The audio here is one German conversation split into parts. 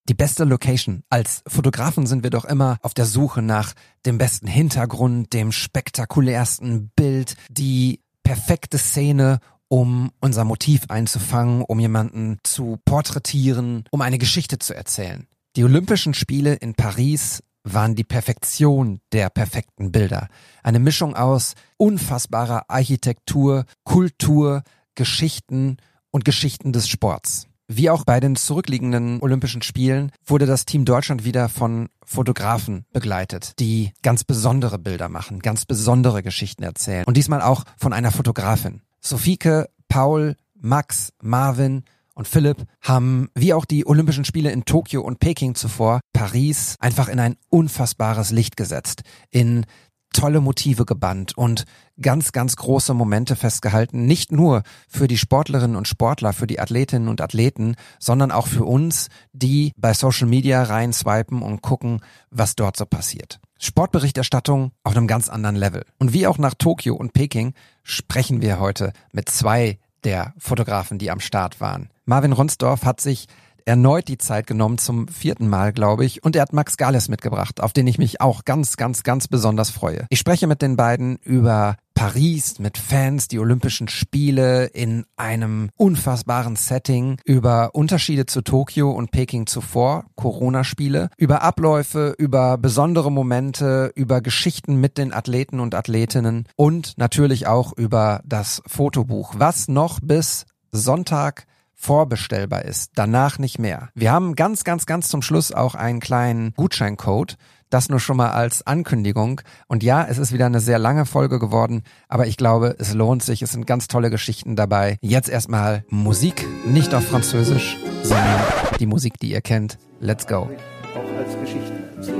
die beste Location. Als Fotografen sind wir doch immer auf der Suche nach dem besten Hintergrund, dem spektakulärsten Bild, die perfekte Szene, um unser Motiv einzufangen, um jemanden zu porträtieren, um eine Geschichte zu erzählen. Die Olympischen Spiele in Paris waren die Perfektion der perfekten Bilder. Eine Mischung aus unfassbarer Architektur, Kultur, Geschichten und Geschichten des Sports. Wie auch bei den zurückliegenden Olympischen Spielen wurde das Team Deutschland wieder von Fotografen begleitet, die ganz besondere Bilder machen, ganz besondere Geschichten erzählen. Und diesmal auch von einer Fotografin. Sofieke, Paul, Max, Marvin und Philipp haben, wie auch die Olympischen Spiele in Tokio und Peking zuvor, Paris einfach in ein unfassbares Licht gesetzt, in tolle Motive gebannt und ganz, ganz große Momente festgehalten, nicht nur für die Sportlerinnen und Sportler, für die Athletinnen und Athleten, sondern auch für uns, die bei Social Media rein swipen und gucken, was dort so passiert. Sportberichterstattung auf einem ganz anderen Level. Und wie auch nach Tokio und Peking sprechen wir heute mit zwei der Fotografen, die am Start waren. Marvin Ronsdorf hat sich erneut die Zeit genommen, zum 4. Mal, glaube ich, und er hat Max Gales mitgebracht, auf den ich mich auch ganz, ganz, ganz besonders freue. Ich spreche mit den beiden über Paris, mit Fans, die Olympischen Spiele in einem unfassbaren Setting, über Unterschiede zu Tokio und Peking zuvor, Corona-Spiele, über Abläufe, über besondere Momente, über Geschichten mit den Athleten und Athletinnen und natürlich auch über das Fotobuch, was noch bis Sonntag vorbestellbar ist, danach nicht mehr. Wir haben ganz, ganz, ganz zum Schluss auch einen kleinen Gutscheincode, das nur schon mal als Ankündigung. Und ja, es ist wieder eine sehr lange Folge geworden, aber ich glaube, es lohnt sich, es sind ganz tolle Geschichten dabei. Jetzt erstmal Musik, nicht auf Französisch, sondern die Musik, die ihr kennt. Let's go. Auch als Geschichten erzählen.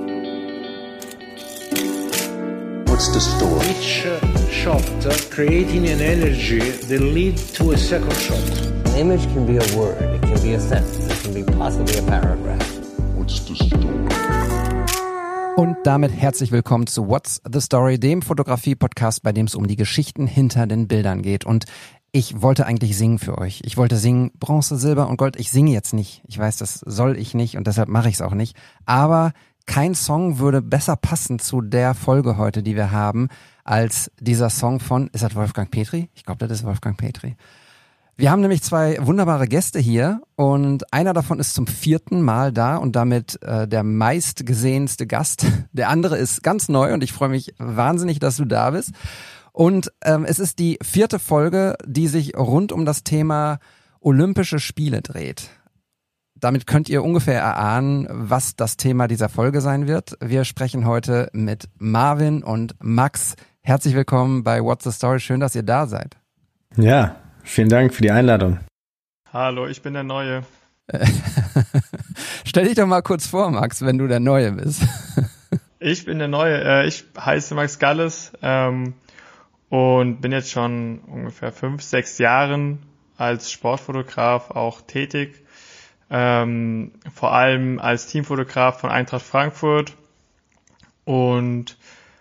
What's the story? Each shot creating an energy that leads to a second shot. An image can be a word, it can be a sentence, it can be possibly a paragraph. What's the story? Und damit herzlich willkommen zu What's the Story, dem Fotografie-Podcast, bei dem es um die Geschichten hinter den Bildern geht. Und ich wollte eigentlich singen für euch. Ich wollte singen Bronze, Silber und Gold. Ich singe jetzt nicht. Ich weiß, das soll ich nicht und deshalb mache ich es auch nicht. Aber kein Song würde besser passen zu der Folge heute, die wir haben, als dieser Song von, ist das Wolfgang Petri? Ich glaube, das ist Wolfgang Petri. Wir haben nämlich zwei wunderbare Gäste hier und einer davon ist zum 4. Mal da und damit der meistgesehenste Gast. Der andere ist ganz neu und ich freue mich wahnsinnig, dass du da bist. Und es ist die 4. Folge, die sich rund um das Thema Olympische Spiele dreht. Damit könnt ihr ungefähr erahnen, was das Thema dieser Folge sein wird. Wir sprechen heute mit Marvin und Max. Herzlich willkommen bei What's the Story. Schön, dass ihr da seid. Ja, vielen Dank für die Einladung. Hallo, ich bin der Neue. Stell dich doch mal kurz vor, Max, wenn du der Neue bist. Ich bin der Neue. Ich heiße Max Gales und bin jetzt schon ungefähr 5-6 Jahren als Sportfotograf auch tätig. Vor allem als Teamfotograf von Eintracht Frankfurt und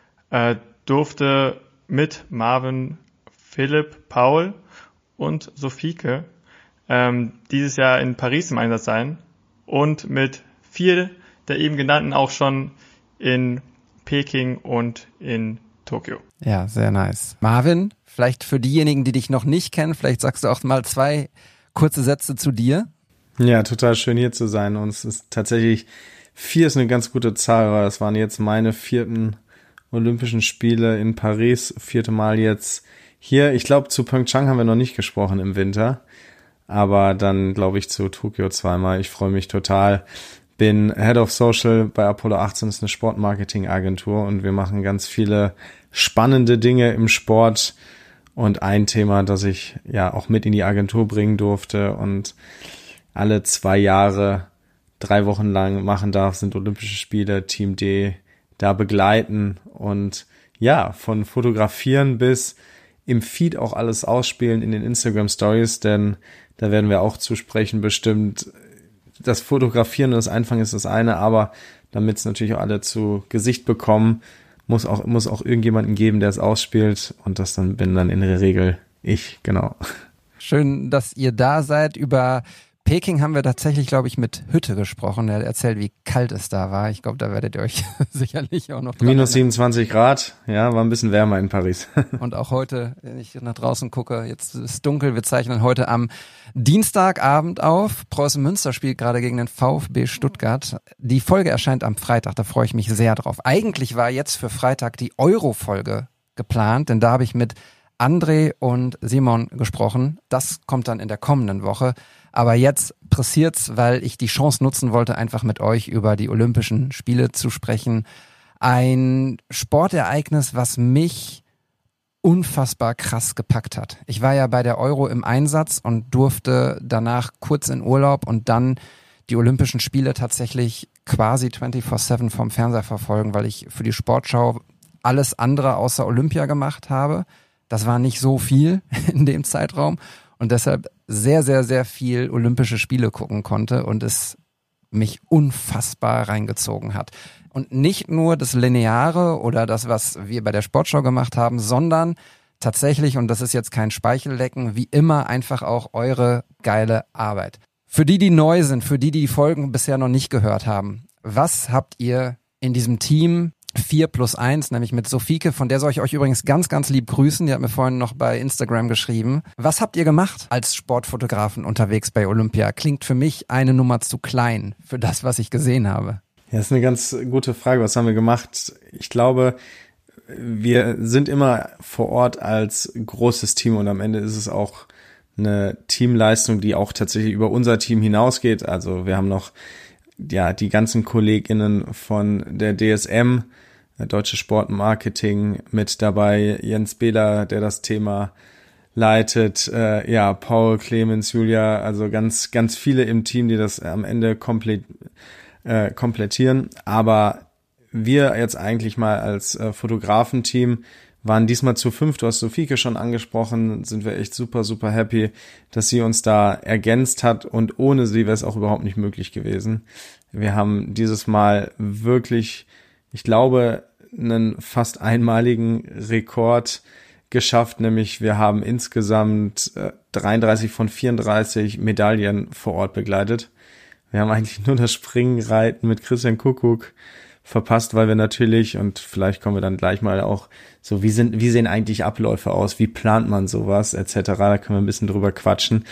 durfte mit Marvin, Philipp, Paul und Sofieke dieses Jahr in Paris im Einsatz sein und mit 4 der eben genannten auch schon in Peking und in Tokio. Ja, sehr nice. Marvin, vielleicht für diejenigen, die dich noch nicht kennen, vielleicht sagst du auch mal 2 kurze Sätze zu dir. Ja, total schön hier zu sein und es ist tatsächlich 4 ist eine ganz gute Zahl, weil das waren jetzt meine 4. Olympischen Spiele in Paris, 4. Mal jetzt hier. Ich glaube, zu Pyeongchang haben wir noch nicht gesprochen im Winter, aber dann glaube ich zu Tokio 2 Mal. Ich freue mich total. Bin Head of Social bei Apollo 18, das ist eine Sportmarketing-Agentur und wir machen ganz viele spannende Dinge im Sport und ein Thema, das ich ja auch mit in die Agentur bringen durfte und alle 2 Jahre 3 Wochen lang machen darf, sind Olympische Spiele, Team D da begleiten und ja, von fotografieren bis im Feed auch alles ausspielen in den Instagram Stories, denn da werden wir auch zu sprechen bestimmt. Das Fotografieren und das Einfangen ist das eine, aber damit es natürlich auch alle zu Gesicht bekommen, muss auch irgendjemanden geben, der es ausspielt und das bin dann in der Regel ich, genau. Schön, dass ihr da seid. Über Peking haben wir tatsächlich, glaube ich, mit Hütte gesprochen. Er hat erzählt, wie kalt es da war. Ich glaube, da werdet ihr euch sicherlich auch noch dran Minus 27 Grad, ja, war ein bisschen wärmer in Paris. Und auch heute, wenn ich nach draußen gucke, jetzt ist es dunkel, wir zeichnen heute am Dienstagabend auf. Preußen Münster spielt gerade gegen den VfB Stuttgart. Die Folge erscheint am Freitag, da freue ich mich sehr drauf. Eigentlich war jetzt für Freitag die Euro-Folge geplant, denn da habe ich mit André und Simon gesprochen. Das kommt dann in der kommenden Woche. Aber jetzt pressiert's, weil ich die Chance nutzen wollte, einfach mit euch über die Olympischen Spiele zu sprechen. Ein Sportereignis, was mich unfassbar krass gepackt hat. Ich war ja bei der Euro im Einsatz und durfte danach kurz in Urlaub und dann die Olympischen Spiele tatsächlich quasi 24/7 vom Fernseher verfolgen, weil ich für die Sportschau alles andere außer Olympia gemacht habe. Das war nicht so viel in dem Zeitraum und deshalb sehr, sehr, sehr viel Olympische Spiele gucken konnte und es mich unfassbar reingezogen hat. Und nicht nur das Lineare oder das, was wir bei der Sportschau gemacht haben, sondern tatsächlich, und das ist jetzt kein Speichellecken, wie immer einfach auch eure geile Arbeit. Für die neu sind, für die Folgen bisher noch nicht gehört haben, was habt ihr in diesem Team 4+1, nämlich mit Sofieke, von der soll ich euch übrigens ganz, ganz lieb grüßen. Die hat mir vorhin noch bei Instagram geschrieben. Was habt ihr gemacht als Sportfotografen unterwegs bei Olympia? Klingt für mich eine Nummer zu klein für das, was ich gesehen habe. Ja, das ist eine ganz gute Frage. Was haben wir gemacht? Ich glaube, wir sind immer vor Ort als großes Team und am Ende ist es auch eine Teamleistung, die auch tatsächlich über unser Team hinausgeht. Also wir haben noch die ganzen KollegInnen von der DSM, Deutsche Sportmarketing, mit dabei, Jens Behler, der das Thema leitet, Paul, Clemens, Julia, also ganz, ganz viele im Team, die das am Ende komplettieren. Aber wir jetzt eigentlich mal als Fotografenteam waren diesmal zu 5. Du hast Sofieke schon angesprochen, sind wir echt super, super happy, dass sie uns da ergänzt hat und ohne sie wäre es auch überhaupt nicht möglich gewesen. Wir haben dieses Mal wirklich, ich glaube, einen fast einmaligen Rekord geschafft, nämlich wir haben insgesamt 33 von 34 Medaillen vor Ort begleitet. Wir haben eigentlich nur das Springreiten mit Christian Kuckuck verpasst, weil wir natürlich, und vielleicht kommen wir dann gleich mal auch so, wie sehen eigentlich Abläufe aus, wie plant man sowas, etc., da können wir ein bisschen drüber quatschen.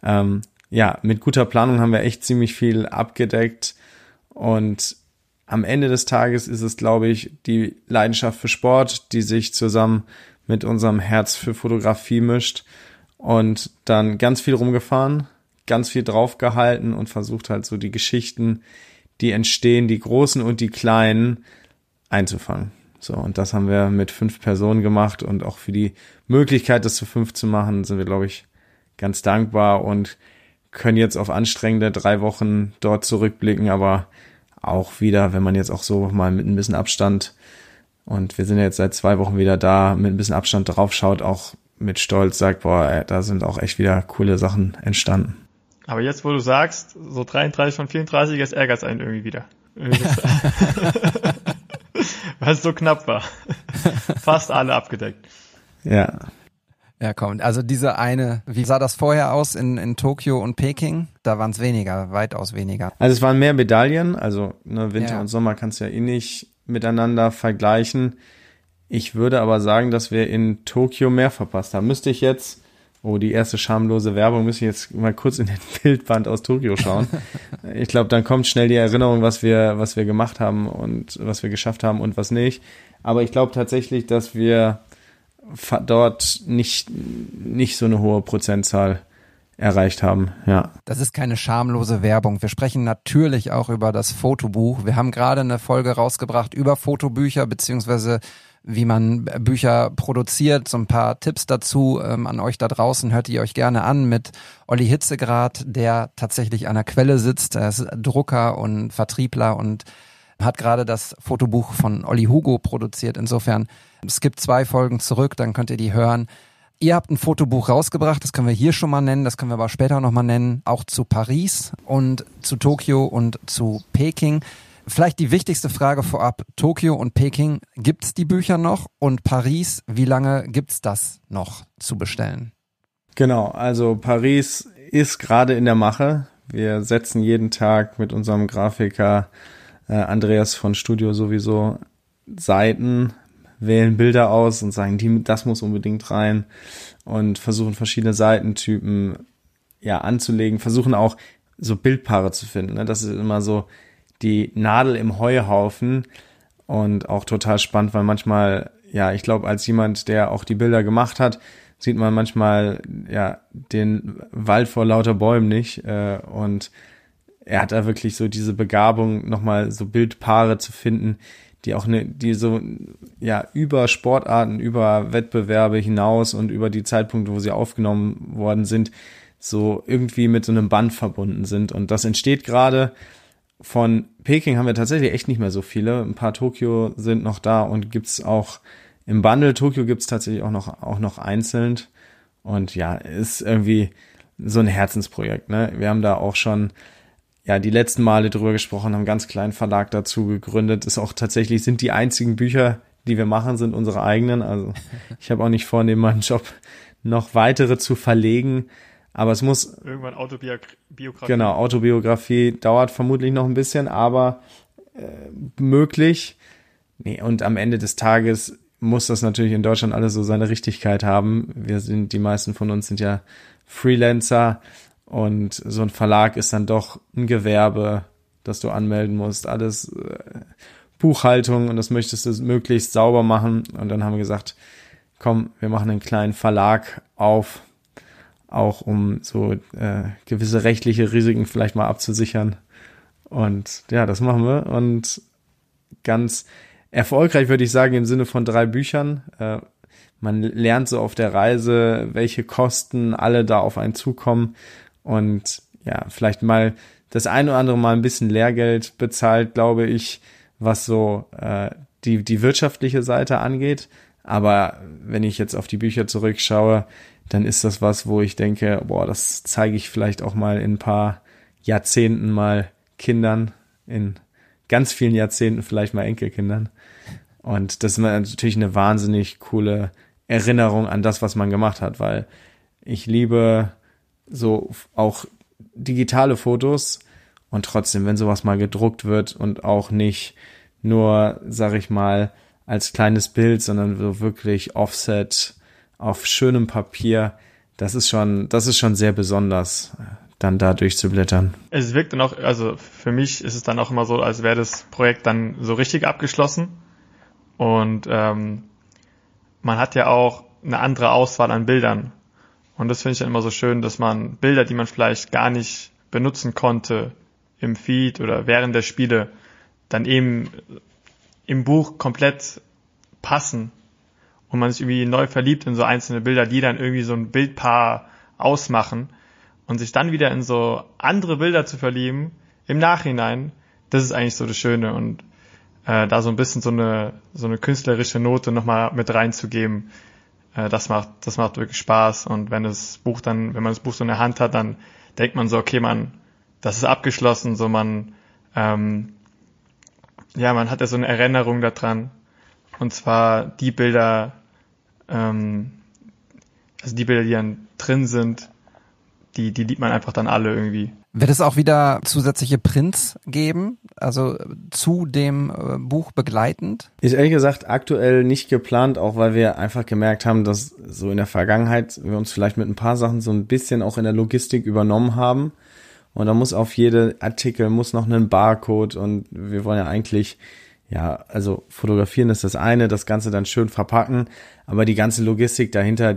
Mit guter Planung haben wir echt ziemlich viel abgedeckt und am Ende des Tages ist es, glaube ich, die Leidenschaft für Sport, die sich zusammen mit unserem Herz für Fotografie mischt und dann ganz viel rumgefahren, ganz viel draufgehalten und versucht halt so die Geschichten, die entstehen, die großen und die kleinen, einzufangen. So, und das haben wir mit 5 Personen gemacht und auch für die Möglichkeit, das zu 5 zu machen, sind wir, glaube ich, ganz dankbar und können jetzt auf anstrengende 3 Wochen dort zurückblicken, aber auch wieder, wenn man jetzt auch so mal mit ein bisschen Abstand, und wir sind ja jetzt seit 2 Wochen wieder da, mit ein bisschen Abstand drauf schaut, auch mit Stolz sagt, da sind auch echt wieder coole Sachen entstanden. Aber jetzt, wo du sagst, so 33 von 34, jetzt ärgert es einen irgendwie wieder. Weil es so knapp war. Fast alle abgedeckt. Ja. Ja, komm, also diese eine, wie sah das vorher aus in Tokio und Peking? Da waren es weniger, weitaus weniger. Also es waren mehr Medaillen, also Winter und Sommer kannst du ja nicht miteinander vergleichen. Ich würde aber sagen, dass wir in Tokio mehr verpasst haben. Müsste ich jetzt, die erste schamlose Werbung, müsste ich jetzt mal kurz in den Bildband aus Tokio schauen. Ich glaube, dann kommt schnell die Erinnerung, was wir gemacht haben und was wir geschafft haben und was nicht. Aber ich glaube tatsächlich, dass wir dort nicht so eine hohe Prozentzahl erreicht haben, ja. Das ist keine schamlose Werbung. Wir sprechen natürlich auch über das Fotobuch. Wir haben gerade eine Folge rausgebracht über Fotobücher, beziehungsweise wie man Bücher produziert. So ein paar Tipps dazu an euch da draußen. Hört ihr euch gerne an mit Olli Hitzegrad, der tatsächlich an der Quelle sitzt. Er ist Drucker und Vertriebler und hat gerade das Fotobuch von Olli Hugo produziert. Insofern, es gibt 2 Folgen zurück, dann könnt ihr die hören. Ihr habt ein Fotobuch rausgebracht, das können wir hier schon mal nennen, das können wir aber später noch mal nennen, auch zu Paris und zu Tokio und zu Peking. Vielleicht die wichtigste Frage vorab, Tokio und Peking, gibt's die Bücher noch? Und Paris, wie lange gibt's das noch zu bestellen? Genau, also Paris ist gerade in der Mache. Wir setzen jeden Tag mit unserem Grafiker Andreas von Studio sowieso Seiten, wählen Bilder aus und sagen, das muss unbedingt rein und versuchen verschiedene Seitentypen anzulegen, versuchen auch so Bildpaare zu finden. Ne? Das ist immer so die Nadel im Heuhaufen und auch total spannend, weil manchmal, ich glaube, als jemand, der auch die Bilder gemacht hat, sieht man manchmal den Wald vor lauter Bäumen nicht und er hat da wirklich so diese Begabung, nochmal so Bildpaare zu finden, die auch über Sportarten, über Wettbewerbe hinaus und über die Zeitpunkte, wo sie aufgenommen worden sind, so irgendwie mit so einem Band verbunden sind. Und das entsteht gerade. Von Peking haben wir tatsächlich echt nicht mehr so viele. Ein paar Tokio sind noch da und gibt's auch im Bundle. Tokio gibt's tatsächlich auch noch einzeln. Und ist irgendwie so ein Herzensprojekt, ne? Wir haben da auch schon die letzten Male drüber gesprochen, haben einen ganz kleinen Verlag dazu gegründet. Ist auch tatsächlich, sind die einzigen Bücher, die wir machen, sind unsere eigenen. Also ich habe auch nicht vor, neben meinem Job noch weitere zu verlegen. Aber es muss irgendwann Autobiografie. Genau, Autobiografie dauert vermutlich noch ein bisschen, aber möglich. Nee, und am Ende des Tages muss das natürlich in Deutschland alles so seine Richtigkeit haben. Die meisten von uns sind ja Freelancer und so ein Verlag ist dann doch ein Gewerbe, das du anmelden musst. Alles Buchhaltung und das möchtest du möglichst sauber machen. Und dann haben wir gesagt, komm, wir machen einen kleinen Verlag auf, auch um so gewisse rechtliche Risiken vielleicht mal abzusichern. Und das machen wir. Und ganz erfolgreich würde ich sagen im Sinne von 3 Büchern. Man lernt so auf der Reise, welche Kosten alle da auf einen zukommen. Und vielleicht mal das ein oder andere Mal ein bisschen Lehrgeld bezahlt, glaube ich, was so die wirtschaftliche Seite angeht. Aber wenn ich jetzt auf die Bücher zurückschaue, dann ist das was, wo ich denke, das zeige ich vielleicht auch mal in ein paar Jahrzehnten mal Kindern, in ganz vielen Jahrzehnten vielleicht mal Enkelkindern. Und das ist natürlich eine wahnsinnig coole Erinnerung an das, was man gemacht hat, weil ich liebe so auch digitale Fotos und trotzdem, wenn sowas mal gedruckt wird und auch nicht nur, sag ich mal, als kleines Bild, sondern so wirklich Offset auf schönem Papier, das ist schon sehr besonders, dann da durchzublättern. Es wirkt dann auch, also für mich ist es dann auch immer so, als wäre das Projekt dann so richtig abgeschlossen und man hat ja auch eine andere Auswahl an Bildern und das finde ich dann immer so schön, dass man Bilder, die man vielleicht gar nicht benutzen konnte im Feed oder während der Spiele, dann eben im Buch komplett passen und man sich irgendwie neu verliebt in so einzelne Bilder, die dann irgendwie so ein Bildpaar ausmachen und sich dann wieder in so andere Bilder zu verlieben im Nachhinein, das ist eigentlich so das Schöne und da so ein bisschen so eine künstlerische Note nochmal mit reinzugeben, das macht wirklich Spaß und wenn man das Buch so in der Hand hat, dann denkt man so, okay, das ist abgeschlossen, so man hat ja so eine Erinnerung daran. Und zwar die Bilder, die dann drin sind, die liebt man einfach dann alle irgendwie. Wird es auch wieder zusätzliche Prints geben, also zu dem Buch begleitend? Ist ehrlich gesagt aktuell nicht geplant, auch weil wir einfach gemerkt haben, dass so in der Vergangenheit wir uns vielleicht mit ein paar Sachen so ein bisschen auch in der Logistik übernommen haben. Und da muss auf jede Artikel muss noch einen Barcode und wir wollen ja eigentlich, also fotografieren ist das eine, das Ganze dann schön verpacken, aber die ganze Logistik dahinter,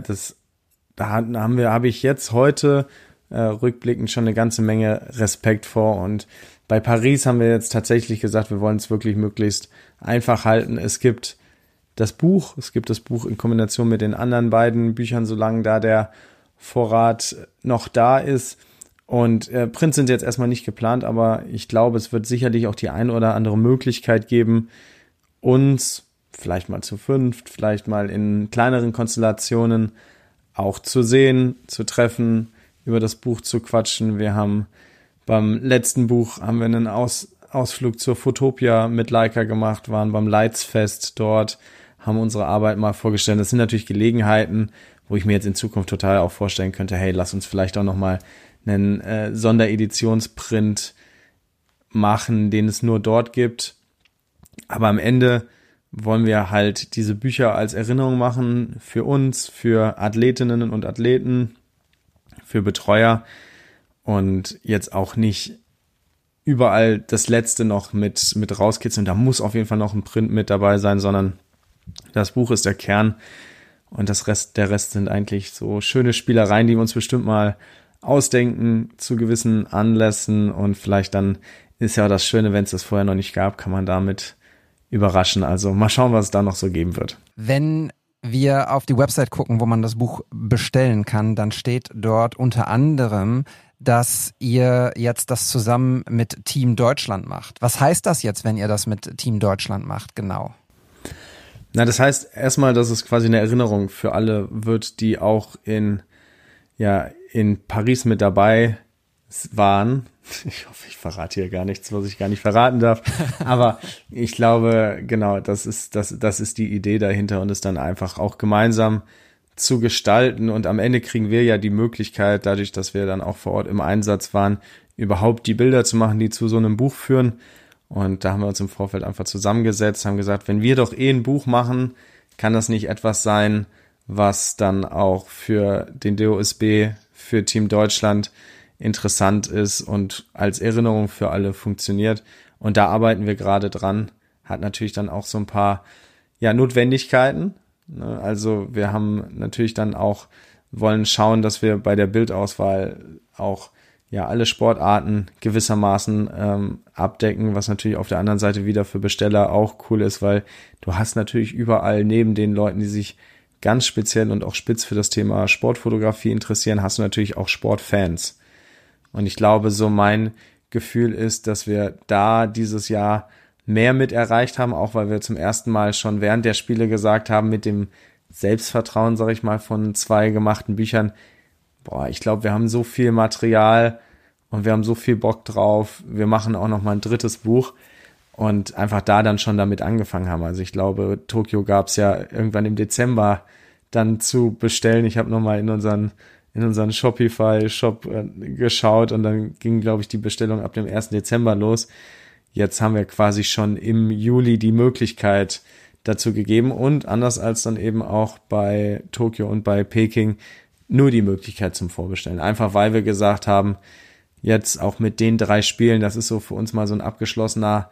habe ich jetzt heute rückblickend schon eine ganze Menge Respekt vor und bei Paris haben wir jetzt tatsächlich gesagt, wir wollen es wirklich möglichst einfach halten. Es gibt das Buch in Kombination mit den anderen beiden Büchern, solange da der Vorrat noch da ist. Und Prints sind jetzt erstmal nicht geplant, aber ich glaube, es wird sicherlich auch die eine oder andere Möglichkeit geben, uns vielleicht mal zu 5, vielleicht mal in kleineren Konstellationen auch zu sehen, zu treffen, über das Buch zu quatschen. Wir haben beim letzten Buch einen Ausflug zur Fotopia mit Leica gemacht, waren beim Leitzfest dort, haben unsere Arbeit mal vorgestellt. Das sind natürlich Gelegenheiten, wo ich mir jetzt in Zukunft total auch vorstellen könnte, hey, lass uns vielleicht auch noch mal einen Sondereditionsprint machen, den es nur dort gibt. Aber am Ende wollen wir halt diese Bücher als Erinnerung machen für uns, für Athletinnen und Athleten, für Betreuer und jetzt auch nicht überall das Letzte noch mit rauskitzeln. Da muss auf jeden Fall noch ein Print mit dabei sein, sondern das Buch ist der Kern und der Rest sind eigentlich so schöne Spielereien, die wir uns bestimmt mal ausdenken zu gewissen Anlässen und vielleicht dann ist ja das Schöne, wenn es das vorher noch nicht gab, kann man damit überraschen. Also mal schauen, was es da noch so geben wird. Wenn wir auf die Website gucken, wo man das Buch bestellen kann, dann steht dort unter anderem, dass ihr jetzt das zusammen mit Team Deutschland macht. Was heißt das jetzt, wenn ihr das mit Team Deutschland macht, genau? Na, das heißt erstmal, dass es quasi eine Erinnerung für alle wird, die auch in Paris mit dabei waren. Ich hoffe, ich verrate hier gar nichts, was ich gar nicht verraten darf. Aber ich glaube, genau, das ist die Idee dahinter und es dann einfach auch gemeinsam zu gestalten. Und am Ende kriegen wir ja die Möglichkeit, dadurch, dass wir dann auch vor Ort im Einsatz waren, überhaupt die Bilder zu machen, die zu so einem Buch führen. Und da haben wir uns im Vorfeld einfach zusammengesetzt, haben gesagt, wenn wir doch ein Buch machen, kann das nicht etwas sein, was dann auch für den DOSB, für Team Deutschland interessant ist und als Erinnerung für alle funktioniert. Und da arbeiten wir gerade dran. Hat natürlich dann auch so ein paar Notwendigkeiten. Also wir haben natürlich dann auch, wollen schauen, dass wir bei der Bildauswahl auch alle Sportarten gewissermaßen abdecken, was natürlich auf der anderen Seite wieder für Besteller auch cool ist, weil du hast natürlich überall neben den Leuten, die sich ganz speziell und auch spitz für das Thema Sportfotografie interessieren, hast du natürlich auch Sportfans. Und ich glaube, so mein Gefühl ist, dass wir da dieses Jahr mehr mit erreicht haben, auch weil wir zum ersten Mal schon während der Spiele gesagt haben, mit dem Selbstvertrauen, sag ich mal, von 2 gemachten Büchern, ich glaube, wir haben so viel Material und wir haben so viel Bock drauf, wir machen auch noch mal ein 3. Buch und einfach da dann schon damit angefangen haben. Also ich glaube, Tokio gab es ja irgendwann im Dezember dann zu bestellen. Ich habe noch mal in unseren Shopify-Shop geschaut und dann ging, glaube ich, die Bestellung ab dem 1. Dezember los. Jetzt haben wir quasi schon im Juli die Möglichkeit dazu gegeben und anders als dann eben auch bei Tokio und bei Peking nur die Möglichkeit zum Vorbestellen. Einfach weil wir gesagt haben, jetzt auch mit den 3 Spielen, das ist so für uns mal so ein abgeschlossener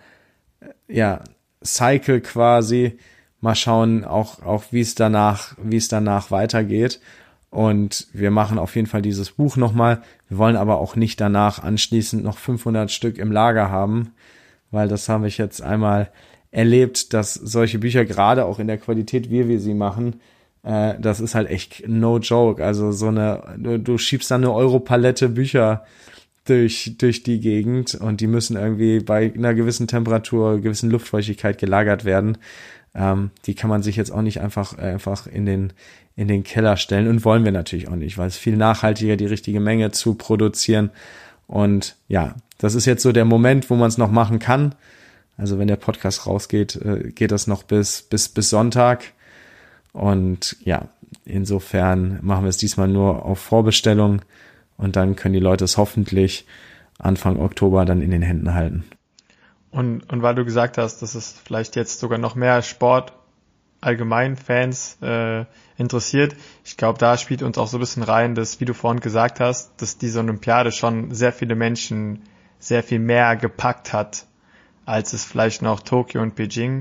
Cycle quasi. Mal schauen auch wie es danach weitergeht. Und wir machen auf jeden Fall dieses Buch nochmal. Wir wollen aber auch nicht danach anschließend noch 500 Stück im Lager haben, weil das habe ich jetzt einmal erlebt, dass solche Bücher, gerade auch in der Qualität, wie wir sie machen, das ist halt echt no joke. Also du schiebst dann eine Europalette Bücher durch die Gegend und die müssen irgendwie bei einer gewissen Temperatur, gewissen Luftfeuchtigkeit gelagert werden. Die kann man sich jetzt auch nicht einfach in den Keller stellen und wollen wir natürlich auch nicht, weil es viel nachhaltiger, die richtige Menge zu produzieren. Und das ist jetzt so der Moment, wo man es noch machen kann. Also wenn der Podcast rausgeht, geht das noch bis Sonntag. Und insofern machen wir es diesmal nur auf Vorbestellung und dann können die Leute es hoffentlich Anfang Oktober dann in den Händen halten. Und weil du gesagt hast, dass es vielleicht jetzt sogar noch mehr Sport allgemein Fans interessiert, ich glaube, da spielt uns auch so ein bisschen rein, dass, wie du vorhin gesagt hast, dass diese Olympiade schon sehr viele Menschen sehr viel mehr gepackt hat, als es vielleicht noch bei Tokio und Beijing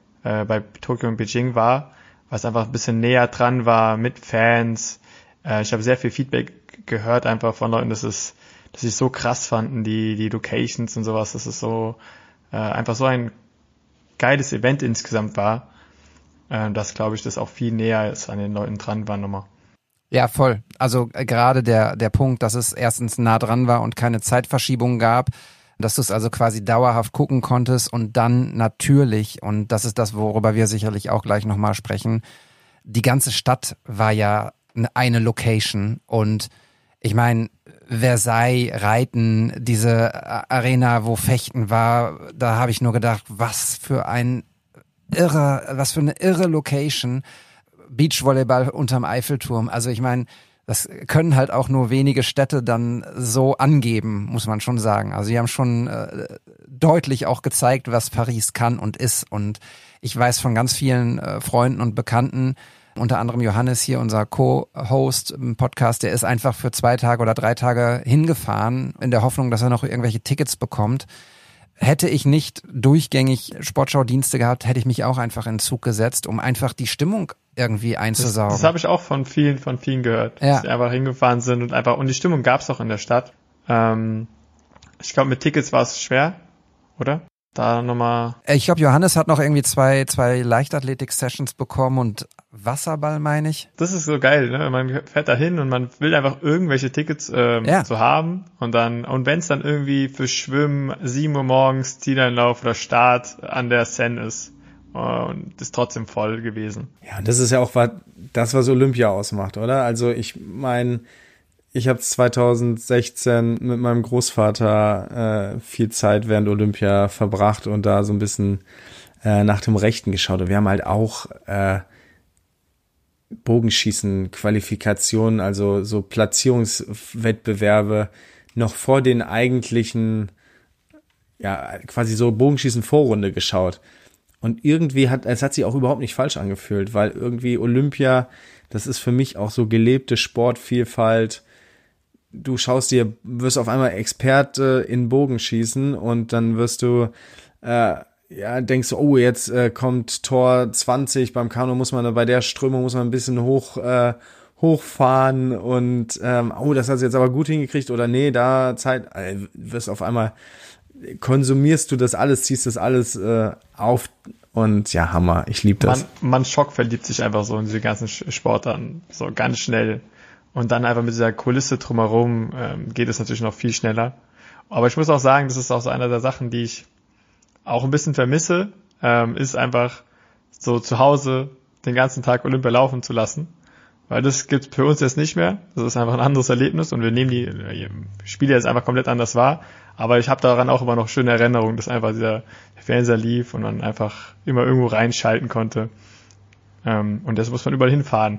war, was einfach ein bisschen näher dran war mit Fans. Ich habe sehr viel Feedback gehört einfach von Leuten, dass sie es so krass fanden, die Locations und sowas, dass es so einfach so ein geiles Event insgesamt war. Das glaube ich, das auch viel näher ist an den Leuten dran war nochmal. Ja, voll. Also gerade der Punkt, dass es erstens nah dran war und keine Zeitverschiebung gab, dass du es also quasi dauerhaft gucken konntest und dann natürlich, und das ist das, worüber wir sicherlich auch gleich nochmal sprechen, die ganze Stadt war ja eine Location und ich meine, Versailles, Reiten, diese Arena, wo Fechten war, da habe ich nur gedacht, was für eine irre Location, Beachvolleyball unterm Eiffelturm. Also ich meine, das können halt auch nur wenige Städte dann so angeben, muss man schon sagen. Also sie haben schon deutlich auch gezeigt, was Paris kann und ist. Und ich weiß von ganz vielen Freunden und Bekannten, unter anderem Johannes hier, unser Co-Host im Podcast, der ist einfach für 2 Tage oder 3 Tage hingefahren, in der Hoffnung, dass er noch irgendwelche Tickets bekommt. Hätte ich nicht durchgängig Sportschau-Dienste gehabt, hätte ich mich auch einfach in den Zug gesetzt, um einfach die Stimmung irgendwie einzusaugen. Das habe ich auch von vielen gehört, dass sie einfach hingefahren sind und die Stimmung gab's auch in der Stadt. Ich glaube, mit Tickets war es schwer, oder? Da nochmal. Ich glaube, Johannes hat noch irgendwie zwei Leichtathletik-Sessions bekommen und Wasserball, meine ich. Das ist so geil, ne? Man fährt da hin und man will einfach irgendwelche Tickets so haben und wenn es dann irgendwie für Schwimmen 7 Uhr morgens Zieleinlauf oder Start an der Seine ist und ist trotzdem voll gewesen. Ja, das ist ja auch das, was Olympia ausmacht, oder? Also ich meine, ich habe 2016 mit meinem Großvater viel Zeit während Olympia verbracht und da so ein bisschen nach dem Rechten geschaut. Und wir haben halt auch Bogenschießen, Qualifikationen, also so Platzierungswettbewerbe noch vor den eigentlichen, ja, quasi so Bogenschießen-Vorrunde geschaut. Und irgendwie es hat sich auch überhaupt nicht falsch angefühlt, weil irgendwie Olympia, das ist für mich auch so gelebte Sportvielfalt. Du wirst auf einmal Experte in Bogenschießen und dann wirst du, denkst du, oh, jetzt kommt Tor 20, beim Kanu bei der Strömung muss man ein bisschen hochfahren und, das hast du jetzt aber gut hingekriegt oder nee, wirst auf einmal, konsumierst du das alles, ziehst das alles auf und ja, Hammer, ich liebe das. Man schockverliebt sich einfach so in diese ganzen Sportarten, so ganz schnell. Und dann einfach mit dieser Kulisse drumherum geht es natürlich noch viel schneller. Aber ich muss auch sagen, das ist auch so einer der Sachen, die ich auch ein bisschen vermisse, ist einfach so zu Hause den ganzen Tag Olympia laufen zu lassen. Weil das gibt's für uns jetzt nicht mehr. Das ist einfach ein anderes Erlebnis und wir nehmen die Spiele jetzt einfach komplett anders wahr. Aber ich habe daran auch immer noch schöne Erinnerungen, dass einfach dieser Fernseher lief und man einfach immer irgendwo reinschalten konnte. Und das muss man überall hinfahren.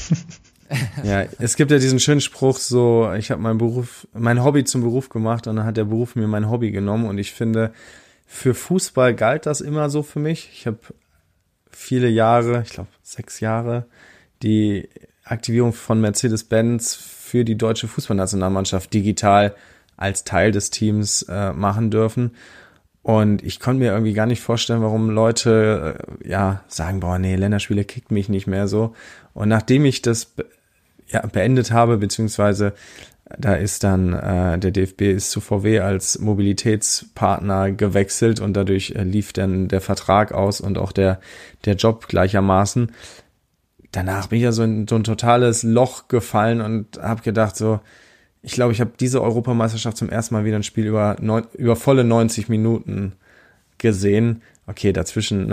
Ja, es gibt ja diesen schönen Spruch, so, ich habe mein Hobby zum Beruf gemacht und dann hat der Beruf mir mein Hobby genommen und ich finde, für Fußball galt das immer so für mich. Ich habe viele Jahre, ich glaube 6 Jahre, die Aktivierung von Mercedes-Benz für die deutsche Fußballnationalmannschaft digital als Teil des Teams machen dürfen. Und ich konnte mir irgendwie gar nicht vorstellen, warum Leute sagen, boah, nee, Länderspiele kickt mich nicht mehr so. Und nachdem ich das beendet habe, beziehungsweise da ist dann der DFB ist zu VW als Mobilitätspartner gewechselt und dadurch lief dann der Vertrag aus und auch der Job gleichermaßen. Danach bin ich ja so in so ein totales Loch gefallen und habe gedacht so, ich glaube, ich habe diese Europameisterschaft zum ersten Mal wieder ein Spiel über volle 90 Minuten gesehen. Okay, dazwischen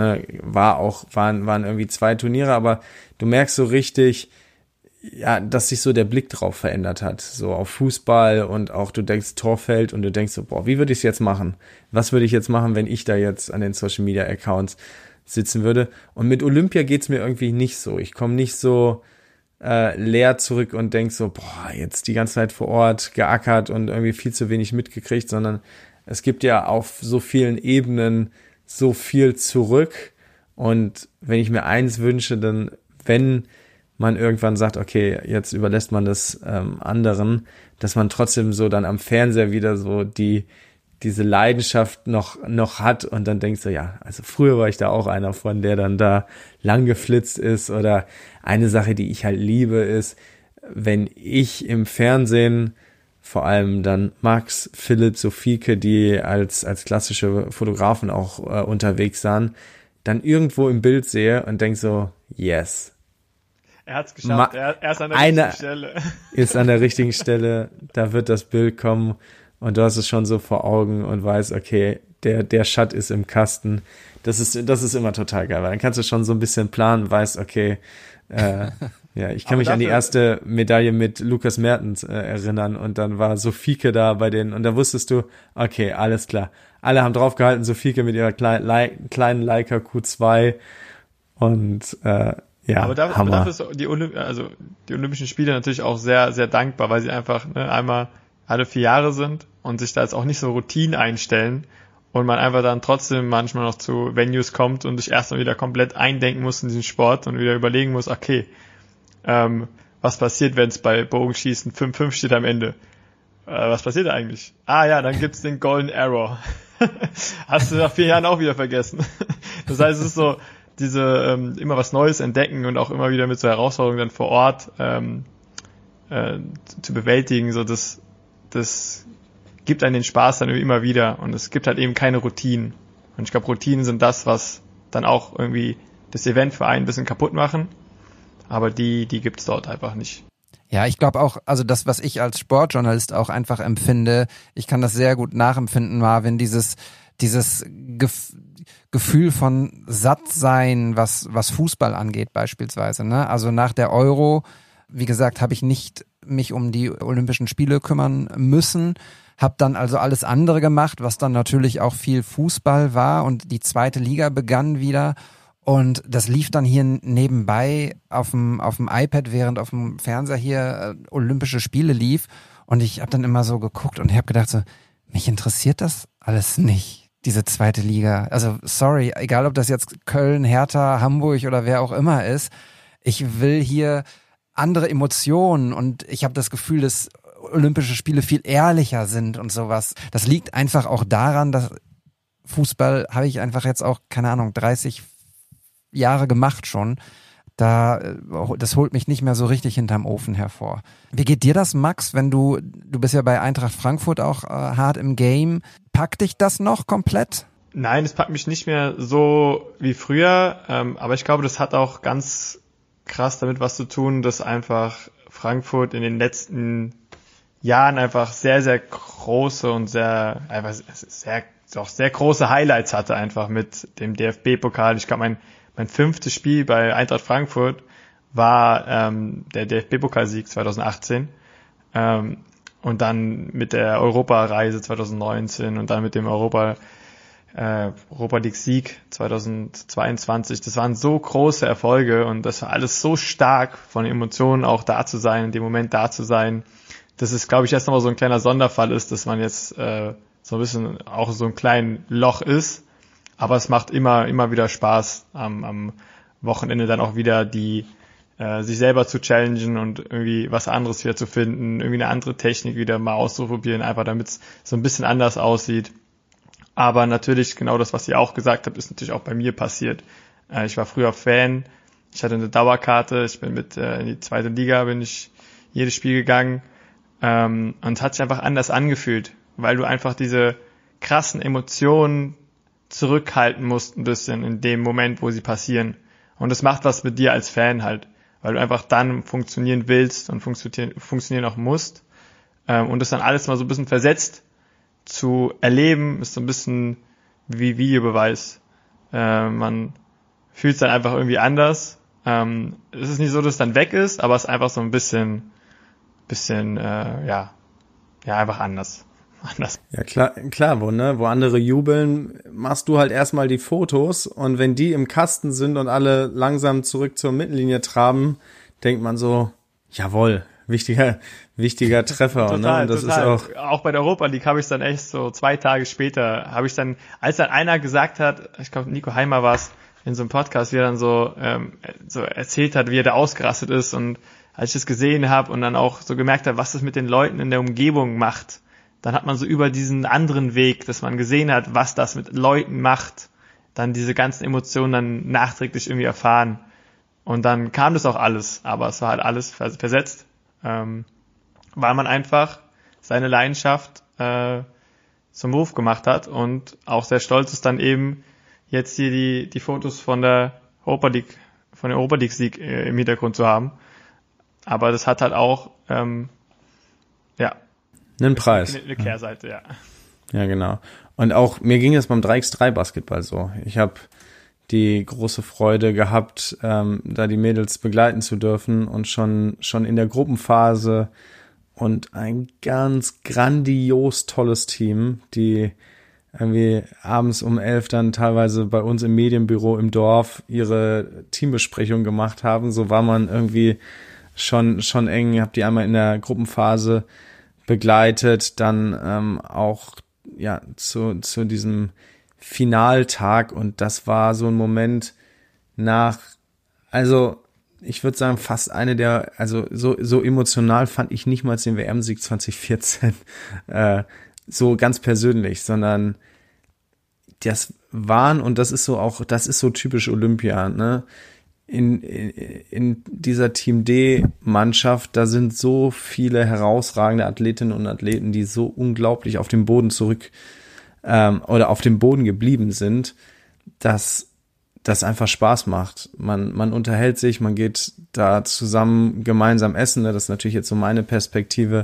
waren irgendwie 2 Turniere, aber du merkst so richtig, ja, dass sich so der Blick drauf verändert hat, so auf Fußball und auch du denkst Torfeld und du denkst so, boah, wie würde ich es jetzt machen? Was würde ich jetzt machen, wenn ich da jetzt an den Social Media Accounts sitzen würde? Und mit Olympia geht's mir irgendwie nicht so. Ich komme nicht so leer zurück und denk so, boah, jetzt die ganze Zeit vor Ort geackert und irgendwie viel zu wenig mitgekriegt, sondern es gibt ja auf so vielen Ebenen so viel zurück. Und wenn ich mir eins wünsche, dann, wenn man irgendwann sagt, okay, jetzt überlässt man das anderen, dass man trotzdem so dann am Fernseher wieder so diese Leidenschaft noch hat und dann denkst du, ja, also früher war ich da auch einer von, der dann da lang geflitzt ist. Oder eine Sache, die ich halt liebe, ist, wenn ich im Fernsehen vor allem dann Max, Philipp, Sofieke, die als klassische Fotografen auch unterwegs waren, dann irgendwo im Bild sehe und denk so, yes. Er hat's geschafft, er ist an der richtigen Stelle. Ist an der richtigen Stelle, da wird das Bild kommen und du hast es schon so vor Augen und weißt, okay, der Shot ist im Kasten. Das ist immer total geil, weil dann kannst du schon so ein bisschen planen, weißt, okay, ja, ich kann mich an die erste Medaille mit Lukas Mertens erinnern und dann war Sofieke da bei denen und da wusstest du, okay, alles klar. Alle haben draufgehalten, Sofieke mit ihrer kleinen Leica Q2 und Ja, aber Hammer. dafür ist die Olympischen Spiele natürlich auch sehr, sehr dankbar, weil sie einfach einmal alle 4 Jahre sind und sich da jetzt auch nicht so Routinen einstellen und man einfach dann trotzdem manchmal noch zu Venues kommt und sich erstmal wieder komplett eindenken muss in diesen Sport und wieder überlegen muss, okay, was passiert, wenn es bei Bogenschießen 5-5 steht am Ende? Was passiert da eigentlich? Ja, dann gibt's den Golden Arrow. Hast du nach 4 Jahren auch wieder vergessen. Das heißt, es ist so, diese immer was Neues entdecken und auch immer wieder mit so Herausforderungen dann vor Ort zu bewältigen, so das gibt einen den Spaß dann immer wieder und es gibt halt eben keine Routinen. Und ich glaube, Routinen sind das, was dann auch irgendwie das Event für einen ein bisschen kaputt machen, aber die gibt's dort einfach nicht. Ja, ich glaube auch, also das, was ich als Sportjournalist auch einfach empfinde, ich kann das sehr gut nachempfinden, Marvin, dieses Gefühl von Sattsein, was Fußball angeht beispielsweise, ne? Also nach der Euro, wie gesagt, habe ich nicht mich um die Olympischen Spiele kümmern müssen, habe dann also alles andere gemacht, was dann natürlich auch viel Fußball war und die 2. Liga begann wieder. Und das lief dann hier nebenbei auf dem iPad, während auf dem Fernseher hier Olympische Spiele lief. Und ich habe dann immer so geguckt und ich habe gedacht so, mich interessiert das alles nicht, diese 2. Liga. Also sorry, egal ob das jetzt Köln, Hertha, Hamburg oder wer auch immer ist. Ich will hier andere Emotionen und ich habe das Gefühl, dass Olympische Spiele viel ehrlicher sind und sowas. Das liegt einfach auch daran, dass Fußball habe ich einfach jetzt auch, keine Ahnung, 30 Jahre gemacht schon. Das holt mich nicht mehr so richtig hinterm Ofen hervor. Wie geht dir das, Max, wenn du bist ja bei Eintracht Frankfurt auch hart im Game. Packt dich das noch komplett? Nein, es packt mich nicht mehr so wie früher, aber ich glaube, das hat auch ganz krass damit was zu tun, dass einfach Frankfurt in den letzten Jahren einfach sehr, sehr große und sehr große Highlights hatte einfach mit dem DFB-Pokal. Ich glaube, mein 5. Spiel bei Eintracht Frankfurt war der DFB-Pokalsieg 2018 und dann mit der Europareise 2019 und dann mit dem Europa League Sieg 2022. Das waren so große Erfolge und das war alles so stark von Emotionen auch da zu sein, in dem Moment da zu sein, dass es, glaube ich, erst nochmal so ein kleiner Sonderfall ist, dass man jetzt so ein bisschen auch so ein kleines Loch ist. Aber es macht immer wieder Spaß, am Wochenende dann auch wieder sich selber zu challengen und irgendwie was anderes wieder zu finden, irgendwie eine andere Technik wieder mal auszuprobieren, einfach damit es so ein bisschen anders aussieht. Aber natürlich, genau das, was ihr auch gesagt habt, ist natürlich auch bei mir passiert. Ich war früher Fan, ich hatte eine Dauerkarte, ich bin mit in die 2. Liga, bin ich jedes Spiel gegangen und es hat sich einfach anders angefühlt, weil du einfach diese krassen Emotionen zurückhalten musst ein bisschen in dem Moment, wo sie passieren. Und das macht was mit dir als Fan halt, weil du einfach dann funktionieren willst und funktionieren auch musst. Und das dann alles mal so ein bisschen versetzt zu erleben, ist so ein bisschen wie Videobeweis. Man fühlt es dann einfach irgendwie anders. Es ist nicht so, dass es dann weg ist, aber es ist einfach so ein bisschen einfach anders. Ja, klar, wo andere jubeln, machst du halt erstmal die Fotos und wenn die im Kasten sind und alle langsam zurück zur Mittellinie traben, denkt man so, jawohl, wichtiger Treffer. Total, ne? Und das total. ist auch bei der Europa League habe ich dann echt so 2 Tage später, als dann einer gesagt hat, ich glaube Nico Heimer war es, in so einem Podcast, wie er dann so erzählt hat, wie er da ausgerastet ist und als ich das gesehen habe und dann auch so gemerkt habe, was das mit den Leuten in der Umgebung macht, dann hat man so über diesen anderen Weg, dass man gesehen hat, was das mit Leuten macht, dann diese ganzen Emotionen dann nachträglich irgendwie erfahren. Und dann kam das auch alles, aber es war halt alles versetzt, weil man einfach seine Leidenschaft zum Beruf gemacht hat und auch sehr stolz ist dann eben jetzt hier die Fotos von der Europa League Sieg im Hintergrund zu haben. Aber das hat halt auch einen Preis. Eine Kehrseite, ja. Ja, genau. Und auch mir ging es beim 3x3 Basketball so. Ich habe die große Freude gehabt, da die Mädels begleiten zu dürfen und schon in der Gruppenphase und ein ganz grandios tolles Team, die irgendwie abends um 11 dann teilweise bei uns im Medienbüro im Dorf ihre Teambesprechung gemacht haben. So war man irgendwie schon eng. Hab die einmal in der Gruppenphase begleitet, dann auch ja zu diesem Finaltag, und das war so ein Moment also ich würde sagen, fast eine der, also so emotional fand ich nicht mal den WM-Sieg 2014 so ganz persönlich, sondern das waren, und das ist so typisch Olympia, ne? In dieser Team D-Mannschaft, da sind so viele herausragende Athletinnen und Athleten, die so unglaublich auf dem Boden oder auf dem Boden geblieben sind, dass das einfach Spaß macht. Man unterhält sich, man geht da zusammen gemeinsam essen. Das ist natürlich jetzt so meine Perspektive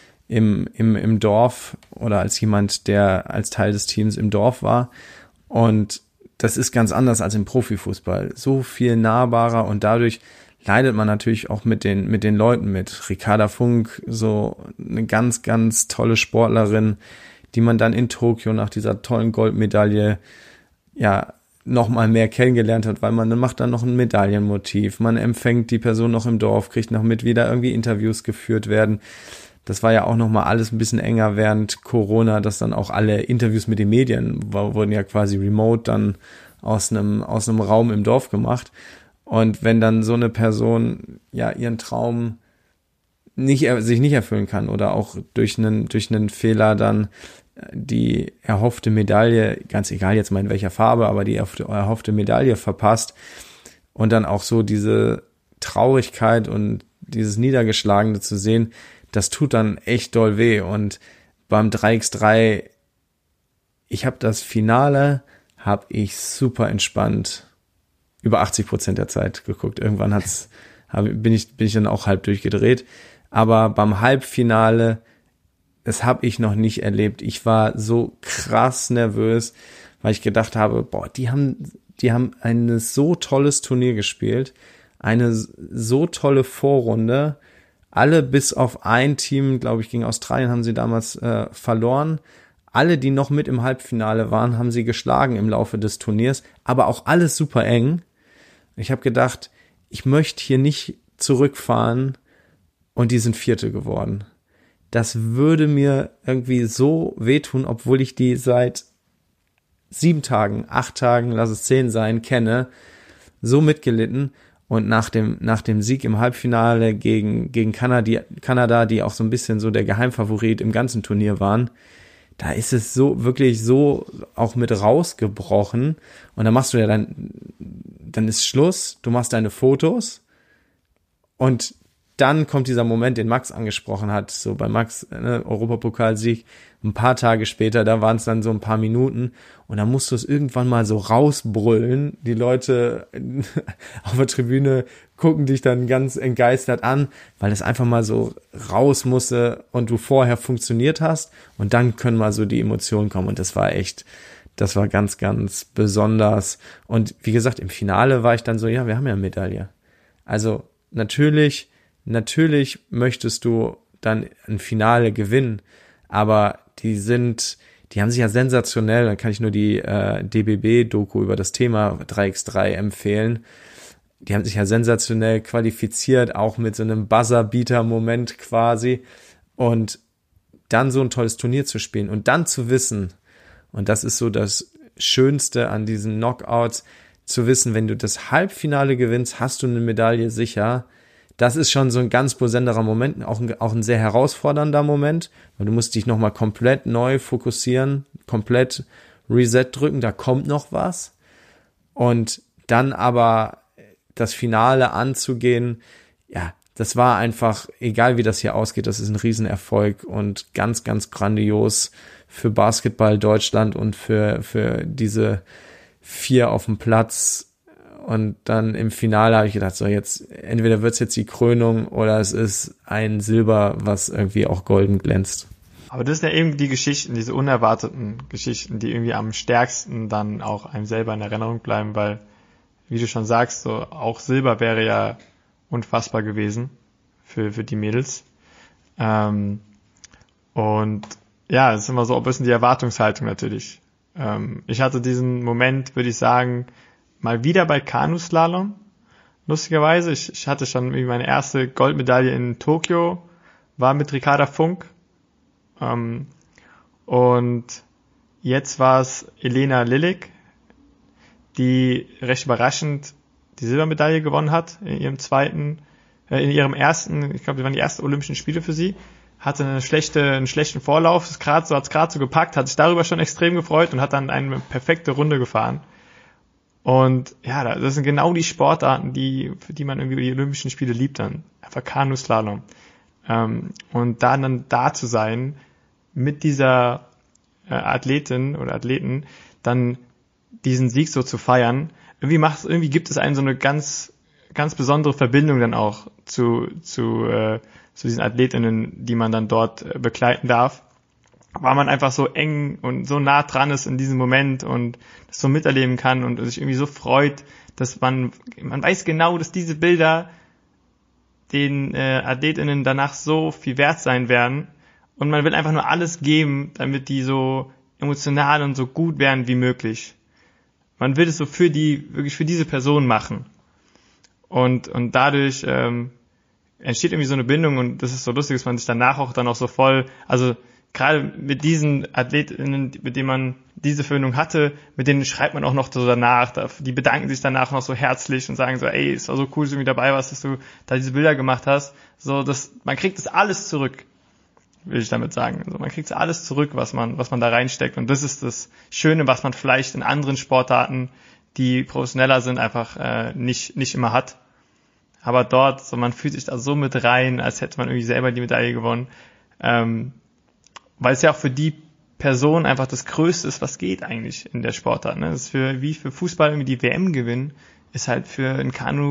im Dorf oder als jemand, der als Teil des Teams im Dorf war. Und das ist ganz anders als im Profifußball. So viel nahbarer, und dadurch leidet man natürlich auch mit den Leuten mit. Ricarda Funk, so eine ganz, ganz tolle Sportlerin, die man dann in Tokio nach dieser tollen Goldmedaille ja noch mal mehr kennengelernt hat, weil man macht dann noch ein Medaillenmotiv, man empfängt die Person noch im Dorf, kriegt noch mit, wie da irgendwie Interviews geführt werden. Das war ja auch noch mal alles ein bisschen enger während Corona, dass dann auch alle Interviews mit den Medien wurden ja quasi remote dann aus einem Raum im Dorf gemacht. Und wenn dann so eine Person ja ihren Traum sich nicht erfüllen kann oder auch durch einen Fehler dann die erhoffte Medaille, ganz egal jetzt mal in welcher Farbe, aber die erhoffte Medaille verpasst und dann auch so diese Traurigkeit und dieses Niedergeschlagene zu sehen, das tut dann echt doll weh. Und beim 3x3, ich habe das Finale, super entspannt über 80% der Zeit geguckt. Irgendwann bin ich dann auch halb durchgedreht. Aber beim Halbfinale, das habe ich noch nicht erlebt. Ich war so krass nervös, weil ich gedacht habe, boah, die haben ein so tolles Turnier gespielt, eine so tolle Vorrunde. Alle bis auf ein Team, glaube ich, gegen Australien haben sie damals verloren. Alle, die noch mit im Halbfinale waren, haben sie geschlagen im Laufe des Turniers, aber auch alles super eng. Ich habe gedacht, ich möchte hier nicht zurückfahren und die sind Vierte geworden. Das würde mir irgendwie so wehtun, obwohl ich die seit 7 Tagen, 8 Tagen, lass es 10 sein, kenne, so mitgelitten. Und nach dem Sieg im Halbfinale gegen Kanada, die auch so ein bisschen so der Geheimfavorit im ganzen Turnier waren, da ist es so wirklich so auch mit rausgebrochen. Und dann machst du ja dann ist Schluss, du machst deine Fotos und dann kommt dieser Moment, den Max angesprochen hat, so bei Max, Europapokalsieg, ein paar Tage später, da waren es dann so ein paar Minuten und dann musst du es irgendwann mal so rausbrüllen. Die Leute auf der Tribüne gucken dich dann ganz entgeistert an, weil es einfach mal so raus musste und du vorher funktioniert hast und dann können mal so die Emotionen kommen und das war ganz, ganz besonders. Und wie gesagt, im Finale war ich dann so, ja, wir haben ja eine Medaille. Also natürlich möchtest du dann ein Finale gewinnen, aber die haben sich ja sensationell, dann kann ich nur die DBB-Doku über das Thema 3x3 empfehlen. Die haben sich ja sensationell qualifiziert, auch mit so einem Buzzer-Beater-Moment quasi. Und dann so ein tolles Turnier zu spielen und dann zu wissen, und das ist so das Schönste an diesen Knockouts, zu wissen, wenn du das Halbfinale gewinnst, hast du eine Medaille sicher. Das ist schon so ein ganz besonderer Moment, auch ein sehr herausfordernder Moment, weil du musst dich nochmal komplett neu fokussieren, komplett Reset drücken, da kommt noch was. Und dann aber das Finale anzugehen, ja, das war einfach, egal wie das hier ausgeht, das ist ein Riesenerfolg und ganz, ganz grandios für Basketball Deutschland und für diese 4 auf dem Platz. Und dann im Finale habe ich gedacht, so jetzt, entweder wird's jetzt die Krönung oder es ist ein Silber, was irgendwie auch golden glänzt. Aber das sind ja eben die Geschichten, diese unerwarteten Geschichten, die irgendwie am stärksten dann auch einem selber in Erinnerung bleiben, weil, wie du schon sagst, so auch Silber wäre ja unfassbar gewesen für die Mädels. Und ja, es ist immer so ein bisschen die Erwartungshaltung natürlich. Ich hatte diesen Moment, würde ich sagen, mal wieder bei Kanuslalom. Lustigerweise, ich hatte schon irgendwie meine erste Goldmedaille in Tokio, war mit Ricarda Funk. Und jetzt war es Elena Lilik, die recht überraschend die Silbermedaille gewonnen hat in ihrem ersten, ich glaube, das waren die ersten Olympischen Spiele für sie, hatte einen schlechten Vorlauf, hat es gerade so gepackt, hat sich darüber schon extrem gefreut und hat dann eine perfekte Runde gefahren. Und ja, das sind genau die Sportarten, für die man irgendwie die Olympischen Spiele liebt dann. Einfach Kanuslalom. Und dann da zu sein, mit dieser Athletin oder Athleten, dann diesen Sieg so zu feiern, irgendwie gibt es einen so eine ganz, ganz besondere Verbindung dann auch zu diesen Athletinnen, die man dann dort begleiten darf, weil man einfach so eng und so nah dran ist in diesem Moment und das so miterleben kann und sich irgendwie so freut, dass man weiß genau, dass diese Bilder den Athletinnen danach so viel wert sein werden und man will einfach nur alles geben, damit die so emotional und so gut werden wie möglich. Man will es so wirklich für diese Person machen. Und dadurch entsteht irgendwie so eine Bindung und das ist so lustig, dass man sich danach auch dann auch so voll, also gerade mit diesen Athletinnen, mit denen man diese Verbindung hatte, mit denen schreibt man auch noch so danach, die bedanken sich danach noch so herzlich und sagen so, ey, es war so cool, dass du mit dabei warst, dass du da diese Bilder gemacht hast. So, man kriegt das alles zurück, will ich damit sagen. Also man kriegt alles zurück, was man da reinsteckt und das ist das Schöne, was man vielleicht in anderen Sportarten, die professioneller sind, einfach nicht immer hat. Aber dort, so man fühlt sich da so mit rein, als hätte man irgendwie selber die Medaille gewonnen. Weil es ja auch für die Person einfach das Größte ist, was geht eigentlich in der Sportart. Ne? Das ist wie für Fußball irgendwie die WM gewinnen, ist halt für einen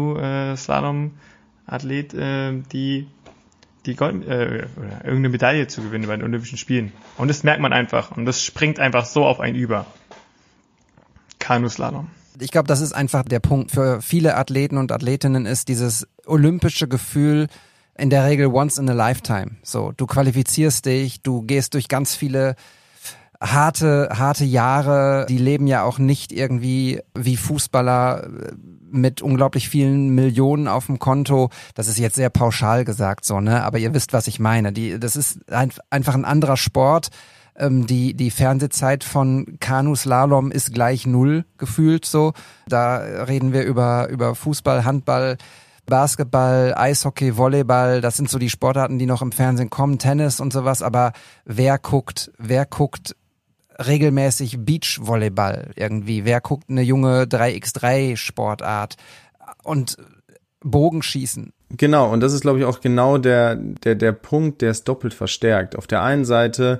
Kanu-Slalom-Athlet die Gold oder irgendeine Medaille zu gewinnen bei den Olympischen Spielen. Und das merkt man einfach und das springt einfach so auf einen über. Kanu-Slalom. Ich glaube, das ist einfach der Punkt für viele Athleten und Athletinnen ist dieses olympische Gefühl, in der Regel once in a lifetime. So, du qualifizierst dich, du gehst durch ganz viele harte Jahre. Die leben ja auch nicht irgendwie wie Fußballer mit unglaublich vielen Millionen auf dem Konto. Das ist jetzt sehr pauschal gesagt so, ne? Aber ihr wisst, was ich meine. Das ist einfach ein anderer Sport. Die Fernsehzeit von Kanuslalom ist gleich 0 gefühlt so. Da reden wir über Fußball, Handball, Basketball, Eishockey, Volleyball, das sind so die Sportarten, die noch im Fernsehen kommen, Tennis und sowas, aber wer guckt regelmäßig Beachvolleyball irgendwie? Wer guckt eine junge 3x3 Sportart und Bogenschießen? Genau, und das ist, glaube ich, auch genau der Punkt, der es doppelt verstärkt. Auf der einen Seite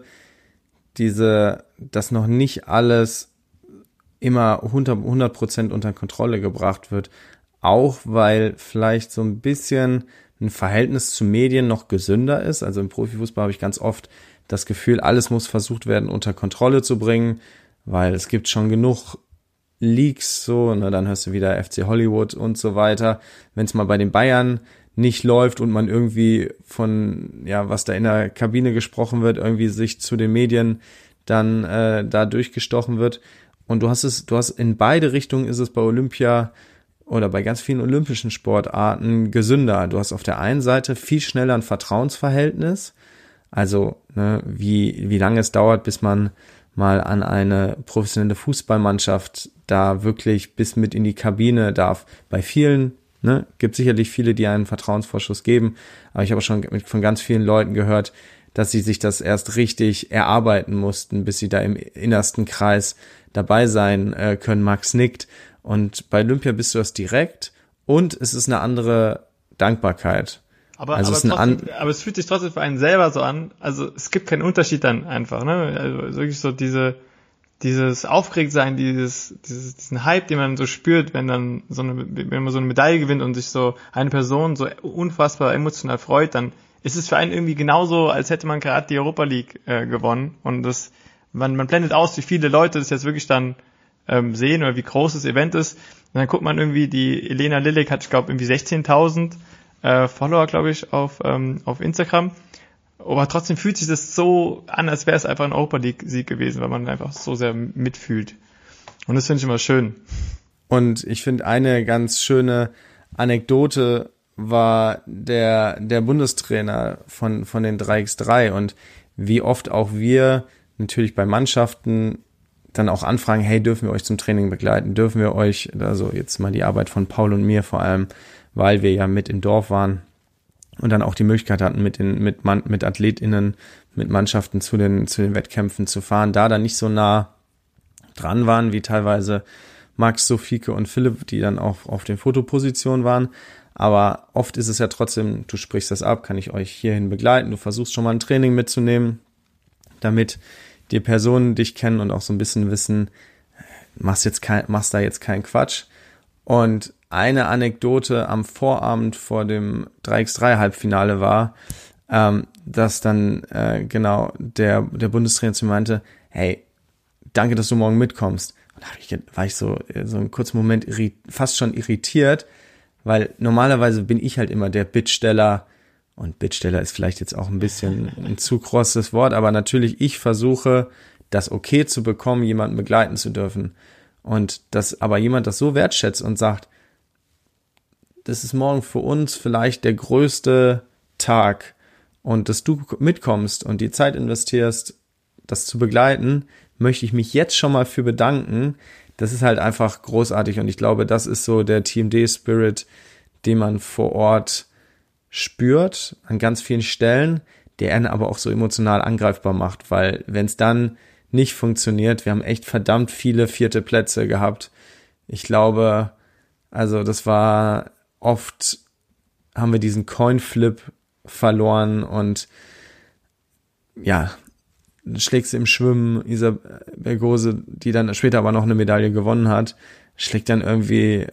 dass noch nicht alles immer 100% unter Kontrolle gebracht wird, auch weil vielleicht so ein bisschen ein Verhältnis zu Medien noch gesünder ist. Also im Profifußball habe ich ganz oft das Gefühl, alles muss versucht werden, unter Kontrolle zu bringen, weil es gibt schon genug Leaks, so, ne, dann hörst du wieder FC Hollywood und so weiter. Wenn es mal bei den Bayern nicht läuft und man irgendwie von, ja, was da in der Kabine gesprochen wird, irgendwie sich zu den Medien dann da durchgestochen wird. Und du hast in beide Richtungen ist es bei Olympia oder bei ganz vielen olympischen Sportarten gesünder. Du hast auf der einen Seite viel schneller ein Vertrauensverhältnis, also ne, wie lange es dauert, bis man mal an eine professionelle Fußballmannschaft da wirklich bis mit in die Kabine darf. Bei vielen, ne, gibt sicherlich viele, die einen Vertrauensvorschuss geben, aber ich habe schon von ganz vielen Leuten gehört, dass sie sich das erst richtig erarbeiten mussten, bis sie da im innersten Kreis dabei sein können. Max nickt. Und bei Olympia bist du das direkt und es ist eine andere Dankbarkeit. Aber es fühlt sich trotzdem für einen selber so an. Also es gibt keinen Unterschied dann einfach, ne? Also wirklich so dieses Aufgeregtsein, diesen Hype, den man so spürt, wenn man so eine Medaille gewinnt und sich so eine Person so unfassbar emotional freut, dann ist es für einen irgendwie genauso, als hätte man gerade die Europa League gewonnen. Und man blendet aus, wie viele Leute das jetzt wirklich dann sehen oder wie groß das Event ist. Und dann guckt man irgendwie, die Elena Lilik hat, ich glaube, irgendwie 16.000 Follower, glaube ich, auf Instagram. Aber trotzdem fühlt sich das so an, als wäre es einfach ein Europa League-Sieg gewesen, weil man einfach so sehr mitfühlt. Und das finde ich immer schön. Und ich finde, eine ganz schöne Anekdote war der Bundestrainer von den 3x3 und wie oft auch wir natürlich bei Mannschaften dann auch anfragen, hey, dürfen wir euch zum Training begleiten? Dürfen wir euch, also jetzt mal die Arbeit von Paul und mir vor allem, weil wir ja mit im Dorf waren und dann auch die Möglichkeit hatten, mit AthletInnen, mit Mannschaften zu den Wettkämpfen zu fahren, da dann nicht so nah dran waren, wie teilweise Max, Sofieke und Philipp, die dann auch auf den Fotopositionen waren. Aber oft ist es ja trotzdem, du sprichst das ab, kann ich euch hierhin begleiten, du versuchst schon mal ein Training mitzunehmen, damit die Personen dich kennen und auch so ein bisschen wissen, machst da jetzt keinen Quatsch. Und eine Anekdote am Vorabend vor dem 3x3-Halbfinale war, dass dann genau der Bundestrainer zu mir meinte, hey, danke, dass du morgen mitkommst. Und da war ich so einen kurzen Moment fast schon irritiert, weil normalerweise bin ich halt immer der Bittsteller, und Bittsteller ist vielleicht jetzt auch ein bisschen ein zu krasses Wort, aber natürlich, ich versuche, das okay zu bekommen, jemanden begleiten zu dürfen. Und dass aber jemand das so wertschätzt und sagt, das ist morgen für uns vielleicht der größte Tag und dass du mitkommst und die Zeit investierst, das zu begleiten, möchte ich mich jetzt schon mal für bedanken. Das ist halt einfach großartig und ich glaube, das ist so der TMD-Spirit, den man vor Ort spürt an ganz vielen Stellen, der einen aber auch so emotional angreifbar macht, weil wenn es dann nicht funktioniert, wir haben echt verdammt viele 4. Plätze gehabt. Ich glaube, also das war oft, haben wir diesen Coinflip verloren und ja, schlägt sie im Schwimmen, Isabel Gose, die dann später aber noch eine Medaille gewonnen hat, schlägt dann irgendwie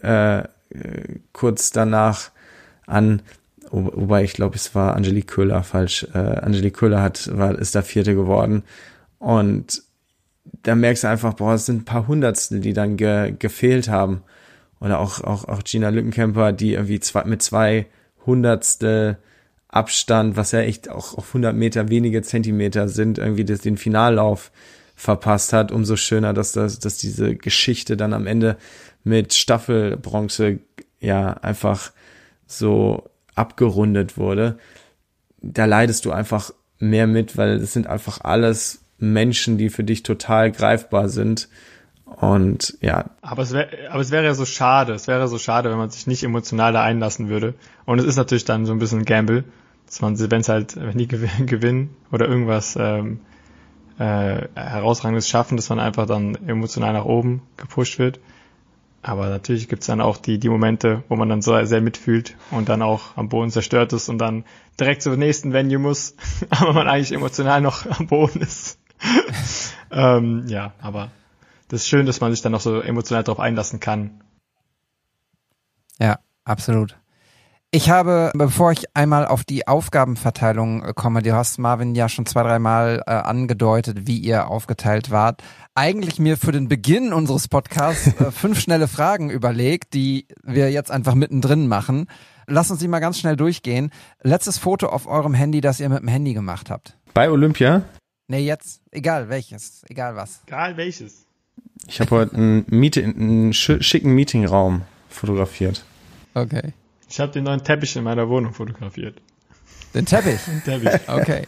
kurz danach an, wobei ich glaube, es war Angelique Köhler, falsch. Angelique Köhler ist da 4. geworden. Und da merkst du einfach, es sind ein paar Hundertstel, die dann gefehlt haben. Oder auch Gina Lückenkämper, die irgendwie mit 2 Hundertstel Abstand, was ja echt auch auf 100 Meter wenige Zentimeter sind, irgendwie den Finallauf verpasst hat. Umso schöner, dass diese Geschichte dann am Ende mit Staffelbronze ja einfach so abgerundet wurde. Da leidest du einfach mehr mit, weil es sind einfach alles Menschen, die für dich total greifbar sind. Und ja. Aber es wäre ja so schade. Es wäre so schade, wenn man sich nicht emotional da einlassen würde. Und es ist natürlich dann so ein bisschen ein Gamble, dass man, wenn die gewinnen oder irgendwas Herausragendes schaffen, dass man einfach dann emotional nach oben gepusht wird. Aber natürlich gibt's dann auch die Momente, wo man dann so sehr mitfühlt und dann auch am Boden zerstört ist und dann direkt zur nächsten Venue muss, aber man eigentlich emotional noch am Boden ist. Ja, aber das ist schön, dass man sich dann noch so emotional darauf einlassen kann. Ja, absolut. Ich habe, bevor ich einmal auf die Aufgabenverteilung komme, du hast Marvin ja schon 2-3 Mal angedeutet, wie ihr aufgeteilt wart, eigentlich mir für den Beginn unseres Podcasts 5 schnelle Fragen überlegt, die wir jetzt einfach mittendrin machen. Lass uns die mal ganz schnell durchgehen. Letztes Foto auf eurem Handy, das ihr mit dem Handy gemacht habt. Bei Olympia? Nee, jetzt, egal welches, egal was. Egal welches. Ich habe heute einen schicken Meetingraum fotografiert. Okay. Ich habe den neuen Teppich in meiner Wohnung fotografiert. Den Teppich? Den Teppich. Okay.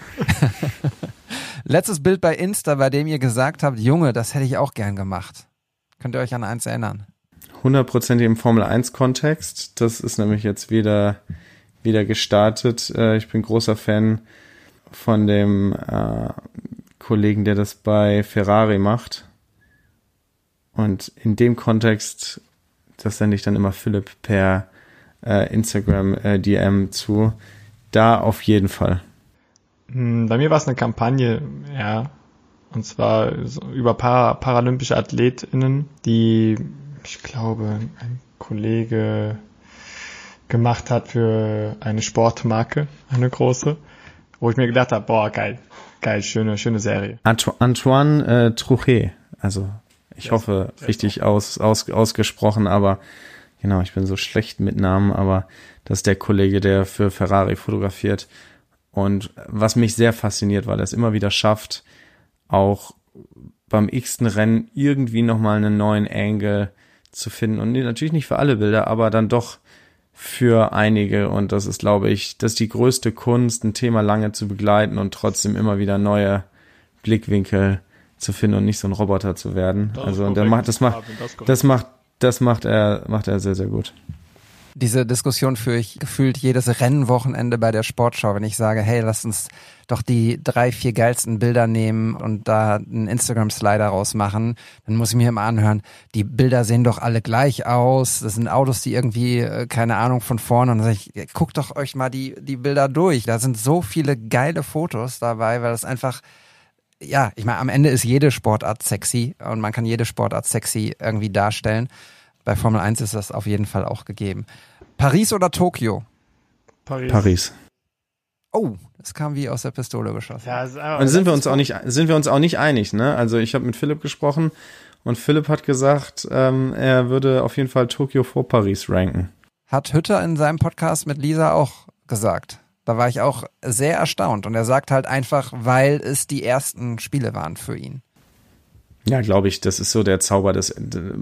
Letztes Bild bei Insta, bei dem ihr gesagt habt, Junge, das hätte ich auch gern gemacht. Könnt ihr euch an eins erinnern? 100% im Formel-1-Kontext. Das ist nämlich jetzt wieder gestartet. Ich bin großer Fan von dem Kollegen, der das bei Ferrari macht. Und in dem Kontext, das sende ich dann immer Philipp per Instagram DM zu. Da auf jeden Fall. Bei mir war es eine Kampagne, ja. Und zwar über paralympische AthletInnen, die, ich glaube, ein Kollege gemacht hat für eine Sportmarke, eine große, wo ich mir gedacht habe, geil, schöne Serie. Antoine Trouchet, also ich hoffe richtig ausgesprochen, aber genau, ich bin so schlecht mit Namen, aber das ist der Kollege, der für Ferrari fotografiert. Und was mich sehr fasziniert, weil er es immer wieder schafft, auch beim x-ten Rennen irgendwie nochmal einen neuen Angle zu finden. Und natürlich nicht für alle Bilder, aber dann doch für einige. Und das ist, glaube ich, das ist die größte Kunst, ein Thema lange zu begleiten und trotzdem immer wieder neue Blickwinkel zu finden und nicht so ein Roboter zu werden. Also und das macht er sehr, sehr gut. Diese Diskussion führe ich gefühlt jedes Rennwochenende bei der Sportschau, wenn ich sage, hey, lasst uns doch die 3-4 geilsten Bilder nehmen und da einen Instagram-Slider rausmachen, dann muss ich mir immer anhören, die Bilder sehen doch alle gleich aus, das sind Autos, die irgendwie, keine Ahnung, von vorne, und dann sage ich, guckt doch euch mal die Bilder durch, da sind so viele geile Fotos dabei, weil das einfach, ja, ich meine, am Ende ist jede Sportart sexy und man kann jede Sportart sexy irgendwie darstellen. Bei Formel 1 ist das auf jeden Fall auch gegeben. Paris oder Tokio? Paris. Oh, das kam wie aus der Pistole geschossen. Ja, und sind wir uns auch nicht einig, ne? Also ich habe mit Philipp gesprochen und Philipp hat gesagt, er würde auf jeden Fall Tokio vor Paris ranken. Hat Hütter in seinem Podcast mit Lisa auch gesagt. Da war ich auch sehr erstaunt. Und er sagt halt einfach, weil es die ersten Spiele waren für ihn. Ja, glaube ich, das ist so der Zauber, das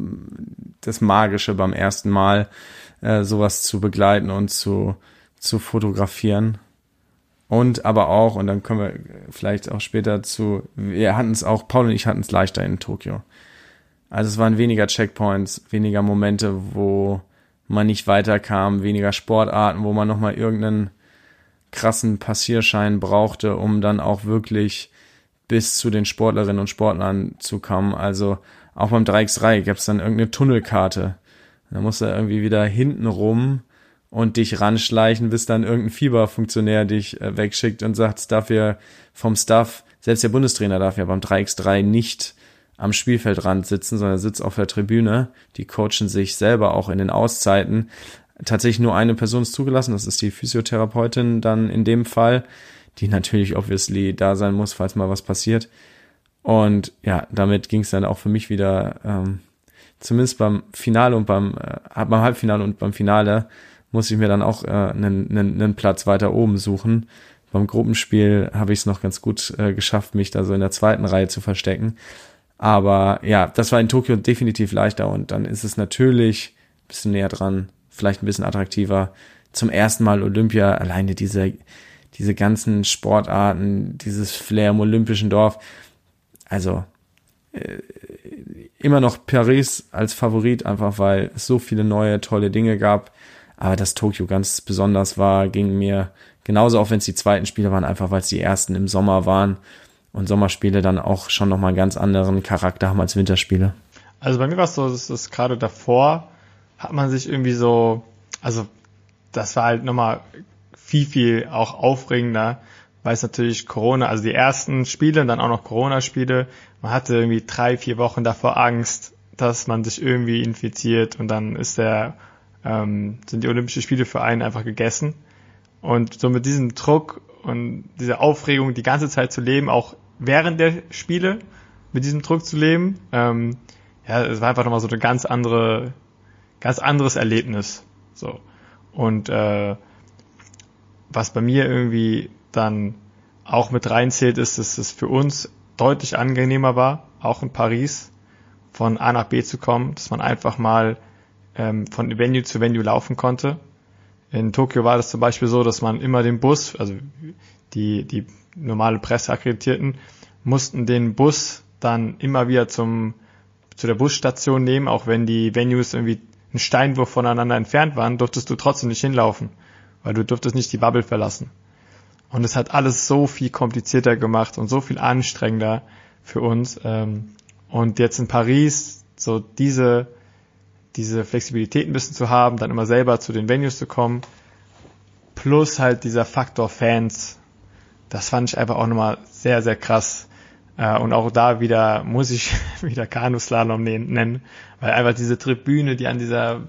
Magische beim ersten Mal, sowas zu begleiten und zu fotografieren. Und aber auch, und dann kommen wir vielleicht auch später zu, Paul und ich hatten es leichter in Tokio. Also es waren weniger Checkpoints, weniger Momente, wo man nicht weiterkam, weniger Sportarten, wo man nochmal irgendeinen krassen Passierschein brauchte, um dann auch wirklich bis zu den Sportlerinnen und Sportlern zu kommen. Also auch beim 3x3 gab es dann irgendeine Tunnelkarte. Da musst du irgendwie wieder hinten rum und dich ranschleichen, bis dann irgendein Fieberfunktionär dich wegschickt und sagt, es darf ja vom Staff, selbst der Bundestrainer darf ja beim 3x3 nicht am Spielfeldrand sitzen, sondern sitzt auf der Tribüne. Die coachen sich selber auch in den Auszeiten. Tatsächlich nur eine Person ist zugelassen, das ist die Physiotherapeutin dann in dem Fall, die natürlich obviously da sein muss, falls mal was passiert. Und ja, damit ging es dann auch für mich wieder, zumindest beim Finale und beim Halbfinale und beim Finale musste ich mir dann auch einen Platz weiter oben suchen. Beim Gruppenspiel habe ich es noch ganz gut geschafft, mich da so in der zweiten Reihe zu verstecken. Aber ja, das war in Tokio definitiv leichter und dann ist es natürlich ein bisschen näher dran, vielleicht ein bisschen attraktiver. Zum ersten Mal Olympia, alleine diese ganzen Sportarten, dieses Flair im olympischen Dorf. Also immer noch Paris als Favorit, einfach weil es so viele neue, tolle Dinge gab. Aber dass Tokio ganz besonders war, ging mir genauso, auch wenn es die zweiten Spiele waren, einfach weil es die ersten im Sommer waren und Sommerspiele dann auch schon nochmal einen ganz anderen Charakter haben als Winterspiele. Also bei mir war es so, dass das gerade davor hat man sich irgendwie so, also das war halt nochmal viel auch aufregender, weil es natürlich Corona, also die ersten Spiele und dann auch noch Corona-Spiele, man hatte irgendwie 3-4 Wochen davor Angst, dass man sich irgendwie infiziert und dann sind die Olympischen Spiele für einen einfach gegessen. Und so mit diesem Druck und dieser Aufregung die ganze Zeit zu leben, auch während der Spiele mit diesem Druck zu leben, es war einfach nochmal so ein ganz anderes Erlebnis. So. Und was bei mir irgendwie dann auch mit reinzählt, ist, dass es für uns deutlich angenehmer war, auch in Paris von A nach B zu kommen, dass man einfach mal von Venue zu Venue laufen konnte. In Tokio war das zum Beispiel so, dass man immer den Bus, also die normale Presseakkreditierten, mussten den Bus dann immer wieder zu der Busstation nehmen, auch wenn die Venues irgendwie einen Steinwurf voneinander entfernt waren, durftest du trotzdem nicht hinlaufen, weil du durftest nicht die Bubble verlassen. Und es hat alles so viel komplizierter gemacht und so viel anstrengender für uns. Und jetzt in Paris so diese Flexibilität ein bisschen zu haben, dann immer selber zu den Venues zu kommen, plus halt dieser Faktor Fans, das fand ich einfach auch nochmal sehr, sehr krass. Und auch da muss ich wieder Kanuslalom nennen, weil einfach diese Tribüne, die an diesem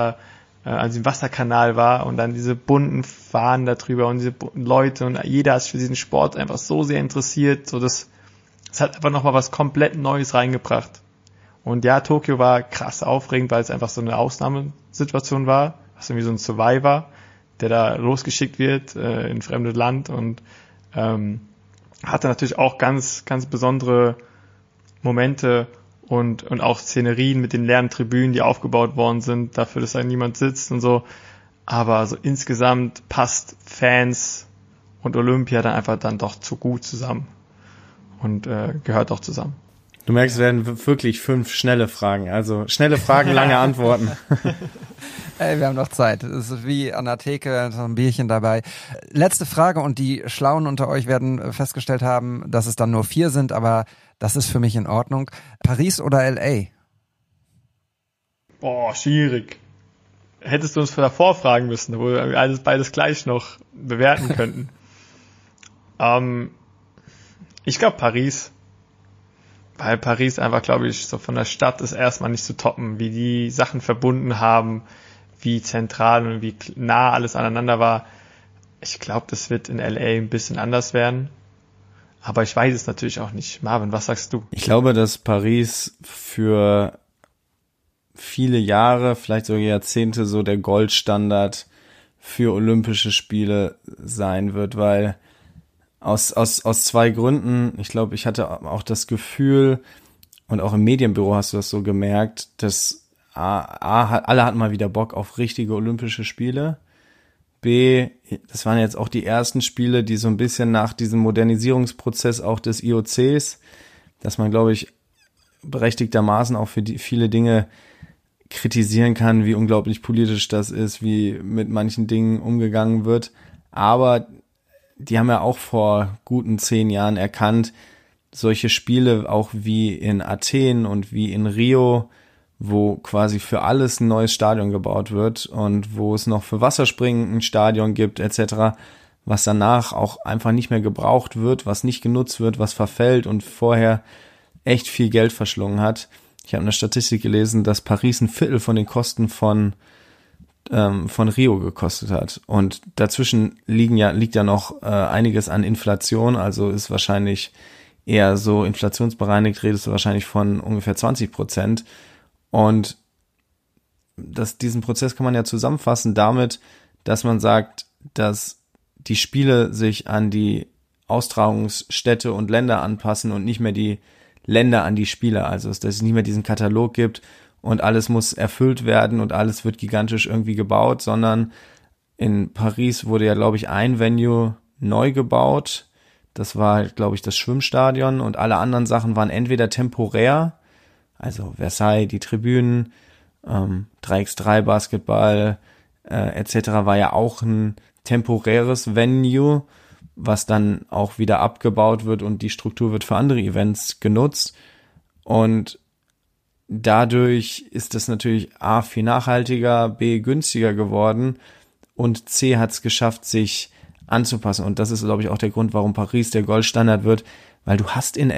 Wasserkanal war und dann diese bunten Fahnen da drüber und diese bunten Leute und jeder ist für diesen Sport einfach so sehr interessiert, so das hat einfach nochmal was komplett Neues reingebracht. Und ja, Tokio war krass aufregend, weil es einfach so eine Ausnahmesituation war, was irgendwie so ein Survivor, der da losgeschickt wird in ein fremdes Land und hatte natürlich auch ganz, ganz besondere Momente und auch Szenerien mit den leeren Tribünen, die aufgebaut worden sind, dafür, dass da niemand sitzt und so. Aber so insgesamt passt Fans und Olympia dann einfach dann doch zu gut zusammen und gehört auch zusammen. Du merkst, es werden wirklich 5 schnelle Fragen. Also schnelle Fragen, lange Antworten. Ey, wir haben noch Zeit. Es ist wie an der Theke, so ein Bierchen dabei. Letzte Frage, und die Schlauen unter euch werden festgestellt haben, dass es dann nur 4 sind, aber das ist für mich in Ordnung. Paris oder LA? Boah, schwierig. Hättest du uns davor fragen müssen, wo wir beides gleich noch bewerten könnten. Ich glaube Paris. Weil Paris einfach, glaube ich, so von der Stadt ist erstmal nicht zu toppen, wie die Sachen verbunden haben, wie zentral und wie nah alles aneinander war. Ich glaube, das wird in LA ein bisschen anders werden. Aber ich weiß es natürlich auch nicht. Marvin, was sagst du? Ich glaube, dass Paris für viele Jahre, vielleicht sogar Jahrzehnte, so der Goldstandard für Olympische Spiele sein wird, weil aus 2 Gründen. Ich glaube, ich hatte auch das Gefühl, und auch im Medienbüro hast du das so gemerkt, dass alle hatten mal wieder Bock auf richtige Olympische Spiele. B, das waren jetzt auch die ersten Spiele, die so ein bisschen nach diesem Modernisierungsprozess auch des IOCs, dass man, glaube ich, berechtigtermaßen auch für viele Dinge kritisieren kann, wie unglaublich politisch das ist, wie mit manchen Dingen umgegangen wird. Aber die haben ja auch vor guten 10 Jahren erkannt, solche Spiele auch wie in Athen und wie in Rio, wo quasi für alles ein neues Stadion gebaut wird und wo es noch für Wasserspringen ein Stadion gibt etc., was danach auch einfach nicht mehr gebraucht wird, was nicht genutzt wird, was verfällt und vorher echt viel Geld verschlungen hat. Ich habe eine Statistik gelesen, dass Paris 1/4 von den Kosten von Rio gekostet hat. Und dazwischen liegt ja noch einiges an Inflation, also ist wahrscheinlich eher so inflationsbereinigt, redest du wahrscheinlich von ungefähr 20%. Und diesen Prozess kann man ja zusammenfassen damit, dass man sagt, dass die Spiele sich an die Austragungsstädte und Länder anpassen und nicht mehr die Länder an die Spieler. Also dass es nicht mehr diesen Katalog gibt und alles muss erfüllt werden und alles wird gigantisch irgendwie gebaut, sondern in Paris wurde ja, glaube ich, ein Venue neu gebaut. Das war, glaube ich, das Schwimmstadion und alle anderen Sachen waren entweder temporär, also Versailles, die Tribünen, 3x3 Basketball etc. war ja auch ein temporäres Venue, was dann auch wieder abgebaut wird und die Struktur wird für andere Events genutzt. Und dadurch ist es natürlich A, viel nachhaltiger, B, günstiger geworden und C, hat es geschafft, sich anzupassen. Und das ist, glaube ich, auch der Grund, warum Paris der Goldstandard wird, weil du hast in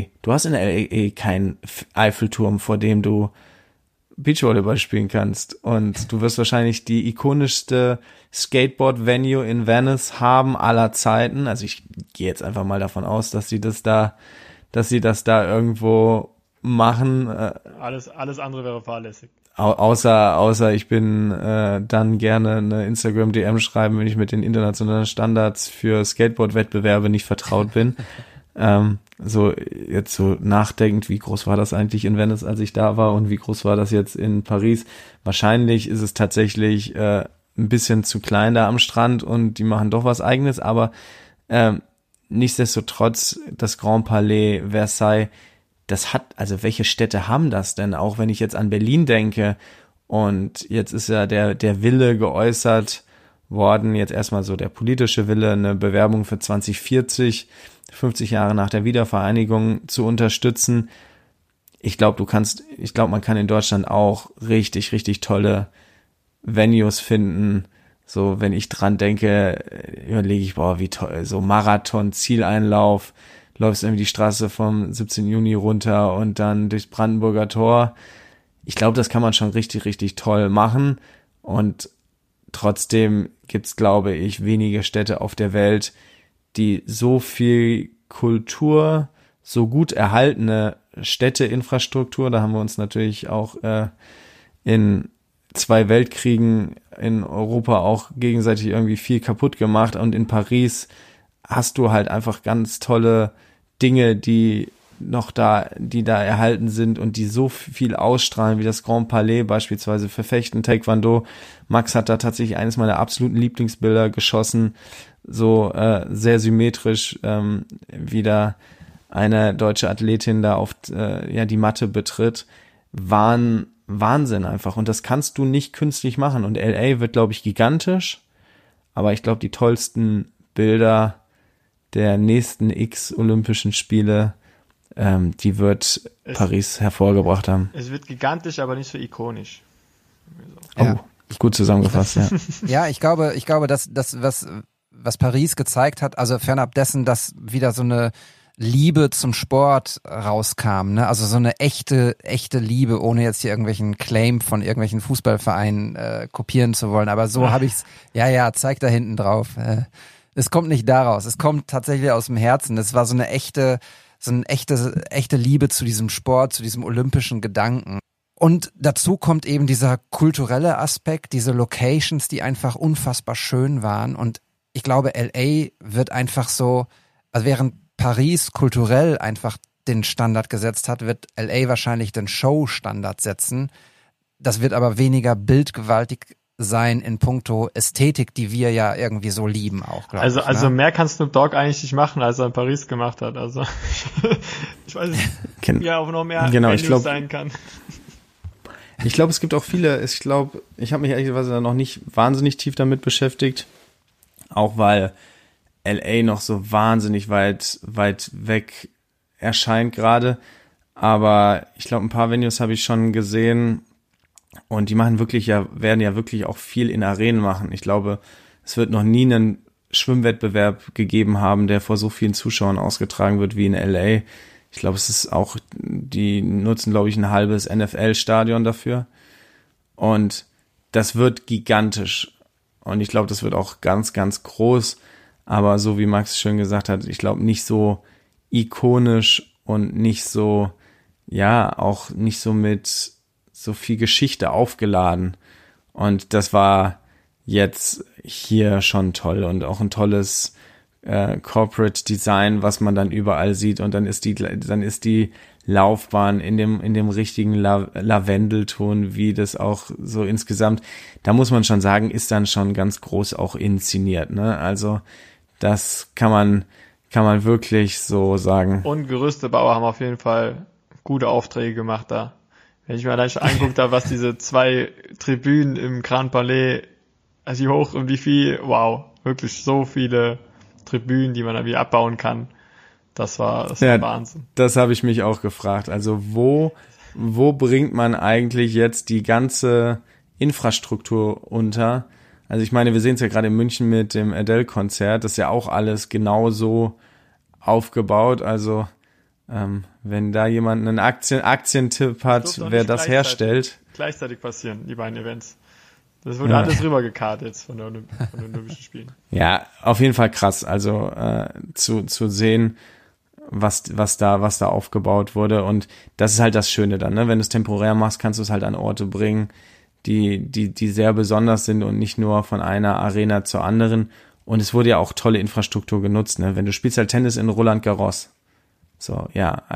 LA keinen Eiffelturm, vor dem du Beachvolleyball spielen kannst. Und du wirst wahrscheinlich die ikonischste Skateboard-Venue in Venice haben aller Zeiten. Also ich gehe jetzt einfach mal davon aus, dass sie das da irgendwo machen. Alles andere wäre fahrlässig. Außer ich bin dann gerne eine Instagram-DM schreiben, wenn ich mit den internationalen Standards für Skateboard-Wettbewerbe nicht vertraut bin. So jetzt so nachdenkend, wie groß war das eigentlich in Venice, als ich da war und wie groß war das jetzt in Paris? Wahrscheinlich ist es tatsächlich ein bisschen zu klein da am Strand und die machen doch was Eigenes, aber nichtsdestotrotz das Grand Palais, Versailles, also welche Städte haben das denn? Auch wenn ich jetzt an Berlin denke und jetzt ist ja der Wille geäußert worden, jetzt erstmal so der politische Wille, eine Bewerbung für 2040, 50 Jahre nach der Wiedervereinigung zu unterstützen. Ich glaube, man kann in Deutschland auch richtig, richtig tolle Venues finden. So, wenn ich dran denke, überlege ich, wie toll, so Marathon, Zieleinlauf, läufst irgendwie die Straße vom 17. Juni runter und dann durchs Brandenburger Tor. Ich glaube, das kann man schon richtig, richtig toll machen. Und trotzdem gibt's, glaube ich, wenige Städte auf der Welt, die so viel Kultur, so gut erhaltene Städteinfrastruktur, da haben wir uns natürlich auch in 2 Weltkriegen in Europa auch gegenseitig irgendwie viel kaputt gemacht, und in Paris hast du halt einfach ganz tolle Dinge, die da erhalten sind und die so viel ausstrahlen, wie das Grand Palais beispielsweise für Fechten, Taekwondo. Max hat da tatsächlich eines meiner absoluten Lieblingsbilder geschossen, so sehr symmetrisch, wie da eine deutsche Athletin da auf die Matte betritt. Wahnsinn einfach, und das kannst du nicht künstlich machen, und LA wird, glaube ich, gigantisch, aber ich glaube, die tollsten Bilder der nächsten X Olympischen Spiele, die wird Paris hervorgebracht haben. Es wird gigantisch, aber nicht so ikonisch. Ja. Oh, gut zusammengefasst, ja. Ja, ich glaube, dass das, was Paris gezeigt hat, also fernab dessen, dass wieder so eine Liebe zum Sport rauskam, ne? Also so eine echte Liebe, ohne jetzt hier irgendwelchen Claim von irgendwelchen Fußballvereinen kopieren zu wollen. Aber so habe ich's, zeig da hinten drauf. Es kommt nicht daraus, es kommt tatsächlich aus dem Herzen. Es war so eine echte Liebe zu diesem Sport, zu diesem olympischen Gedanken. Und dazu kommt eben dieser kulturelle Aspekt, diese Locations, die einfach unfassbar schön waren. Und ich glaube, LA wird einfach so, also während Paris kulturell einfach den Standard gesetzt hat, wird LA wahrscheinlich den Show-Standard setzen. Das wird aber weniger bildgewaltig sein in puncto Ästhetik, die wir ja irgendwie so lieben auch, glaube ich. Also mehr kann Snoop Dogg eigentlich nicht machen, als er in Paris gemacht hat. Also ich weiß nicht, wie er auch noch mehr Venues sein kann. Ich glaube, es gibt auch viele, ich habe mich ehrlicherweise noch nicht wahnsinnig tief damit beschäftigt, auch weil LA noch so wahnsinnig weit weg erscheint gerade, aber ich glaube, ein paar Venues habe ich schon gesehen, und die werden ja wirklich auch viel in Arenen machen. Ich glaube, es wird noch nie einen Schwimmwettbewerb gegeben haben, der vor so vielen Zuschauern ausgetragen wird wie in LA. Ich glaube, es ist auch, die nutzen, glaube ich, ein halbes NFL-Stadion dafür. Und das wird gigantisch. Und ich glaube, das wird auch ganz, ganz groß. Aber so wie Max schön gesagt hat, ich glaube, nicht so ikonisch und nicht so, auch nicht so mit so viel Geschichte aufgeladen. Und das war jetzt hier schon toll und auch ein tolles Corporate Design, was man dann überall sieht, und dann ist die Laufbahn in dem richtigen Lavendelton, wie das auch so insgesamt, da muss man schon sagen, ist dann schon ganz groß auch inszeniert, ne? Also das kann man wirklich so sagen. Und Gerüstebauer haben auf jeden Fall gute Aufträge gemacht da. Wenn ich mir allein schon angeguckt habe, was diese 2 Tribünen im Grand Palais, also wie hoch und wie viel, wow, wirklich so viele Tribünen, die man da wieder abbauen kann. Das war Wahnsinn. Das habe ich mich auch gefragt. Also wo bringt man eigentlich jetzt die ganze Infrastruktur unter? Also ich meine, wir sehen es ja gerade in München mit dem Adele-Konzert, das ist ja auch alles genauso aufgebaut. Also wenn da jemand einen Aktientipp hat, wer das herstellt. Gleichzeitig passieren, die beiden Events. Das wurde alles rübergekartet jetzt von den Olympischen Spielen. Ja, auf jeden Fall krass. Also zu sehen, was da aufgebaut wurde. Und das ist halt das Schöne dann, ne? Wenn du es temporär machst, kannst du es halt an Orte bringen, die sehr besonders sind und nicht nur von einer Arena zur anderen. Und es wurde ja auch tolle Infrastruktur genutzt, ne? Wenn du spielst halt Tennis in Roland Garros. So,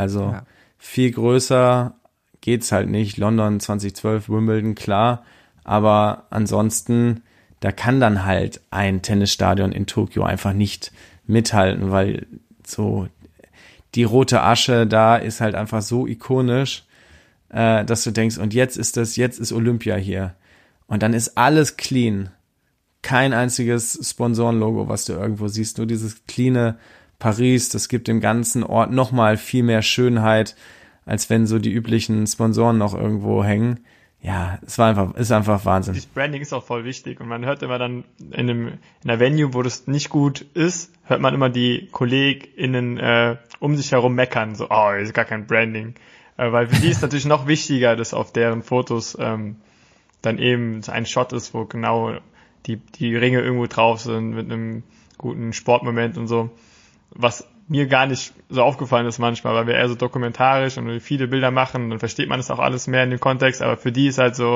viel größer geht's halt nicht. London 2012, Wimbledon, klar. Aber ansonsten, da kann dann halt ein Tennisstadion in Tokio einfach nicht mithalten, weil so die rote Asche da ist halt einfach so ikonisch, dass du denkst, und jetzt ist Olympia hier. Und dann ist alles clean. Kein einziges Sponsorenlogo, was du irgendwo siehst. Nur dieses cleane Paris, das gibt dem ganzen Ort nochmal viel mehr Schönheit, als wenn so die üblichen Sponsoren noch irgendwo hängen. Ja, ist einfach Wahnsinn. Das Branding ist auch voll wichtig, und man hört immer dann in einer Venue, wo das nicht gut ist, hört man immer die KollegInnen um sich herum meckern, so, hier ist gar kein Branding. Weil für die ist natürlich noch wichtiger, dass auf deren Fotos dann eben ein Shot ist, wo genau die Ringe irgendwo drauf sind, mit einem guten Sportmoment und so. Was mir gar nicht so aufgefallen ist manchmal, weil wir eher so dokumentarisch und viele Bilder machen, dann versteht man das auch alles mehr in dem Kontext, aber für die ist halt so,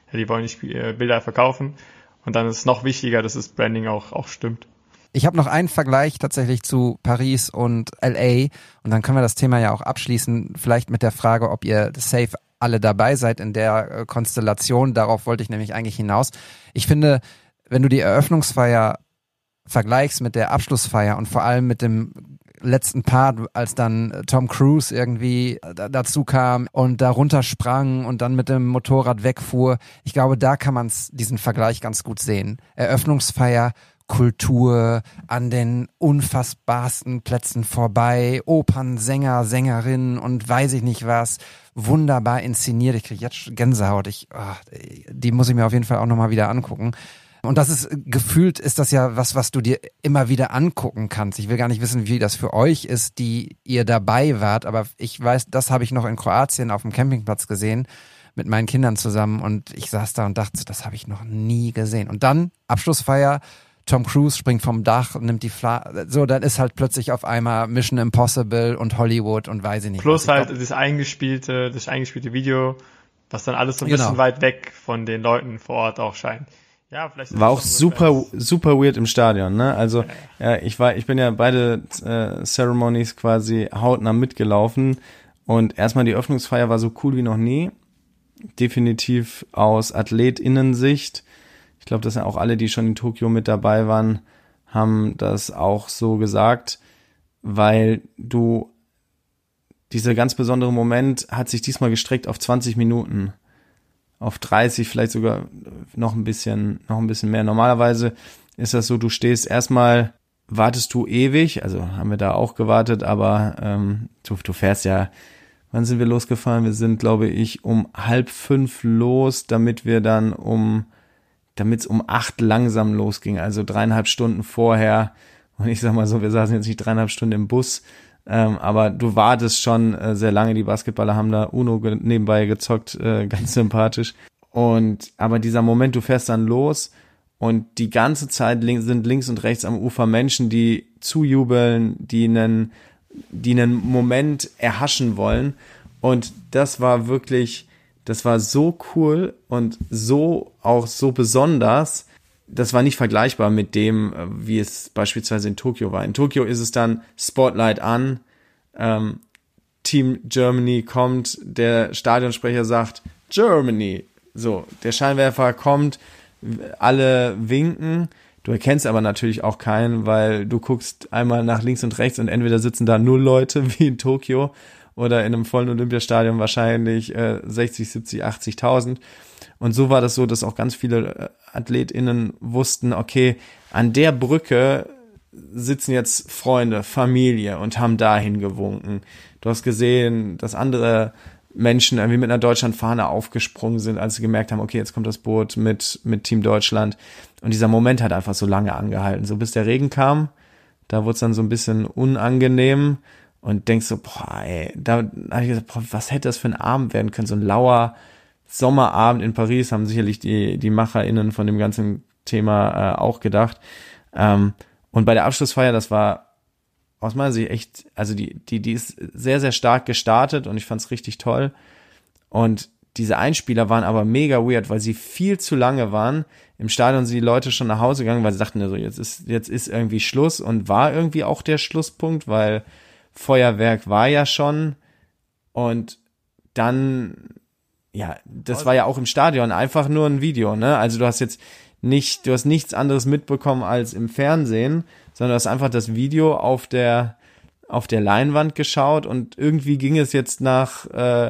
ja, die wollen die Bilder verkaufen. Und dann ist es noch wichtiger, dass das Branding auch stimmt. Ich habe noch einen Vergleich tatsächlich zu Paris und LA und dann können wir das Thema ja auch abschließen, vielleicht mit der Frage, ob ihr safe alle dabei seid in der Konstellation. Darauf wollte ich nämlich eigentlich hinaus. Ich finde, wenn du die Eröffnungsfeier vergleichst mit der Abschlussfeier und vor allem mit dem letzten Part, als dann Tom Cruise irgendwie dazu kam und da runtersprang und dann mit dem Motorrad wegfuhr, ich glaube, da kann man diesen Vergleich ganz gut sehen. Eröffnungsfeier, Kultur, an den unfassbarsten Plätzen vorbei, Opern, Sänger, Sängerinnen und weiß ich nicht was, wunderbar inszeniert. Ich kriege jetzt Gänsehaut. Die muss ich mir auf jeden Fall auch nochmal wieder angucken. Und das ist, gefühlt ist das ja was du dir immer wieder angucken kannst. Ich will gar nicht wissen, wie das für euch ist, die ihr dabei wart, aber ich weiß, das habe ich noch in Kroatien auf dem Campingplatz gesehen, mit meinen Kindern zusammen und ich saß da und dachte, das habe ich noch nie gesehen. Und dann, Abschlussfeier, Tom Cruise springt vom Dach und nimmt dann ist halt plötzlich auf einmal Mission Impossible und Hollywood und weiß ich nicht. Plus halt das eingespielte Video, was dann alles so ein bisschen weit weg von den Leuten vor Ort auch scheint. Ja, vielleicht war auch super weird im Stadion, ne? Also ich bin ja beide Ceremonies quasi hautnah mitgelaufen und erstmal die Öffnungsfeier war so cool wie noch nie. Definitiv aus AthletInnen-Sicht. Ich glaube, dass ja auch alle, die schon in Tokio mit dabei waren, haben das auch so gesagt, weil dieser ganz besondere Moment hat sich diesmal gestreckt auf 20 Minuten. Auf 30, vielleicht sogar noch ein bisschen mehr. Normalerweise ist das so, du stehst erstmal, wartest du ewig, also haben wir da auch gewartet, aber du fährst ja, wann sind wir losgefahren? Wir sind, glaube ich, um 4:30 los, damit es um 8 langsam losging, also 3,5 Stunden vorher. Und ich sag mal so, wir saßen jetzt nicht 3,5 Stunden im Bus, aber du wartest schon sehr lange. Die Basketballer haben da Uno nebenbei gezockt, ganz sympathisch. Aber dieser Moment, du fährst dann los und die ganze Zeit sind links und rechts am Ufer Menschen, die zujubeln, die einen Moment erhaschen wollen. Und das war so cool und so besonders. Das war nicht vergleichbar mit dem, wie es beispielsweise in Tokio war. In Tokio ist es dann Spotlight an, Team Germany kommt, der Stadionsprecher sagt Germany. So, der Scheinwerfer kommt, alle winken. Du erkennst aber natürlich auch keinen, weil du guckst einmal nach links und rechts und entweder sitzen da 0 Leute wie in Tokio oder in einem vollen Olympiastadion wahrscheinlich 60, 70, 80.000. Und so war das so, dass auch ganz viele AthletInnen wussten, okay, an der Brücke sitzen jetzt Freunde, Familie und haben dahin gewunken. Du hast gesehen, dass andere Menschen irgendwie mit einer Deutschlandfahne aufgesprungen sind, als sie gemerkt haben, okay, jetzt kommt das Boot mit Team Deutschland. Und dieser Moment hat einfach so lange angehalten, so bis der Regen kam. Da wurde es dann so ein bisschen unangenehm und denkst so, da habe ich gesagt, was hätte das für ein Abend werden können? So ein lauer Sommerabend in Paris, haben sicherlich die MacherInnen von dem ganzen Thema auch gedacht. Und bei der Abschlussfeier, das war aus meiner Sicht echt, also die ist sehr, sehr stark gestartet und ich fand's richtig toll. Und diese Einspieler waren aber mega weird, weil sie viel zu lange waren. Im Stadion sind die Leute schon nach Hause gegangen, weil sie dachten, also jetzt ist irgendwie Schluss, und war irgendwie auch der Schlusspunkt, weil Feuerwerk war ja schon. Und dann, ja, das war ja auch im Stadion einfach nur ein Video, ne? Also du hast nichts anderes mitbekommen als im Fernsehen, sondern du hast einfach das Video auf der Leinwand geschaut, und irgendwie ging es nach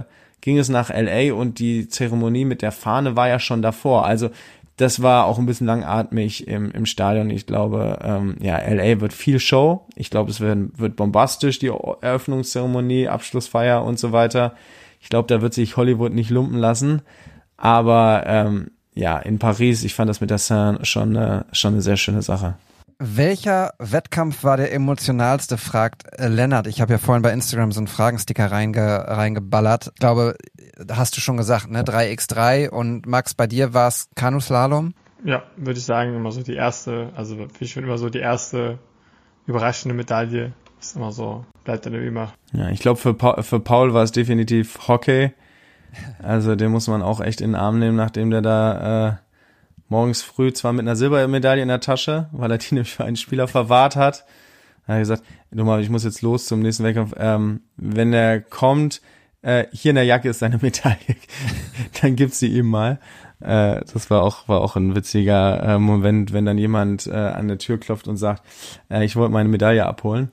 LA, und die Zeremonie mit der Fahne war ja schon davor. Also das war auch ein bisschen langatmig im Stadion. Ich glaube, LA wird viel Show. Ich glaube, es wird bombastisch, die Eröffnungszeremonie, Abschlussfeier und so weiter. Ich glaube, da wird sich Hollywood nicht lumpen lassen. Aber in Paris, ich fand das mit der Seine schon eine sehr schöne Sache. Welcher Wettkampf war der emotionalste, fragt Lennart. Ich habe ja vorhin bei Instagram so einen Fragensticker reingeballert. Ich glaube, hast du schon gesagt, ne? 3x3. Und Max, bei dir war es Kanuslalom? Ja, würde ich sagen, immer so die erste, also ich finde immer so die erste überraschende Medaille ist immer so, bleibt dann immer. Ja, ich glaube, für Paul war es definitiv Hockey. Also den muss man auch echt in den Arm nehmen, nachdem der da morgens früh zwar mit einer Silbermedaille in der Tasche, weil er die nämlich für einen Spieler verwahrt hat, hat er gesagt, du mal, ich muss jetzt los zum nächsten Wettkampf. Wenn er kommt, hier in der Jacke ist seine Medaille, dann gibt's sie ihm mal. Das war auch ein witziger Moment, wenn dann jemand an der Tür klopft und sagt, ich wollte meine Medaille abholen.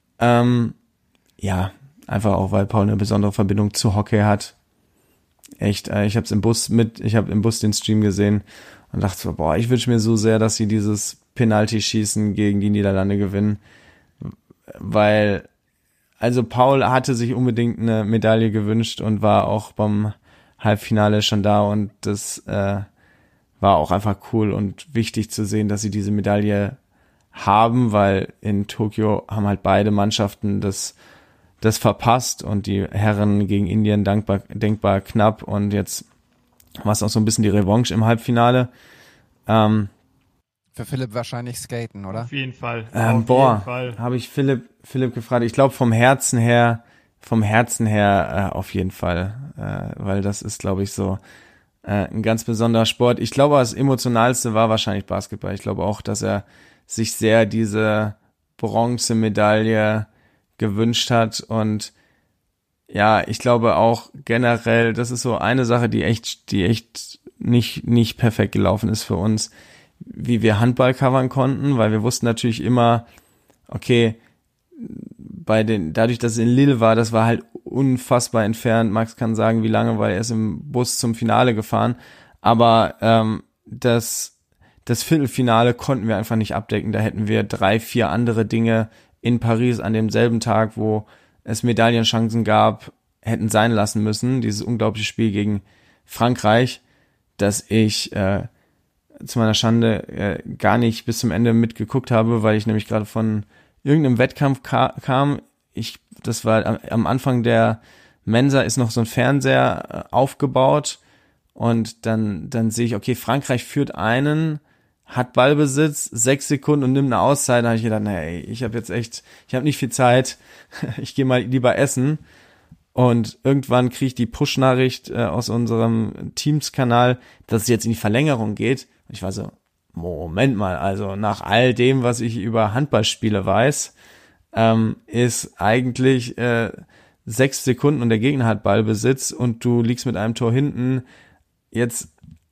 Ja, einfach auch, weil Paul eine besondere Verbindung zu Hockey hat. Echt, ich habe im Bus den Stream gesehen und dachte so, boah, ich wünsche mir so sehr, dass sie dieses Penalty-Schießen gegen die Niederlande gewinnen, weil, also Paul hatte sich unbedingt eine Medaille gewünscht und war auch beim Halbfinale schon da und das war auch einfach cool und wichtig zu sehen, dass sie diese Medaille haben, weil in Tokio haben halt beide Mannschaften das verpasst und die Herren gegen Indien denkbar knapp und jetzt war es auch so ein bisschen die Revanche im Halbfinale. Für Philipp wahrscheinlich Skaten, oder? Auf jeden Fall. Habe ich Philipp gefragt. Ich glaube vom Herzen her auf jeden Fall, weil das ist, glaube ich, so ein ganz besonderer Sport. Ich glaube, das Emotionalste war wahrscheinlich Basketball. Ich glaube auch, dass er sich sehr diese Bronzemedaille gewünscht hat und ja, ich glaube auch generell, das ist so eine Sache, die echt nicht perfekt gelaufen ist für uns, wie wir Handball covern konnten, weil wir wussten natürlich immer, okay, dadurch, dass es in Lille war, das war halt unfassbar entfernt. Max kann sagen, wie lange, weil er ist im Bus zum Finale gefahren, aber das Viertelfinale konnten wir einfach nicht abdecken. Da hätten wir 3-4 andere Dinge in Paris an demselben Tag, wo es Medaillenchancen gab, hätten sein lassen müssen. Dieses unglaubliche Spiel gegen Frankreich, das ich zu meiner Schande gar nicht bis zum Ende mitgeguckt habe, weil ich nämlich gerade von irgendeinem Wettkampf kam. Das war am Anfang der Mensa ist noch so ein Fernseher aufgebaut und dann sehe ich, okay, Frankreich führt hat Ballbesitz, 6 Sekunden und nimmt eine Auszeit. Da habe ich gedacht, nee, ich habe nicht viel Zeit, ich gehe mal lieber essen. Und irgendwann kriege ich die Push-Nachricht aus unserem Teams-Kanal, dass es jetzt in die Verlängerung geht. Und ich war so, Moment mal, also nach all dem, was ich über Handballspiele weiß, ist eigentlich 6 Sekunden und der Gegner hat Ballbesitz und du liegst mit einem Tor hinten. Jetzt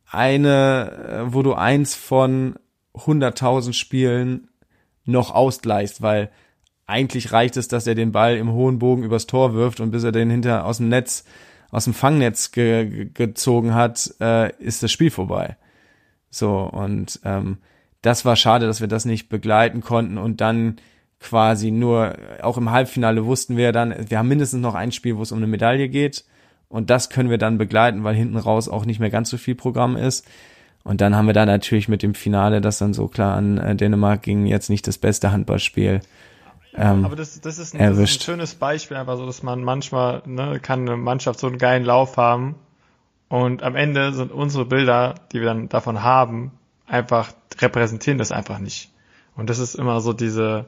wo du eins von 100.000 Spielen noch ausgleichst, weil eigentlich reicht es, dass er den Ball im hohen Bogen übers Tor wirft und bis er den aus dem Fangnetz gezogen hat, ist das Spiel vorbei. So, und das war schade, dass wir das nicht begleiten konnten und dann quasi nur, auch im Halbfinale wussten wir haben mindestens noch ein Spiel, wo es um eine Medaille geht. Und das können wir dann begleiten, weil hinten raus auch nicht mehr ganz so viel Programm ist. Und dann haben wir da natürlich mit dem Finale, das dann so klar an Dänemark ging, jetzt nicht das beste Handballspiel aber das ist ein schönes Beispiel, einfach so, dass man manchmal, kann eine Mannschaft so einen geilen Lauf haben und am Ende sind unsere Bilder, die wir dann davon haben, einfach repräsentieren das einfach nicht. Und das ist immer so das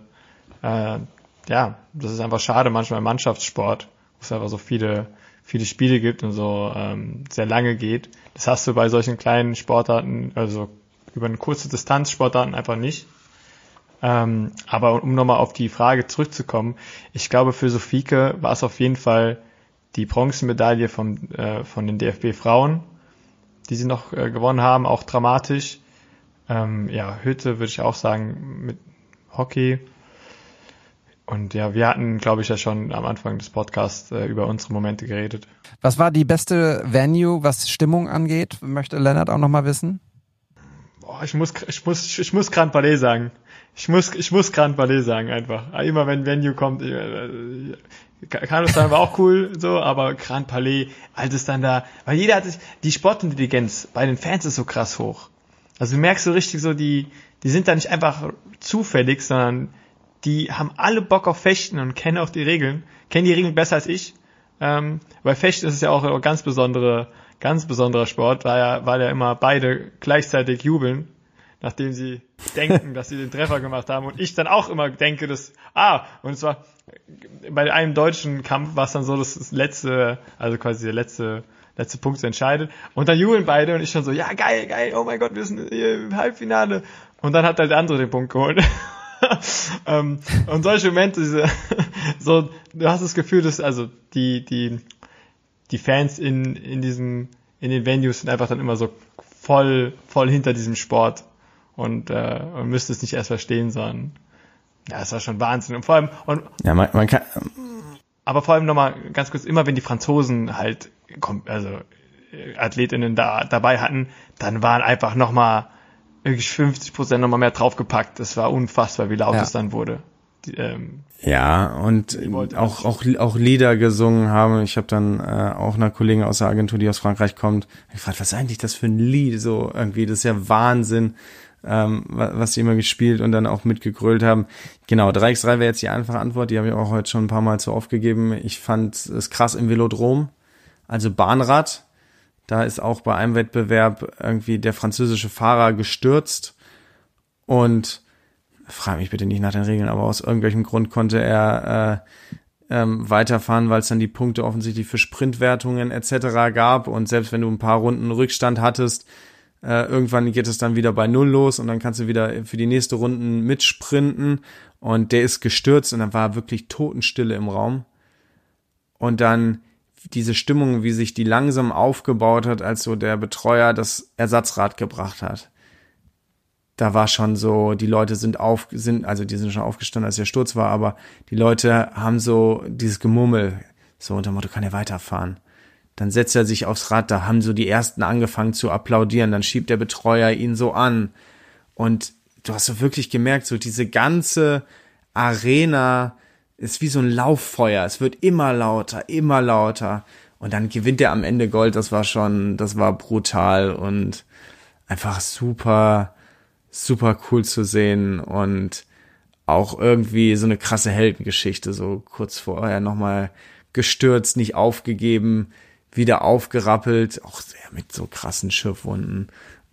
ist einfach schade manchmal im Mannschaftssport, wo es einfach so viele Spiele gibt und so sehr lange geht. Das hast du bei solchen kleinen Sportarten, also über eine kurze Distanz Sportarten einfach nicht. Aber um nochmal auf die Frage zurückzukommen, ich glaube für Sofieke war es auf jeden Fall die Bronzemedaille von den DFB Frauen, die sie noch gewonnen haben, auch dramatisch. Hütte würde ich auch sagen mit Hockey. Und ja, wir hatten, glaube ich, ja schon am Anfang des Podcasts über unsere Momente geredet. Was war die beste Venue, was Stimmung angeht? Möchte Lennart auch nochmal wissen? Ich muss Grand Palais sagen. Ich muss Grand Palais sagen einfach. Immer wenn Venue kommt, Kaiserslautern war auch cool, so, aber Grand Palais, als es dann da, weil jeder hat die Sportintelligenz bei den Fans ist so krass hoch. Also du merkst so richtig so, die sind da nicht einfach zufällig, sondern die haben alle Bock auf Fechten und kennen auch die Regeln, kennen die Regeln besser als ich. Bei Fechten ist es ja auch ein ganz besonderer Sport, weil ja immer beide gleichzeitig jubeln, nachdem sie denken, dass sie den Treffer gemacht haben und ich dann auch immer denke, und zwar bei einem deutschen Kampf war es dann so, dass das letzte letzte Punkt so entscheidet. Und dann jubeln beide und ich schon so, ja, geil, oh mein Gott, wir sind hier im Halbfinale. Und dann hat halt der andere den Punkt geholt. Und solche Momente, so, du hast das Gefühl, dass also die Fans in den Venues sind einfach dann immer so voll hinter diesem Sport und müssten es nicht erst verstehen, sondern ja, es war schon Wahnsinn. Und vor allem, ja, man kann, aber vor allem nochmal ganz kurz, immer wenn die Franzosen halt, AthletInnen dabei hatten, dann waren einfach nochmal wirklich 50% nochmal mehr draufgepackt. Das war unfassbar, wie laut es dann wurde. Ja, und auch Lieder gesungen haben. Ich habe dann auch einer Kollegin aus der Agentur, die aus Frankreich kommt, gefragt, was ist eigentlich das für ein Lied? So irgendwie, das ist ja Wahnsinn, was die immer gespielt und dann auch mitgegrölt haben. Genau, 3x3 wäre jetzt die einfache Antwort, die habe ich auch heute schon ein paar Mal so aufgegeben. Ich fand es krass im Velodrom, also Bahnrad. Da ist auch bei einem Wettbewerb irgendwie der französische Fahrer gestürzt und frag mich bitte nicht nach den Regeln, aber aus irgendwelchem Grund konnte er weiterfahren, weil es dann die Punkte offensichtlich für Sprintwertungen etc. gab und selbst wenn du ein paar Runden Rückstand hattest, irgendwann geht es dann wieder bei 0 los und dann kannst du wieder für die nächste Runden mitsprinten und der ist gestürzt und dann war wirklich Totenstille im Raum und dann diese Stimmung, wie sich die langsam aufgebaut hat, als so der Betreuer das Ersatzrad gebracht hat. Da war schon so, die Leute die sind schon aufgestanden, als der Sturz war, aber die Leute haben so dieses Gemurmel, so unter dem Motto, kann er weiterfahren. Dann setzt er sich aufs Rad, da haben so die Ersten angefangen zu applaudieren, dann schiebt der Betreuer ihn so an. Und du hast so wirklich gemerkt, so diese ganze Arena ist wie so ein Lauffeuer, es wird immer lauter. Und dann gewinnt er am Ende Gold, das war brutal und einfach super cool zu sehen und auch irgendwie so eine krasse Heldengeschichte, so kurz vorher nochmal gestürzt, nicht aufgegeben, wieder aufgerappelt, auch sehr mit so krassen Schürfwunden,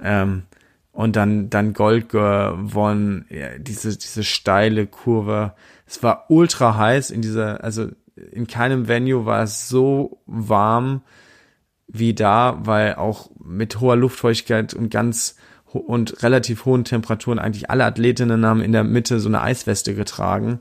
und dann Gold gewonnen, ja, diese steile Kurve, es war ultra heiß also in keinem Venue war es so warm wie da, weil auch mit hoher Luftfeuchtigkeit und relativ hohen Temperaturen eigentlich alle Athletinnen haben in der Mitte so eine Eisweste getragen.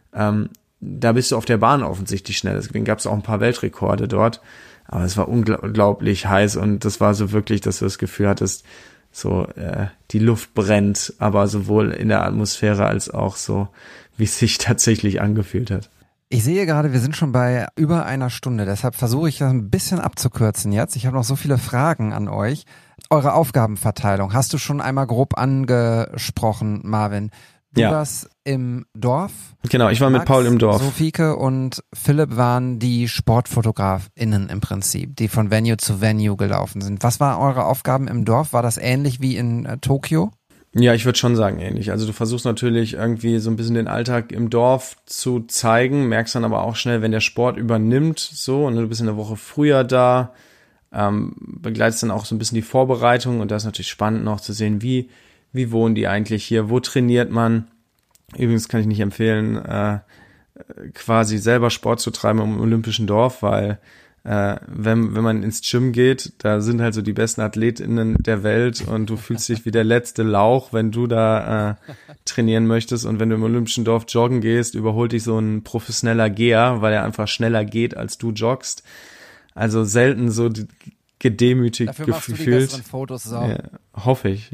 Da bist du auf der Bahn offensichtlich schnell. Deswegen gab es auch ein paar Weltrekorde dort. Aber es war unglaublich heiß und das war so wirklich, dass du das Gefühl hattest, so die Luft brennt, aber sowohl in der Atmosphäre als auch so, wie es sich tatsächlich angefühlt hat. Ich sehe gerade, wir sind schon bei über einer Stunde, deshalb versuche ich das ein bisschen abzukürzen jetzt. Ich habe noch so viele Fragen an euch. Eure Aufgabenverteilung hast du schon einmal grob angesprochen, Marvin. Du warst im Dorf. Genau, ich war mit Paul im Dorf. Sofieke und Philipp waren die SportfotografInnen im Prinzip, die von Venue zu Venue gelaufen sind. Was waren eure Aufgaben im Dorf? War das ähnlich wie in Tokio? Ja, ich würde schon sagen ähnlich. Also du versuchst natürlich irgendwie so ein bisschen den Alltag im Dorf zu zeigen, merkst dann aber auch schnell, wenn der Sport übernimmt, so, und du bist in der Woche früher da, begleitest dann auch so ein bisschen die Vorbereitung und da ist natürlich spannend noch zu sehen, wie wohnen die eigentlich hier, wo trainiert man. Übrigens kann ich nicht empfehlen, quasi selber Sport zu treiben im Olympischen Dorf, weil wenn man ins Gym geht, da sind halt so die besten AthletInnen der Welt und du fühlst dich wie der letzte Lauch, wenn du da trainieren möchtest, und wenn du im Olympischen Dorf joggen gehst, überholt dich so ein professioneller Geher, weil er einfach schneller geht, als du joggst. Also selten so gedemütigt Dafür machst gefühlt. Du die besseren Fotos, so. Ja, hoffe ich.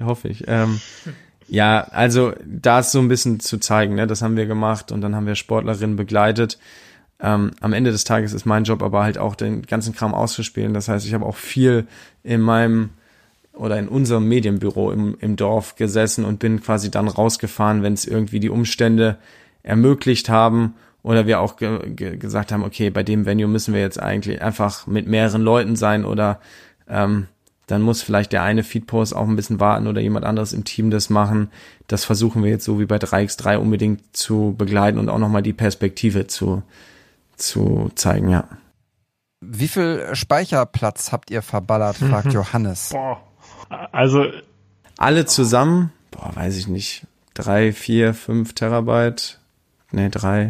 Ja, also da ist so ein bisschen zu zeigen, ne? Das haben wir gemacht und dann haben wir Sportlerinnen begleitet. Am Ende des Tages ist mein Job aber halt auch den ganzen Kram auszuspielen. Das heißt, ich habe auch viel in unserem Medienbüro im Dorf gesessen und bin quasi dann rausgefahren, wenn es irgendwie die Umstände ermöglicht haben oder wir auch gesagt haben, okay, bei dem Venue müssen wir jetzt eigentlich einfach mit mehreren Leuten sein oder dann muss vielleicht der eine Feedpost auch ein bisschen warten oder jemand anderes im Team das machen. Das versuchen wir jetzt so wie bei 3x3 unbedingt zu begleiten und auch nochmal die Perspektive zu zeigen, ja. Wie viel Speicherplatz habt ihr verballert, fragt Johannes. Boah, also alle zusammen, weiß ich nicht, 3, 4, 5 Terabyte, 3.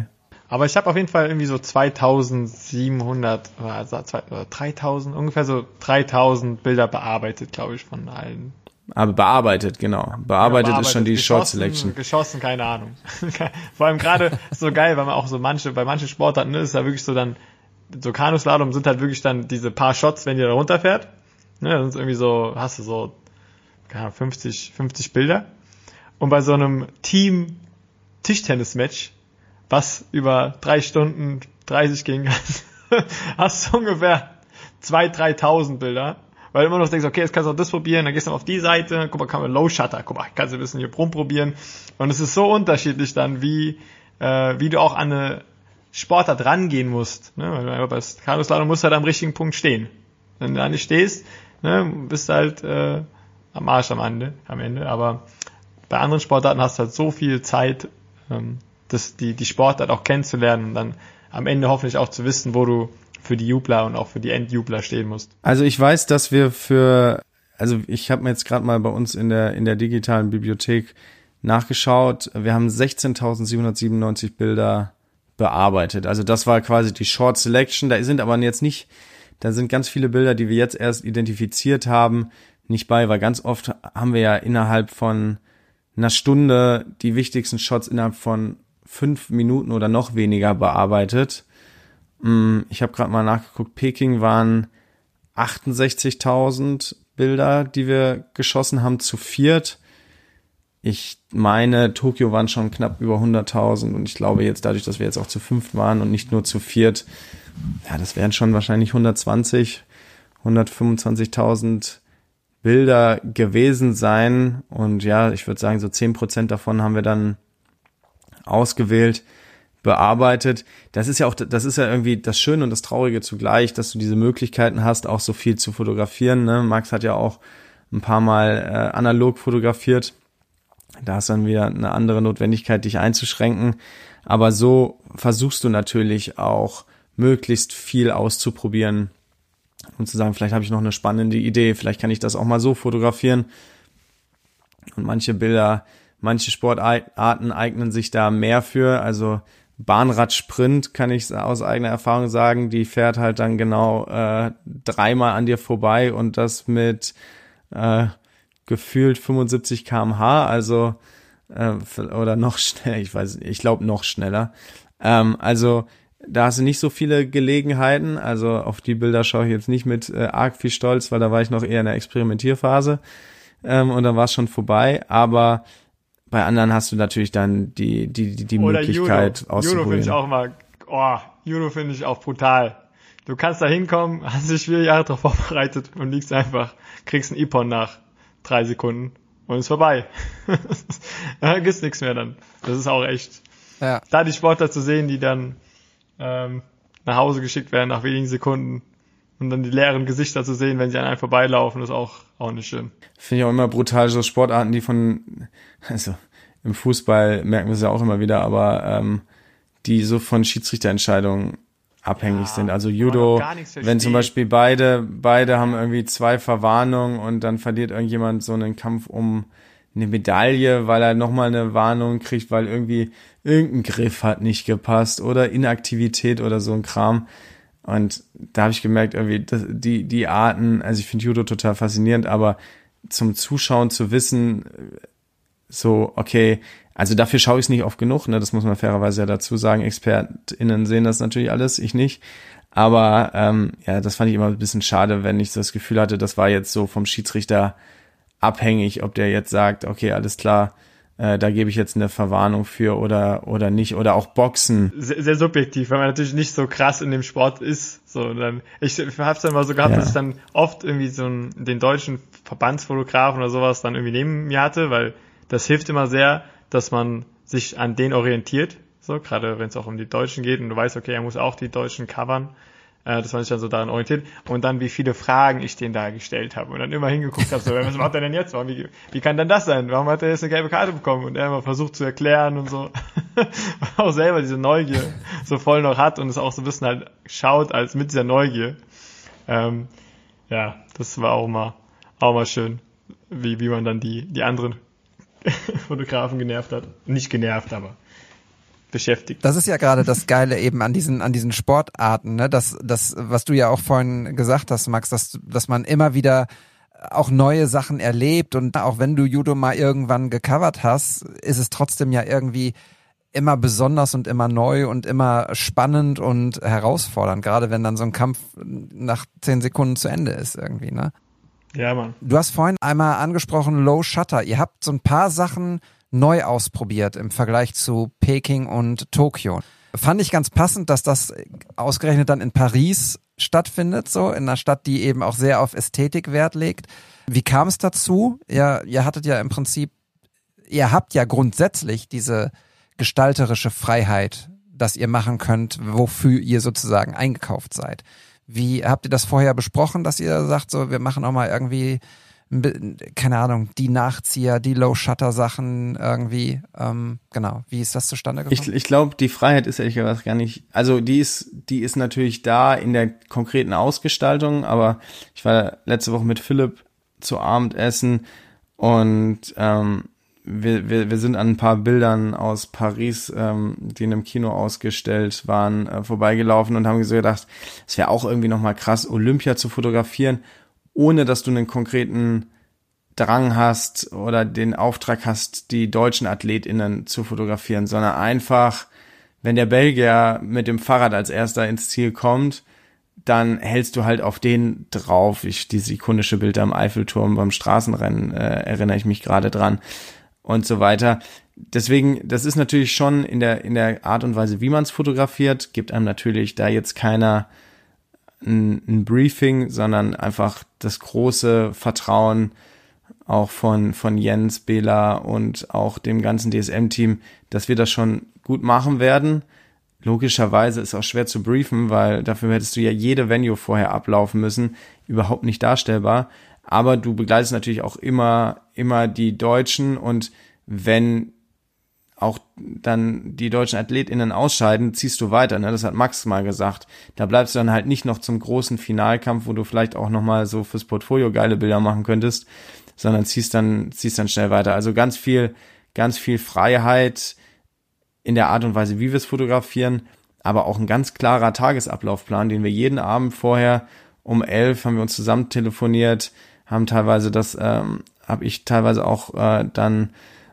Aber ich habe auf jeden Fall irgendwie so 2700 oder 3000, ungefähr so 3000 Bilder bearbeitet, glaube ich, von allen. Aber bearbeitet, genau. Bearbeitet ist schon die Short Selection. Geschossen, keine Ahnung. Vor allem gerade so geil, weil man auch so bei manchen Sportarten, ne, ist ja wirklich so dann, so Kanuslalom sind halt wirklich dann diese paar Shots, wenn die da runterfährt. Ne, dann ist irgendwie so, hast du so, keine Ahnung, 50 Bilder. Und bei so einem Team-Tischtennis-Match, was über 3 Stunden 30 ging, hast du ungefähr 2.000-3.000 Bilder. Weil du immer noch denkst, okay, jetzt kannst du auch das probieren, dann gehst du auf die Seite, guck mal, kann man Low Shutter, guck mal, kannst du ein bisschen hier rumprobieren. Und es ist so unterschiedlich dann, wie du auch an eine Sportart rangehen musst. Ne? Weil bei Kanuslalom musst du halt am richtigen Punkt stehen. Wenn du da nicht stehst, ne, bist du halt am Arsch am Ende. Aber bei anderen Sportarten hast du halt so viel Zeit, die Sportart auch kennenzulernen und dann am Ende hoffentlich auch zu wissen, wo du für die Jubler und auch für die Endjubler stehen musst. Also ich weiß, dass wir ich habe mir jetzt gerade mal bei uns in der digitalen Bibliothek nachgeschaut. Wir haben 16.797 Bilder bearbeitet. Also das war quasi die Short Selection. Da sind ganz viele Bilder, die wir jetzt erst identifiziert haben, nicht bei, weil ganz oft haben wir ja innerhalb von einer Stunde die wichtigsten Shots innerhalb von 5 Minuten oder noch weniger bearbeitet. Ich habe gerade mal nachgeguckt, Peking waren 68.000 Bilder, die wir geschossen haben, zu viert. Ich meine, Tokio waren schon knapp über 100.000 und ich glaube jetzt, dadurch, dass wir jetzt auch zu 5 waren und nicht nur zu viert, ja, das wären schon wahrscheinlich 125.000 Bilder gewesen sein. Und ja, ich würde sagen, so 10% davon haben wir dann ausgewählt, bearbeitet. Das ist ja irgendwie das Schöne und das Traurige zugleich, dass du diese Möglichkeiten hast, auch so viel zu fotografieren. Ne? Max hat ja auch ein paar Mal analog fotografiert. Da ist dann wieder eine andere Notwendigkeit, dich einzuschränken. Aber so versuchst du natürlich auch möglichst viel auszuprobieren und zu sagen, vielleicht habe ich noch eine spannende Idee, vielleicht kann ich das auch mal so fotografieren. Und manche Sportarten eignen sich da mehr für. Also Bahnradsprint kann ich aus eigener Erfahrung sagen, die fährt halt dann genau 3-mal an dir vorbei und das mit gefühlt 75 km/h, also oder noch schneller, ich glaube noch schneller. Also da hast du nicht so viele Gelegenheiten, also auf die Bilder schaue ich jetzt nicht mit arg viel Stolz, weil da war ich noch eher in der Experimentierphase und dann war es schon vorbei, aber bei anderen hast du natürlich dann die Möglichkeit auszuprobieren. Judo finde ich auch brutal. Du kannst da hinkommen, hast dich 4 Jahre darauf vorbereitet und liegst einfach, kriegst ein Ippon nach 3 Sekunden und ist vorbei. Da gibt's nichts mehr dann. Das ist auch echt. Ja. Da die Sportler zu sehen, die dann nach Hause geschickt werden nach wenigen Sekunden und dann die leeren Gesichter zu sehen, wenn sie an einem vorbeilaufen, ist auch nicht schön. Finde ich auch immer brutal, so Sportarten, also im Fußball merken wir es ja auch immer wieder, aber die so von Schiedsrichterentscheidungen abhängig sind. Also Judo, wenn zum Beispiel beide haben irgendwie 2 Verwarnungen und dann verliert irgendjemand so einen Kampf um eine Medaille, weil er nochmal eine Warnung kriegt, weil irgendwie irgendein Griff hat nicht gepasst oder Inaktivität oder so ein Kram. Und da habe ich gemerkt, irgendwie die Arten, also ich finde Judo total faszinierend, aber zum Zuschauen zu wissen, so, okay, also dafür schaue ich es nicht oft genug, ne, das muss man fairerweise ja dazu sagen, ExpertInnen sehen das natürlich alles, ich nicht, aber ja, das fand ich immer ein bisschen schade, wenn ich so das Gefühl hatte, das war jetzt so vom Schiedsrichter abhängig, ob der jetzt sagt, okay, alles klar, da gebe ich jetzt eine Verwarnung für oder nicht, oder auch Boxen. Sehr, sehr subjektiv, weil man natürlich nicht so krass in dem Sport ist. So, dann, ich habe es dann mal so gehabt, dass ich dann oft irgendwie den deutschen Verbandsfotografen oder sowas dann irgendwie neben mir hatte, weil das hilft immer sehr, dass man sich an den orientiert, so gerade wenn es auch um die Deutschen geht und du weißt, okay, er muss auch die Deutschen covern, dass man sich dann so daran orientiert und dann wie viele Fragen ich denen da gestellt habe und dann immer hingeguckt habe, so, was macht er denn jetzt? Wie kann denn das sein? Warum hat er jetzt eine gelbe Karte bekommen? Und er immer versucht zu erklären und so. Auch selber diese Neugier so voll noch hat und es auch so ein bisschen halt schaut als mit dieser Neugier. Ja, das war auch mal schön, wie man dann die anderen Fotografen genervt hat. Nicht genervt, aber beschäftigt. Das ist ja gerade das Geile eben an diesen Sportarten, ne? Das, was du ja auch vorhin gesagt hast, Max, dass man immer wieder auch neue Sachen erlebt und auch wenn du Judo mal irgendwann gecovert hast, ist es trotzdem ja irgendwie immer besonders und immer neu und immer spannend und herausfordernd, gerade wenn dann so ein Kampf nach 10 Sekunden zu Ende ist irgendwie, ne? Ja, Mann. Du hast vorhin einmal angesprochen Low Shutter. Ihr habt so ein paar Sachen neu ausprobiert im Vergleich zu Peking und Tokio. Fand ich ganz passend, dass das ausgerechnet dann in Paris stattfindet, so in einer Stadt, die eben auch sehr auf Ästhetik Wert legt. Wie kam es dazu? Ihr habt ja grundsätzlich diese gestalterische Freiheit, dass ihr machen könnt, wofür ihr sozusagen eingekauft seid. Wie habt ihr das vorher besprochen, dass ihr sagt, so wir machen auch mal irgendwie, keine Ahnung, die Nachzieher, die Low-Shutter-Sachen irgendwie, genau. Wie ist das zustande gekommen? Ich glaube, die Freiheit ist ehrlich gesagt gar nicht, also die ist natürlich da in der konkreten Ausgestaltung, aber ich war letzte Woche mit Philipp zu Abendessen und wir sind an ein paar Bildern aus Paris, die in einem Kino ausgestellt waren, vorbeigelaufen und haben so gedacht, es wäre auch irgendwie nochmal krass, Olympia zu fotografieren, ohne dass du einen konkreten Drang hast oder den Auftrag hast, die deutschen AthletInnen zu fotografieren, sondern einfach, wenn der Belgier mit dem Fahrrad als erster ins Ziel kommt, dann hältst du halt auf den drauf. Dieses ikonische Bild am Eiffelturm beim Straßenrennen erinnere ich mich gerade dran und so weiter. Deswegen, das ist natürlich schon in der Art und Weise, wie man es fotografiert, gibt einem natürlich da jetzt keiner ein Briefing, sondern einfach das große Vertrauen auch von Jens, Bela und auch dem ganzen DSM-Team, dass wir das schon gut machen werden. Logischerweise ist auch schwer zu briefen, weil dafür hättest du ja jede Venue vorher ablaufen müssen, überhaupt nicht darstellbar. Aber du begleitest natürlich auch immer die Deutschen und wenn auch dann die deutschen AthletInnen ausscheiden, ziehst du weiter, ne? Das hat Max mal gesagt. Da bleibst du dann halt nicht noch zum großen Finalkampf, wo du vielleicht auch nochmal so fürs Portfolio geile Bilder machen könntest, sondern ziehst dann schnell weiter. Also ganz viel Freiheit in der Art und Weise, wie wir es fotografieren, aber auch ein ganz klarer Tagesablaufplan, den wir jeden Abend vorher um 11 haben wir uns zusammen telefoniert, haben teilweise habe ich teilweise auch dann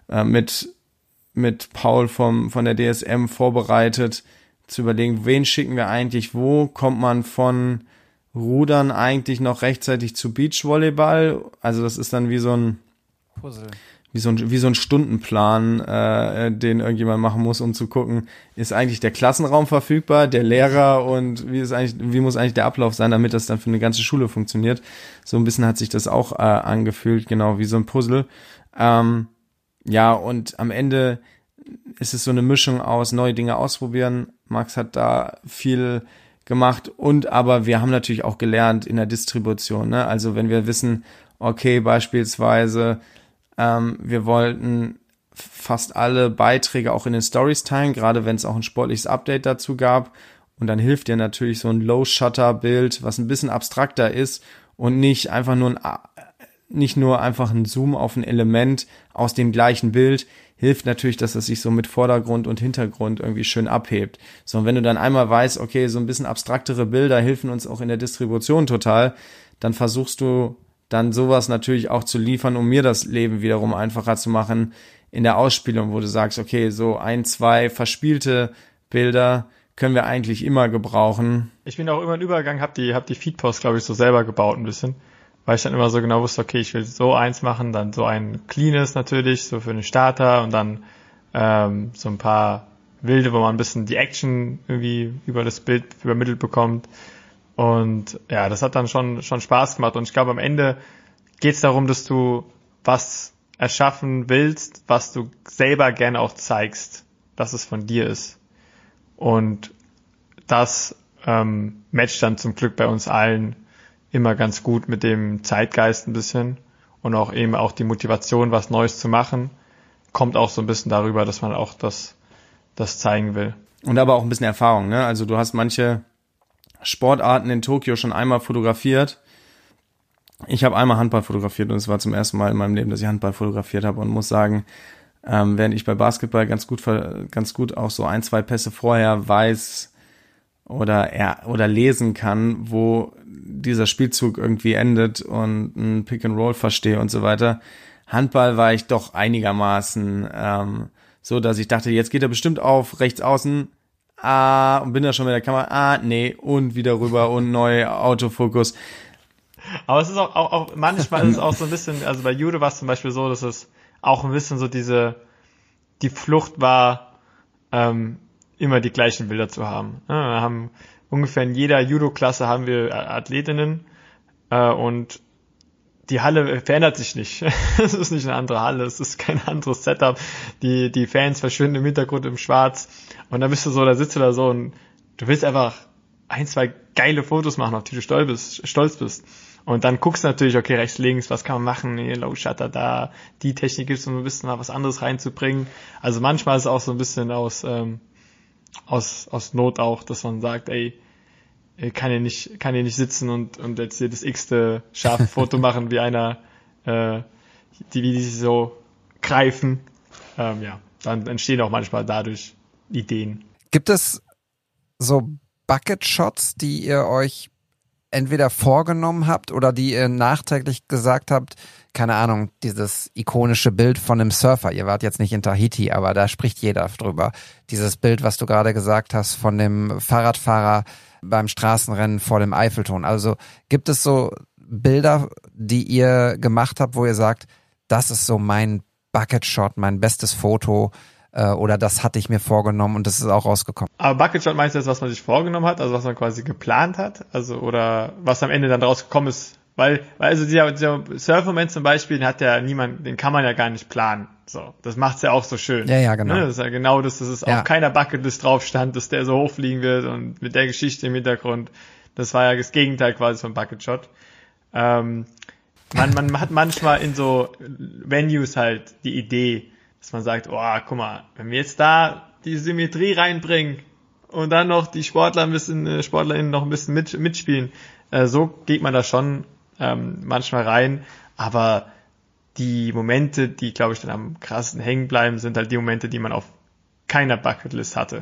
mit Paul von der DSM vorbereitet, zu überlegen, wen schicken wir eigentlich, wo kommt man von Rudern eigentlich noch rechtzeitig zu Beachvolleyball, also das ist dann wie so ein Puzzle. Wie so ein Stundenplan, den irgendjemand machen muss, um zu gucken, ist eigentlich der Klassenraum verfügbar, der Lehrer und wie muss eigentlich der Ablauf sein, damit das dann für eine ganze Schule funktioniert. So ein bisschen hat sich das auch angefühlt, genau wie so ein Puzzle. Ja, und am Ende ist es so eine Mischung aus neue Dinge ausprobieren. Max hat da viel gemacht aber wir haben natürlich auch gelernt in der Distribution, ne? Also wenn wir wissen, okay, beispielsweise wir wollten fast alle Beiträge auch in den Stories teilen, gerade wenn es auch ein sportliches Update dazu gab. Und dann hilft dir natürlich so ein Low-Shutter-Bild, was ein bisschen abstrakter ist und nicht nur einfach ein Zoom auf ein Element aus dem gleichen Bild, hilft natürlich, dass es sich so mit Vordergrund und Hintergrund irgendwie schön abhebt. So, und wenn du dann einmal weißt, okay, so ein bisschen abstraktere Bilder helfen uns auch in der Distribution total, dann versuchst du dann sowas natürlich auch zu liefern, um mir das Leben wiederum einfacher zu machen in der Ausspielung, wo du sagst, okay, so 1, 2 verspielte Bilder können wir eigentlich immer gebrauchen. Ich bin auch immer im Übergang, hab die Feedposts, glaube ich, so selber gebaut ein bisschen, weil ich dann immer so genau wusste, okay, ich will so eins machen, dann so ein cleanes natürlich, so für den Starter und dann so ein paar wilde, wo man ein bisschen die Action irgendwie über das Bild übermittelt bekommt. Und ja, das hat dann schon Spaß gemacht. Und ich glaube, am Ende geht es darum, dass du was erschaffen willst, was du selber gerne auch zeigst, dass es von dir ist. Und das matcht dann zum Glück bei uns allen immer ganz gut mit dem Zeitgeist ein bisschen. Und auch eben auch die Motivation, was Neues zu machen, kommt auch so ein bisschen darüber, dass man auch das zeigen will. Und aber auch ein bisschen Erfahrung, ne? Also du hast manche Sportarten in Tokio schon einmal fotografiert. Ich habe einmal Handball fotografiert und es war zum ersten Mal in meinem Leben, dass ich Handball fotografiert habe und muss sagen, während ich bei Basketball ganz gut auch so 1-2 Pässe vorher weiß oder lesen kann, wo dieser Spielzug irgendwie endet und ein Pick and Roll verstehe und so weiter. Handball war ich doch einigermaßen so, dass ich dachte, jetzt geht er bestimmt auf rechts außen, und bin da schon mit der Kamera, nee, und wieder rüber und neu Autofokus. Aber es ist auch manchmal ist es auch so ein bisschen, also bei Judo war es zum Beispiel so, dass es auch ein bisschen so die Flucht war, immer die gleichen Bilder zu haben. Ja, wir haben ungefähr in jeder Judo-Klasse haben wir Athletinnen, und die Halle verändert sich nicht. Es ist nicht eine andere Halle, es ist kein anderes Setup. Die Fans verschwinden im Hintergrund im Schwarz. Und dann da sitzt du da so und du willst einfach 1-2 geile Fotos machen, auf die du stolz bist. Und dann guckst du natürlich, okay, rechts, links, was kann man machen? Hier, Low Shutter da, die Technik gibt's, um ein bisschen mal was anderes reinzubringen. Also manchmal ist es auch so ein bisschen aus Not auch, dass man sagt, kann hier nicht sitzen und jetzt hier das x-te scharfe Foto machen, wie einer, wie die sich so greifen. Dann entstehen auch manchmal dadurch Ideen. Gibt es so Bucket-Shots, die ihr euch entweder vorgenommen habt oder die ihr nachträglich gesagt habt, keine Ahnung, dieses ikonische Bild von einem Surfer, ihr wart jetzt nicht in Tahiti, aber da spricht jeder drüber. Dieses Bild, was du gerade gesagt hast, von dem Fahrradfahrer beim Straßenrennen vor dem Eiffelturm. Also gibt es so Bilder, die ihr gemacht habt, wo ihr sagt, das ist so mein Bucket-Shot, mein bestes Foto, oder das hatte ich mir vorgenommen und das ist auch rausgekommen? Aber Bucket-Shot meinst du jetzt, was man sich vorgenommen hat, also was man quasi geplant hat, also oder was am Ende dann rausgekommen ist? Weil also dieser Surf-Moment zum Beispiel, den kann man ja gar nicht planen. So, das macht's ja auch so schön. Ja, genau. Ne? Das ist ja genau das, dass es auf keiner Bucketlist drauf stand, dass der so hochfliegen wird und mit der Geschichte im Hintergrund. Das war ja das Gegenteil quasi von Bucket-Shot. Man hat manchmal in so Venues halt die Idee, dass man sagt, guck mal, wenn wir jetzt da die Symmetrie reinbringen und dann noch die SportlerInnen noch ein bisschen mitspielen, so geht man da schon manchmal rein, aber die Momente, die, glaube ich, dann am krassesten hängen bleiben, sind halt die Momente, die man auf keiner Bucketlist hatte.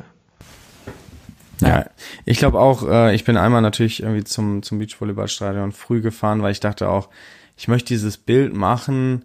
Ja, ich glaube auch, ich bin einmal natürlich irgendwie zum Beachvolleyballstadion früh gefahren, weil ich dachte auch, ich möchte dieses Bild machen,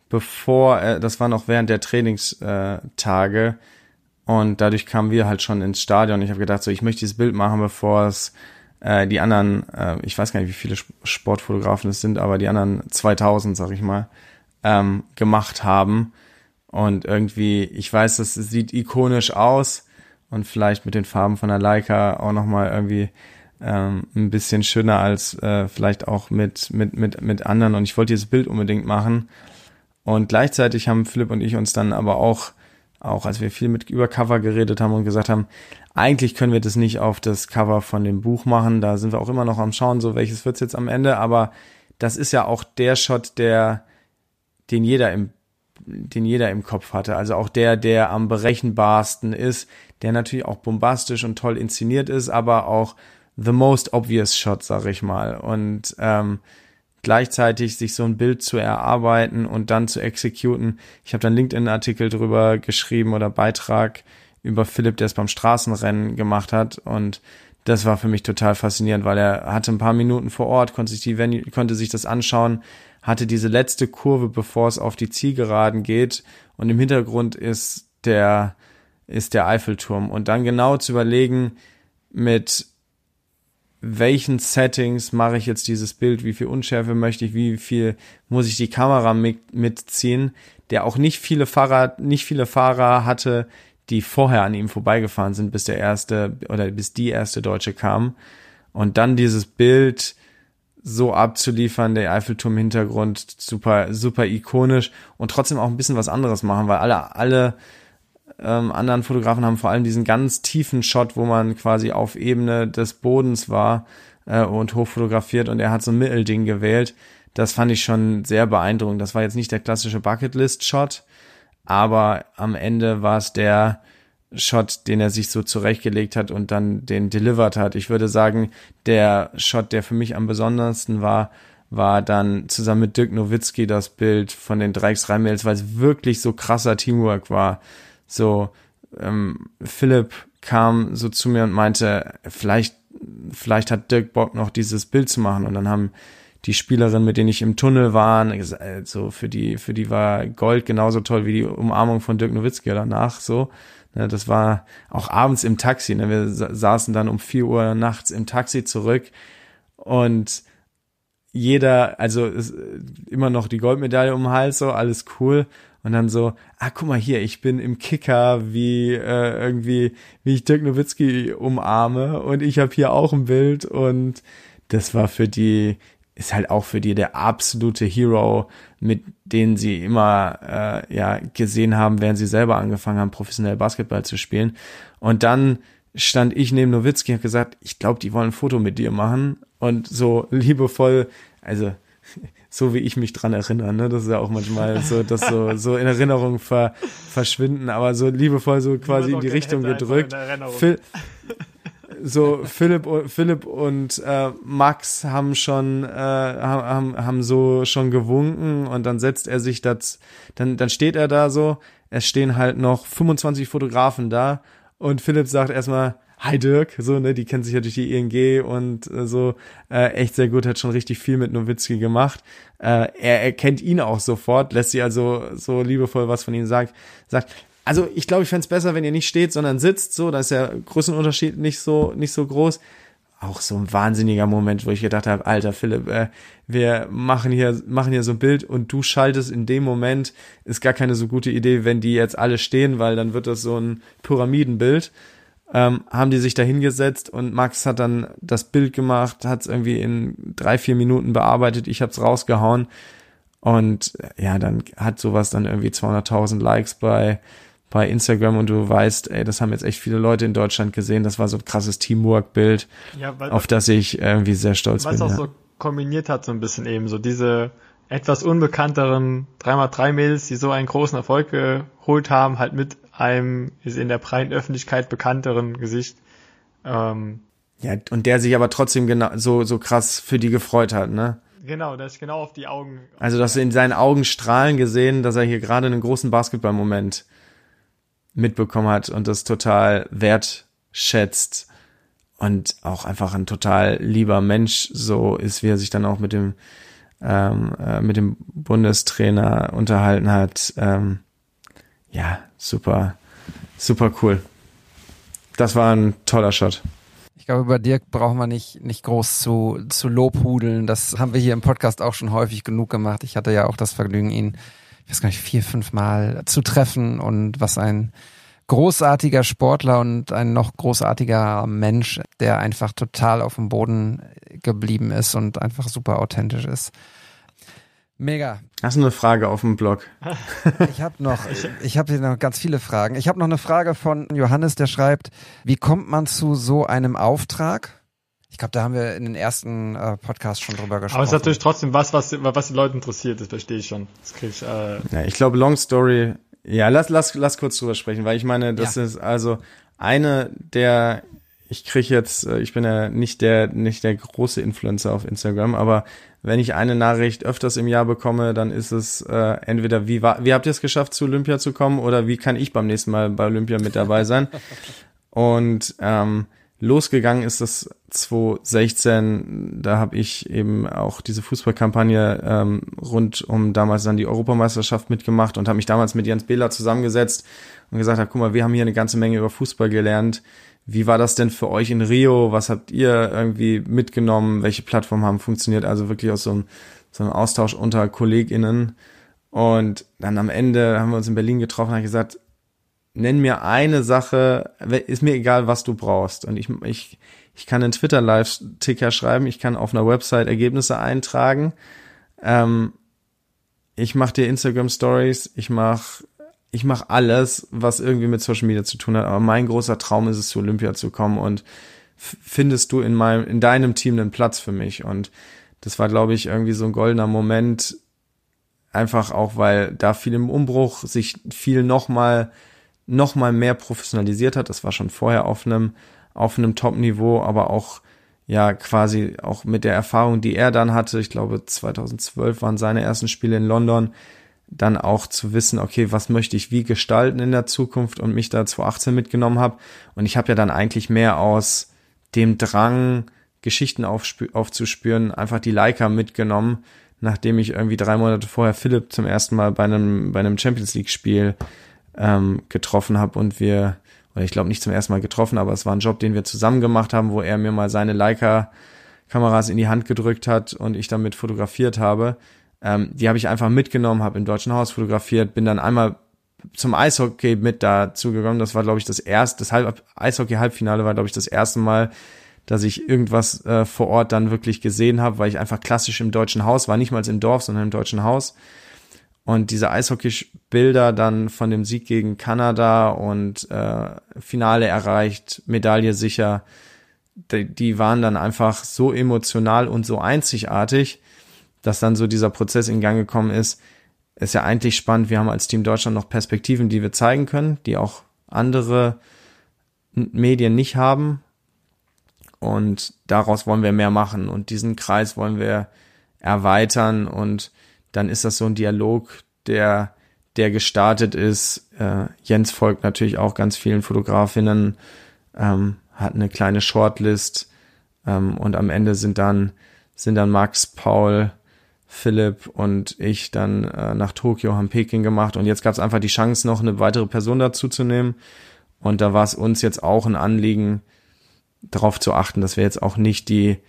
das war noch während der Trainingstage, und dadurch kamen wir halt schon ins Stadion. Ich habe gedacht, so, ich möchte dieses Bild machen, bevor es die anderen, ich weiß gar nicht, wie viele Sportfotografen es sind, aber die anderen 2000, sag ich mal, gemacht haben. Und irgendwie, ich weiß, das sieht ikonisch aus und vielleicht mit den Farben von der Leica auch nochmal irgendwie ein bisschen schöner als vielleicht auch mit anderen. Und ich wollte dieses Bild unbedingt machen. Und gleichzeitig haben Philipp und ich uns dann aber auch als wir viel über Cover geredet haben und gesagt haben, eigentlich können wir das nicht auf das Cover von dem Buch machen, da sind wir auch immer noch am Schauen, so welches wird's jetzt am Ende, aber das ist ja auch der Shot, den jeder im Kopf hatte, also auch der am berechenbarsten ist, der natürlich auch bombastisch und toll inszeniert ist, aber auch the most obvious shot, sag ich mal, und gleichzeitig sich so ein Bild zu erarbeiten und dann zu exekuten. Ich habe dann LinkedIn-Artikel drüber geschrieben oder Beitrag über Philipp, der es beim Straßenrennen gemacht hat, und das war für mich total faszinierend, weil er hatte ein paar Minuten vor Ort, konnte sich das anschauen, hatte diese letzte Kurve, bevor es auf die Zielgeraden geht, und im Hintergrund ist der Eiffelturm, und dann genau zu überlegen, mit welchen Settings mache ich jetzt dieses Bild, wie viel Unschärfe möchte ich, wie viel muss ich die Kamera mitziehen, der auch nicht viele Fahrer hatte, die vorher an ihm vorbeigefahren sind, bis die erste Deutsche kam, und dann dieses Bild so abzuliefern, der Eiffelturm im Hintergrund, super, super ikonisch, und trotzdem auch ein bisschen was anderes machen, weil alle anderen Fotografen haben vor allem diesen ganz tiefen Shot, wo man quasi auf Ebene des Bodens war und hochfotografiert, und er hat so ein Mittelding gewählt. Das fand ich schon sehr beeindruckend. Das war jetzt nicht der klassische Bucketlist-Shot, aber am Ende war es der Shot, den er sich so zurechtgelegt hat und dann den delivered hat. Ich würde sagen, der Shot, der für mich am besondersten war war dann zusammen mit Dirk Nowitzki das Bild von den 3x3-Mädels, weil es wirklich so krasser Teamwork war. So, Philipp kam so zu mir und meinte, vielleicht hat Dirk Bock noch dieses Bild zu machen, und dann haben die Spielerinnen, mit denen ich im Tunnel war, so für die war Gold genauso toll wie die Umarmung von Dirk Nowitzki danach, so. Das war auch abends im Taxi, ne? Wir saßen dann um 4 Uhr nachts im Taxi zurück, und jeder, also immer noch die Goldmedaille um den Hals, so, alles cool. Und dann so, guck mal hier, ich bin im Kicker, wie ich Dirk Nowitzki umarme, und ich habe hier auch ein Bild, und das war ist halt auch für die der absolute Hero, mit denen sie immer gesehen haben, während sie selber angefangen haben, professionell Basketball zu spielen. Und dann stand ich neben Nowitzki und habe gesagt, ich glaube, die wollen ein Foto mit dir machen, und so liebevoll, also so wie ich mich dran erinnere, ne, das ist ja auch manchmal so, dass so in Erinnerung verschwinden, aber so liebevoll so quasi in die Richtung gedrückt. Philipp und Max haben schon haben so schon gewunken, und dann setzt er sich dann steht er da so, es stehen halt noch 25 Fotografen da, und Philipp sagt erstmal, hi Dirk, so, ne, die kennt sich ja durch die ING und echt sehr gut, hat schon richtig viel mit Nowitzki gemacht. Er erkennt ihn auch sofort, lässt sie also so liebevoll was von ihm sagt, also ich glaube, ich fände es besser, wenn ihr nicht steht, sondern sitzt, so, da ist der Größenunterschied nicht so groß. Auch so ein wahnsinniger Moment, wo ich gedacht habe, alter Philipp, wir machen hier so ein Bild, und du schaltest in dem Moment, ist gar keine so gute Idee, wenn die jetzt alle stehen, weil dann wird das so ein Pyramidenbild. Haben die sich da hingesetzt, und Max hat dann das Bild gemacht, hat es irgendwie in 3-4 Minuten bearbeitet, ich hab's rausgehauen, und ja, dann hat sowas dann irgendwie 200.000 Likes bei Instagram, und du weißt, ey, das haben jetzt echt viele Leute in Deutschland gesehen, das war so ein krasses Teamwork-Bild, auf das ich irgendwie sehr stolz bin. Was auch so kombiniert hat, so ein bisschen eben, so diese etwas unbekannteren 3x3-Mädels, die so einen großen Erfolg geholt haben, halt mit einem ist in der breiten Öffentlichkeit bekannteren Gesicht. Ja, und der sich aber trotzdem genau so krass für die gefreut hat, ne? Genau, der ist genau auf die Augen. Also, dass du in seinen Augen strahlen gesehen, dass er hier gerade einen großen Basketballmoment mitbekommen hat und das total wertschätzt und auch einfach ein total lieber Mensch so ist, wie er sich dann auch mit dem Bundestrainer unterhalten hat. Ja, super, super cool. Das war ein toller Shot. Ich glaube, über Dirk brauchen wir nicht groß zu lobhudeln. Das haben wir hier im Podcast auch schon häufig genug gemacht. Ich hatte ja auch das Vergnügen, ihn, ich weiß gar nicht, 4-5 Mal zu treffen, und was ein großartiger Sportler und ein noch großartiger Mensch, der einfach total auf dem Boden geblieben ist und einfach super authentisch ist. Mega. Hast du eine Frage auf dem Blog? Ich habe hier noch ganz viele Fragen. Ich habe noch eine Frage von Johannes, der schreibt, wie kommt man zu so einem Auftrag? Ich glaube, da haben wir in den ersten Podcasts schon drüber gesprochen. Aber es ist natürlich trotzdem was die Leute interessiert, das verstehe ich schon. Das krieg ich, ja, ich glaube, Long Story, ja, lass kurz drüber sprechen, weil ich meine, das ist also eine der, ich bin ja nicht der große Influencer auf Instagram, aber wenn ich eine Nachricht öfters im Jahr bekomme, dann ist es entweder, wie habt ihr es geschafft, zu Olympia zu kommen, oder wie kann ich beim nächsten Mal bei Olympia mit dabei sein? Und losgegangen ist das 2016, da habe ich eben auch diese Fußballkampagne rund um damals dann die Europameisterschaft mitgemacht und habe mich damals mit Jens Behler zusammengesetzt und gesagt, guck mal, wir haben hier eine ganze Menge über Fußball gelernt. Wie war das denn für euch in Rio? Was habt ihr irgendwie mitgenommen? Welche Plattformen haben funktioniert? Also wirklich aus so einem Austausch unter KollegInnen. Und dann am Ende haben wir uns in Berlin getroffen und habe gesagt, nenn mir eine Sache, ist mir egal, was du brauchst. Und ich kann einen Twitter-Live-Ticker schreiben, ich kann auf einer Website Ergebnisse eintragen, ich mache dir Instagram-Stories, ich mach alles, was irgendwie mit Social Media zu tun hat, aber mein großer Traum ist es, zu Olympia zu kommen, und findest du in deinem Team einen Platz für mich? Und das war, glaube ich, irgendwie so ein goldener Moment, einfach auch, weil da viel im Umbruch sich viel noch mal mehr professionalisiert hat. Das war schon vorher auf einem Top-Niveau, aber auch ja quasi auch mit der Erfahrung, die er dann hatte, ich glaube 2012 waren seine ersten Spiele in London, dann auch zu wissen, okay, was möchte ich wie gestalten in der Zukunft und mich da 2018 mitgenommen habe. Und ich habe ja dann eigentlich mehr aus dem Drang, Geschichten aufzuspüren, einfach die Leica mitgenommen, nachdem ich irgendwie 3 Monate vorher Philipp zum ersten Mal bei einem Champions League Spiel getroffen habe und oder ich glaube nicht zum ersten Mal getroffen, aber es war ein Job, den wir zusammen gemacht haben, wo er mir mal seine Leica-Kameras in die Hand gedrückt hat und ich damit fotografiert habe. Die habe ich einfach mitgenommen, habe im Deutschen Haus fotografiert, bin dann einmal zum Eishockey mit dazu gekommen. Das war, glaube ich, das Eishockey-Halbfinale war, glaube ich, das erste Mal, dass ich irgendwas vor Ort dann wirklich gesehen habe, weil ich einfach klassisch im Deutschen Haus war, nicht mal im Dorf, sondern im Deutschen Haus. Und diese Eishockey-Bilder dann von dem Sieg gegen Kanada und Finale erreicht, Medaille sicher, die waren dann einfach so emotional und so einzigartig, dass dann so dieser Prozess in Gang gekommen ist. Ist ja eigentlich spannend, wir haben als Team Deutschland noch Perspektiven, die wir zeigen können, die auch andere Medien nicht haben. Und daraus wollen wir mehr machen und diesen Kreis wollen wir erweitern und dann ist das so ein Dialog, der gestartet ist. Jens folgt natürlich auch ganz vielen Fotografinnen, hat eine kleine Shortlist und am Ende sind dann Max, Paul, Philipp und ich dann nach Tokio, haben Peking gemacht und jetzt gab es einfach die Chance, noch eine weitere Person dazu zu nehmen und da war es uns jetzt auch ein Anliegen, darauf zu achten, dass wir jetzt auch nicht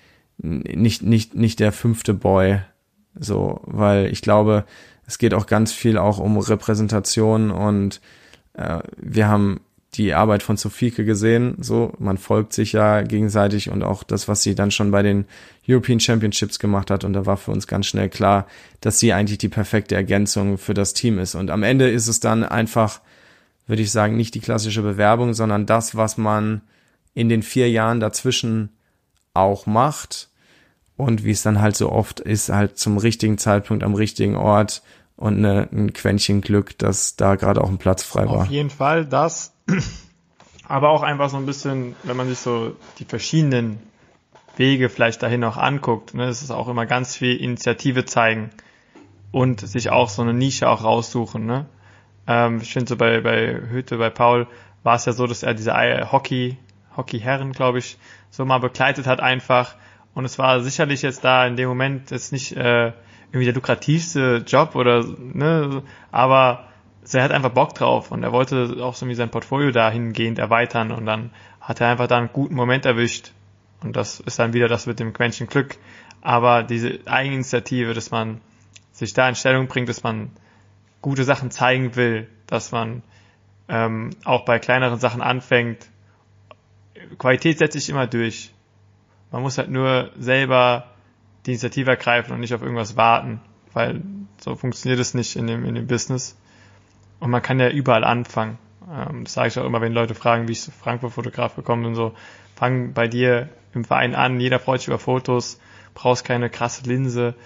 nicht der 5. Boy, so, weil ich glaube, es geht auch ganz viel auch um Repräsentation und wir haben die Arbeit von Sofieke gesehen, so, man folgt sich ja gegenseitig und auch das, was sie dann schon bei den European Championships gemacht hat und da war für uns ganz schnell klar, dass sie eigentlich die perfekte Ergänzung für das Team ist und am Ende ist es dann einfach, würde ich sagen, nicht die klassische Bewerbung, sondern das, was man in den 4 Jahren dazwischen auch macht und wie es dann halt so oft ist, halt zum richtigen Zeitpunkt am richtigen Ort und ein Quäntchen Glück, dass da gerade auch ein Platz frei war. Auf jeden Fall das, aber auch einfach so ein bisschen, wenn man sich so die verschiedenen Wege vielleicht dahin auch anguckt, ne, es ist auch immer ganz viel Initiative zeigen und sich auch so eine Nische auch raussuchen, ne. Ich finde so bei Hütte, bei Paul war es ja so, dass er diese Hockey-Herren, glaube ich, so mal begleitet hat einfach. Und es war sicherlich jetzt da in dem Moment jetzt nicht irgendwie der lukrativste Job oder, ne, aber er hat einfach Bock drauf und er wollte auch so wie sein Portfolio dahingehend erweitern und dann hat er einfach da einen guten Moment erwischt. Und das ist dann wieder das mit dem Quäntchen Glück. Aber diese Eigeninitiative, dass man sich da in Stellung bringt, dass man gute Sachen zeigen will, dass man auch bei kleineren Sachen anfängt. Qualität setzt sich immer durch. Man muss halt nur selber die Initiative ergreifen und nicht auf irgendwas warten, weil so funktioniert es nicht in dem Business. Und man kann ja überall anfangen. Das sage ich auch immer, wenn Leute fragen, wie ich Frankfurt-Fotograf bekomme und so. Fang bei dir im Verein an, jeder freut sich über Fotos, brauchst keine krasse Linse.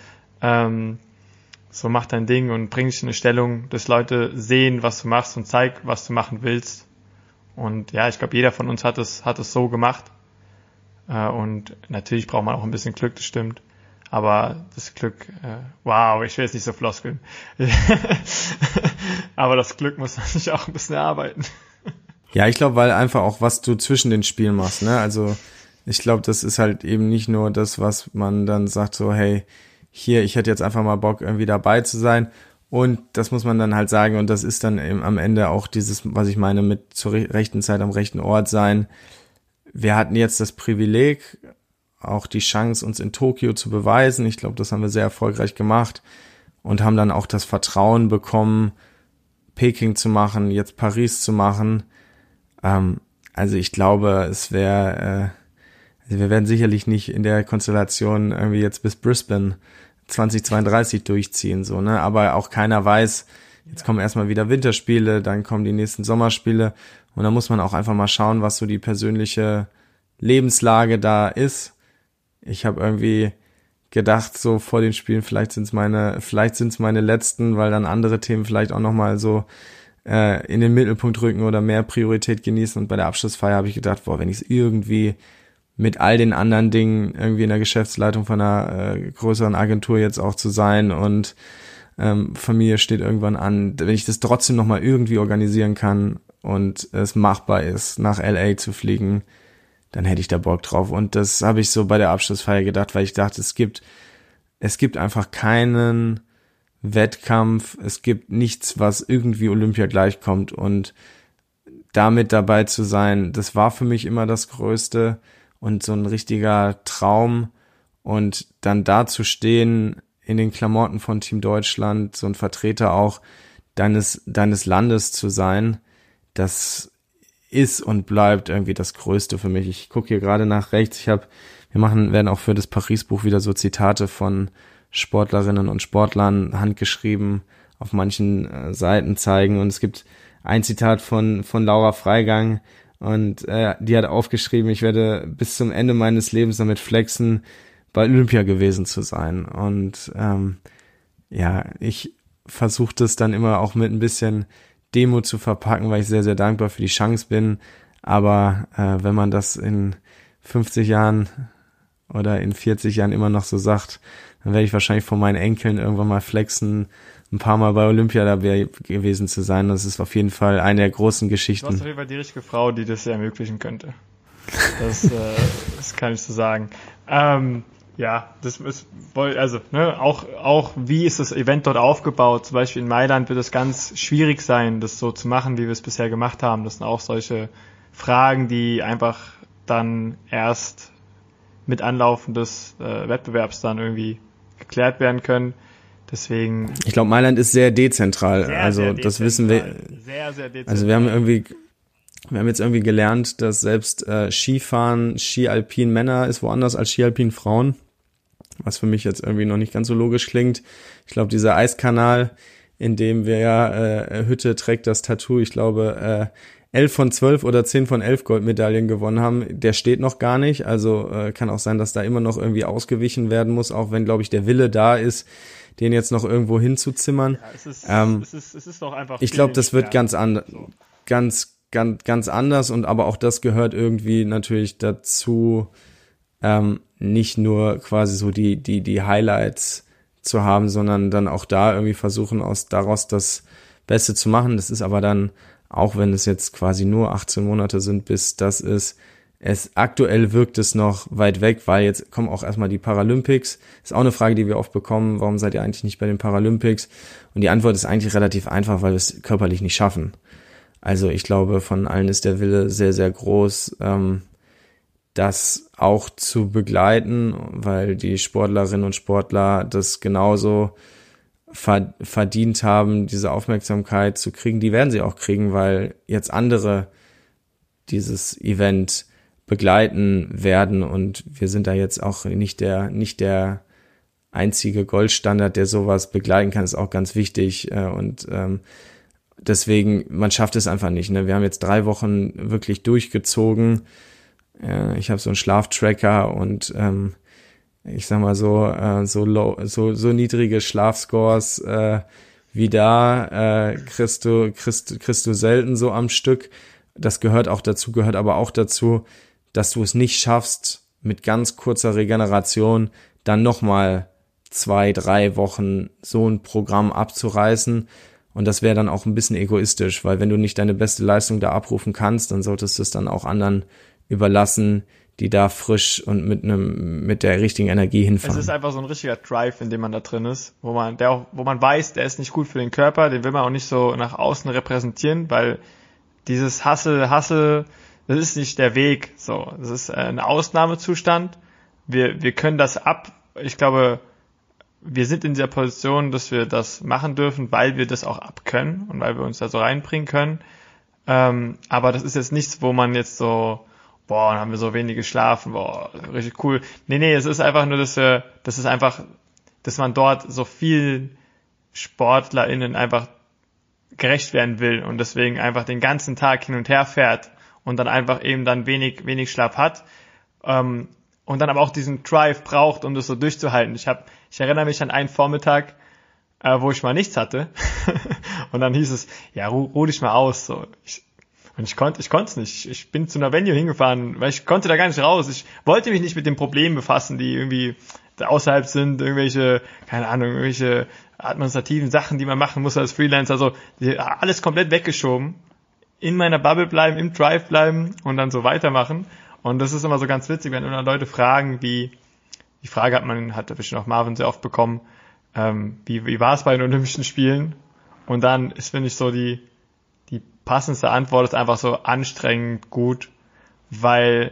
So mach dein Ding und bring dich in eine Stellung, dass Leute sehen, was du machst und zeig, was du machen willst. Und ja, ich glaube, jeder von uns hat es so gemacht. Und natürlich braucht man auch ein bisschen Glück, das stimmt. Aber das Glück, wow, ich will jetzt nicht so floskeln. Aber das Glück muss man sich auch ein bisschen erarbeiten. Ja, ich glaube, weil einfach auch, was du zwischen den Spielen machst, ne? Also ich glaube, das ist halt eben nicht nur das, was man dann sagt, so, hey, hier, ich hätte jetzt einfach mal Bock, irgendwie dabei zu sein. Und das muss man dann halt sagen, und das ist dann eben am Ende auch dieses, was ich meine, mit zur rechten Zeit am rechten Ort sein. Wir hatten jetzt das Privileg, auch die Chance, uns in Tokio zu beweisen. Ich glaube, das haben wir sehr erfolgreich gemacht und haben dann auch das Vertrauen bekommen, Peking zu machen, jetzt Paris zu machen. Also ich glaube, wir werden sicherlich nicht in der Konstellation irgendwie jetzt bis Brisbane 2032 durchziehen, so, ne? Aber auch keiner weiß, jetzt kommen erstmal wieder Winterspiele, dann kommen die nächsten Sommerspiele und da muss man auch einfach mal schauen, was so die persönliche Lebenslage da ist. Ich habe irgendwie gedacht, so vor den Spielen, vielleicht sind's meine letzten, weil dann andere Themen vielleicht auch nochmal so in den Mittelpunkt rücken oder mehr Priorität genießen. Und bei der Abschlussfeier habe ich gedacht, wenn ich es irgendwie mit all den anderen Dingen irgendwie in der Geschäftsleitung von einer größeren Agentur jetzt auch zu sein und Familie steht irgendwann an. Wenn ich das trotzdem nochmal irgendwie organisieren kann und es machbar ist, nach LA zu fliegen, dann hätte ich da Bock drauf. Und das habe ich so bei der Abschlussfeier gedacht, weil ich dachte, es gibt einfach keinen Wettkampf, es gibt nichts, was irgendwie Olympia gleichkommt. Und damit dabei zu sein, das war für mich immer das Größte und so ein richtiger Traum. Und dann da zu stehen in den Klamotten von Team Deutschland, so ein Vertreter auch deines Landes zu sein, das ist und bleibt irgendwie das Größte für mich. Ich gucke hier gerade nach rechts. Wir werden auch für das Paris-Buch wieder so Zitate von Sportlerinnen und Sportlern handgeschrieben auf manchen Seiten zeigen. Und es gibt ein Zitat von Laura Freigang und die hat aufgeschrieben, ich werde bis zum Ende meines Lebens damit flexen, bei Olympia gewesen zu sein. Und ich versuche das dann immer auch mit ein bisschen Demo zu verpacken, weil ich sehr, sehr dankbar für die Chance bin. Aber wenn man das in 50 Jahren oder in 40 Jahren immer noch so sagt, dann werde ich wahrscheinlich von meinen Enkeln irgendwann mal flexen, ein paar Mal bei Olympia dabei gewesen zu sein. Das ist auf jeden Fall eine der großen Geschichten. Du hast auf jeden Fall die richtige Frau, die das ermöglichen könnte. Das kann ich so sagen. Das ist, also, auch wie ist das Event dort aufgebaut? Zum Beispiel in Mailand wird es ganz schwierig sein, das so zu machen, wie wir es bisher gemacht haben. Das sind auch solche Fragen, die einfach dann erst mit Anlaufen des Wettbewerbs dann irgendwie geklärt werden können. Deswegen. Ich glaube, Mailand ist sehr dezentral. Das wissen wir. Sehr, sehr dezentral. Also wir haben jetzt irgendwie gelernt, dass selbst Skifahren, Ski-Alpin Männer ist woanders als Ski-Alpin Frauen. Was für mich jetzt irgendwie noch nicht ganz so logisch klingt. Ich glaube, dieser Eiskanal, in dem wir Hütte trägt das Tattoo, ich glaube 11 von 12 oder 10 von 11 Goldmedaillen gewonnen haben, der steht noch gar nicht. Also kann auch sein, dass da immer noch irgendwie ausgewichen werden muss, auch wenn, glaube ich, der Wille da ist, den jetzt noch irgendwo hinzuzimmern. Ja, es ist doch einfach. Ich glaube, das wird ganz anders und aber auch das gehört irgendwie natürlich dazu, nicht nur quasi so die Highlights zu haben, sondern dann auch da irgendwie versuchen, daraus das Beste zu machen. Das ist aber dann, auch wenn es jetzt quasi nur 18 Monate sind, bis das ist, aktuell wirkt es noch weit weg, weil jetzt kommen auch erstmal die Paralympics. Ist auch eine Frage, die wir oft bekommen, warum seid ihr eigentlich nicht bei den Paralympics? Und die Antwort ist eigentlich relativ einfach, weil wir es körperlich nicht schaffen. Also ich glaube, von allen ist der Wille sehr, sehr groß, das auch zu begleiten, weil die Sportlerinnen und Sportler das genauso verdient haben, diese Aufmerksamkeit zu kriegen. Die werden sie auch kriegen, weil jetzt andere dieses Event begleiten werden und wir sind da jetzt auch nicht der einzige Goldstandard, der sowas begleiten kann, ist auch ganz wichtig und deswegen, man schafft es einfach nicht. Ne? Wir haben jetzt 3 Wochen wirklich durchgezogen. Ich habe so einen Schlaftracker und ich sag mal so niedrige Schlafscores wie da kriegst du selten so am Stück. Das gehört aber auch dazu, dass du es nicht schaffst, mit ganz kurzer Regeneration dann nochmal 2-3 Wochen so ein Programm abzureißen. Und das wäre dann auch ein bisschen egoistisch, weil wenn du nicht deine beste Leistung da abrufen kannst, dann solltest du es dann auch anderen überlassen, die da frisch und mit der richtigen Energie hinfahren. Es ist einfach so ein richtiger Drive, in dem man da drin ist, wo man weiß, der ist nicht gut für den Körper, den will man auch nicht so nach außen repräsentieren, weil dieses Hustle, das ist nicht der Weg, so. Das ist ein Ausnahmezustand. Wir können das ab. Ich glaube, wir sind in dieser Position, dass wir das machen dürfen, weil wir das auch abkönnen und weil wir uns da so reinbringen können. Aber das ist jetzt nichts, wo man jetzt so, dann haben wir so wenig geschlafen, richtig cool. Nee, es ist einfach nur, dass man dort so vielen SportlerInnen einfach gerecht werden will und deswegen einfach den ganzen Tag hin und her fährt und dann einfach eben dann wenig Schlaf hat. Und dann aber auch diesen Drive braucht, um das so durchzuhalten. Ich erinnere mich an einen Vormittag, wo ich mal nichts hatte. Und dann hieß es, ja, ruh dich mal aus. So. Und ich konnte es nicht. Ich bin zu einer Venue hingefahren, weil ich konnte da gar nicht raus. Ich wollte mich nicht mit den Problemen befassen, die irgendwie außerhalb sind, irgendwelche administrativen Sachen, die man machen muss als Freelancer. Also alles komplett weggeschoben. In meiner Bubble bleiben, im Drive bleiben und dann so weitermachen. Und das ist immer so ganz witzig, wenn immer Leute fragen, die Frage hat bestimmt auch Marvin sehr oft bekommen, wie war es bei den Olympischen Spielen? Und dann ist, finde ich, so die passendste Antwort ist einfach so anstrengend gut, weil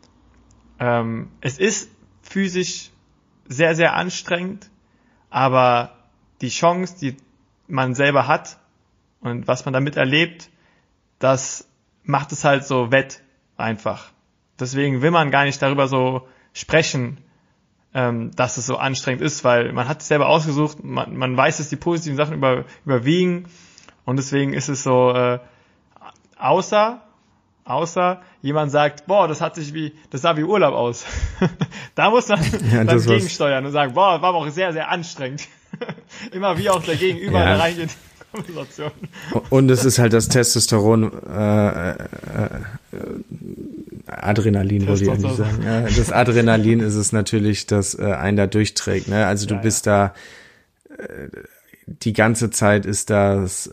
es ist physisch sehr, sehr anstrengend, aber die Chance, die man selber hat und was man damit erlebt, das macht es halt so wett einfach. Deswegen will man gar nicht darüber so sprechen, dass es so anstrengend ist, weil man hat es selber ausgesucht, man weiß, dass die positiven Sachen überwiegen und deswegen ist es so, außer jemand sagt, boah, das sah wie Urlaub aus. Da muss man dann gegensteuern und sagen, boah, war aber auch sehr, sehr anstrengend. Immer wie auch der Gegenüber da reingeht. Konversation. Und es ist halt das Testosteron, Adrenalin, wollte ich eigentlich sagen. Ja, das Adrenalin ist es natürlich, das einen da durchträgt. Ne? Also du bist da, die ganze Zeit ist das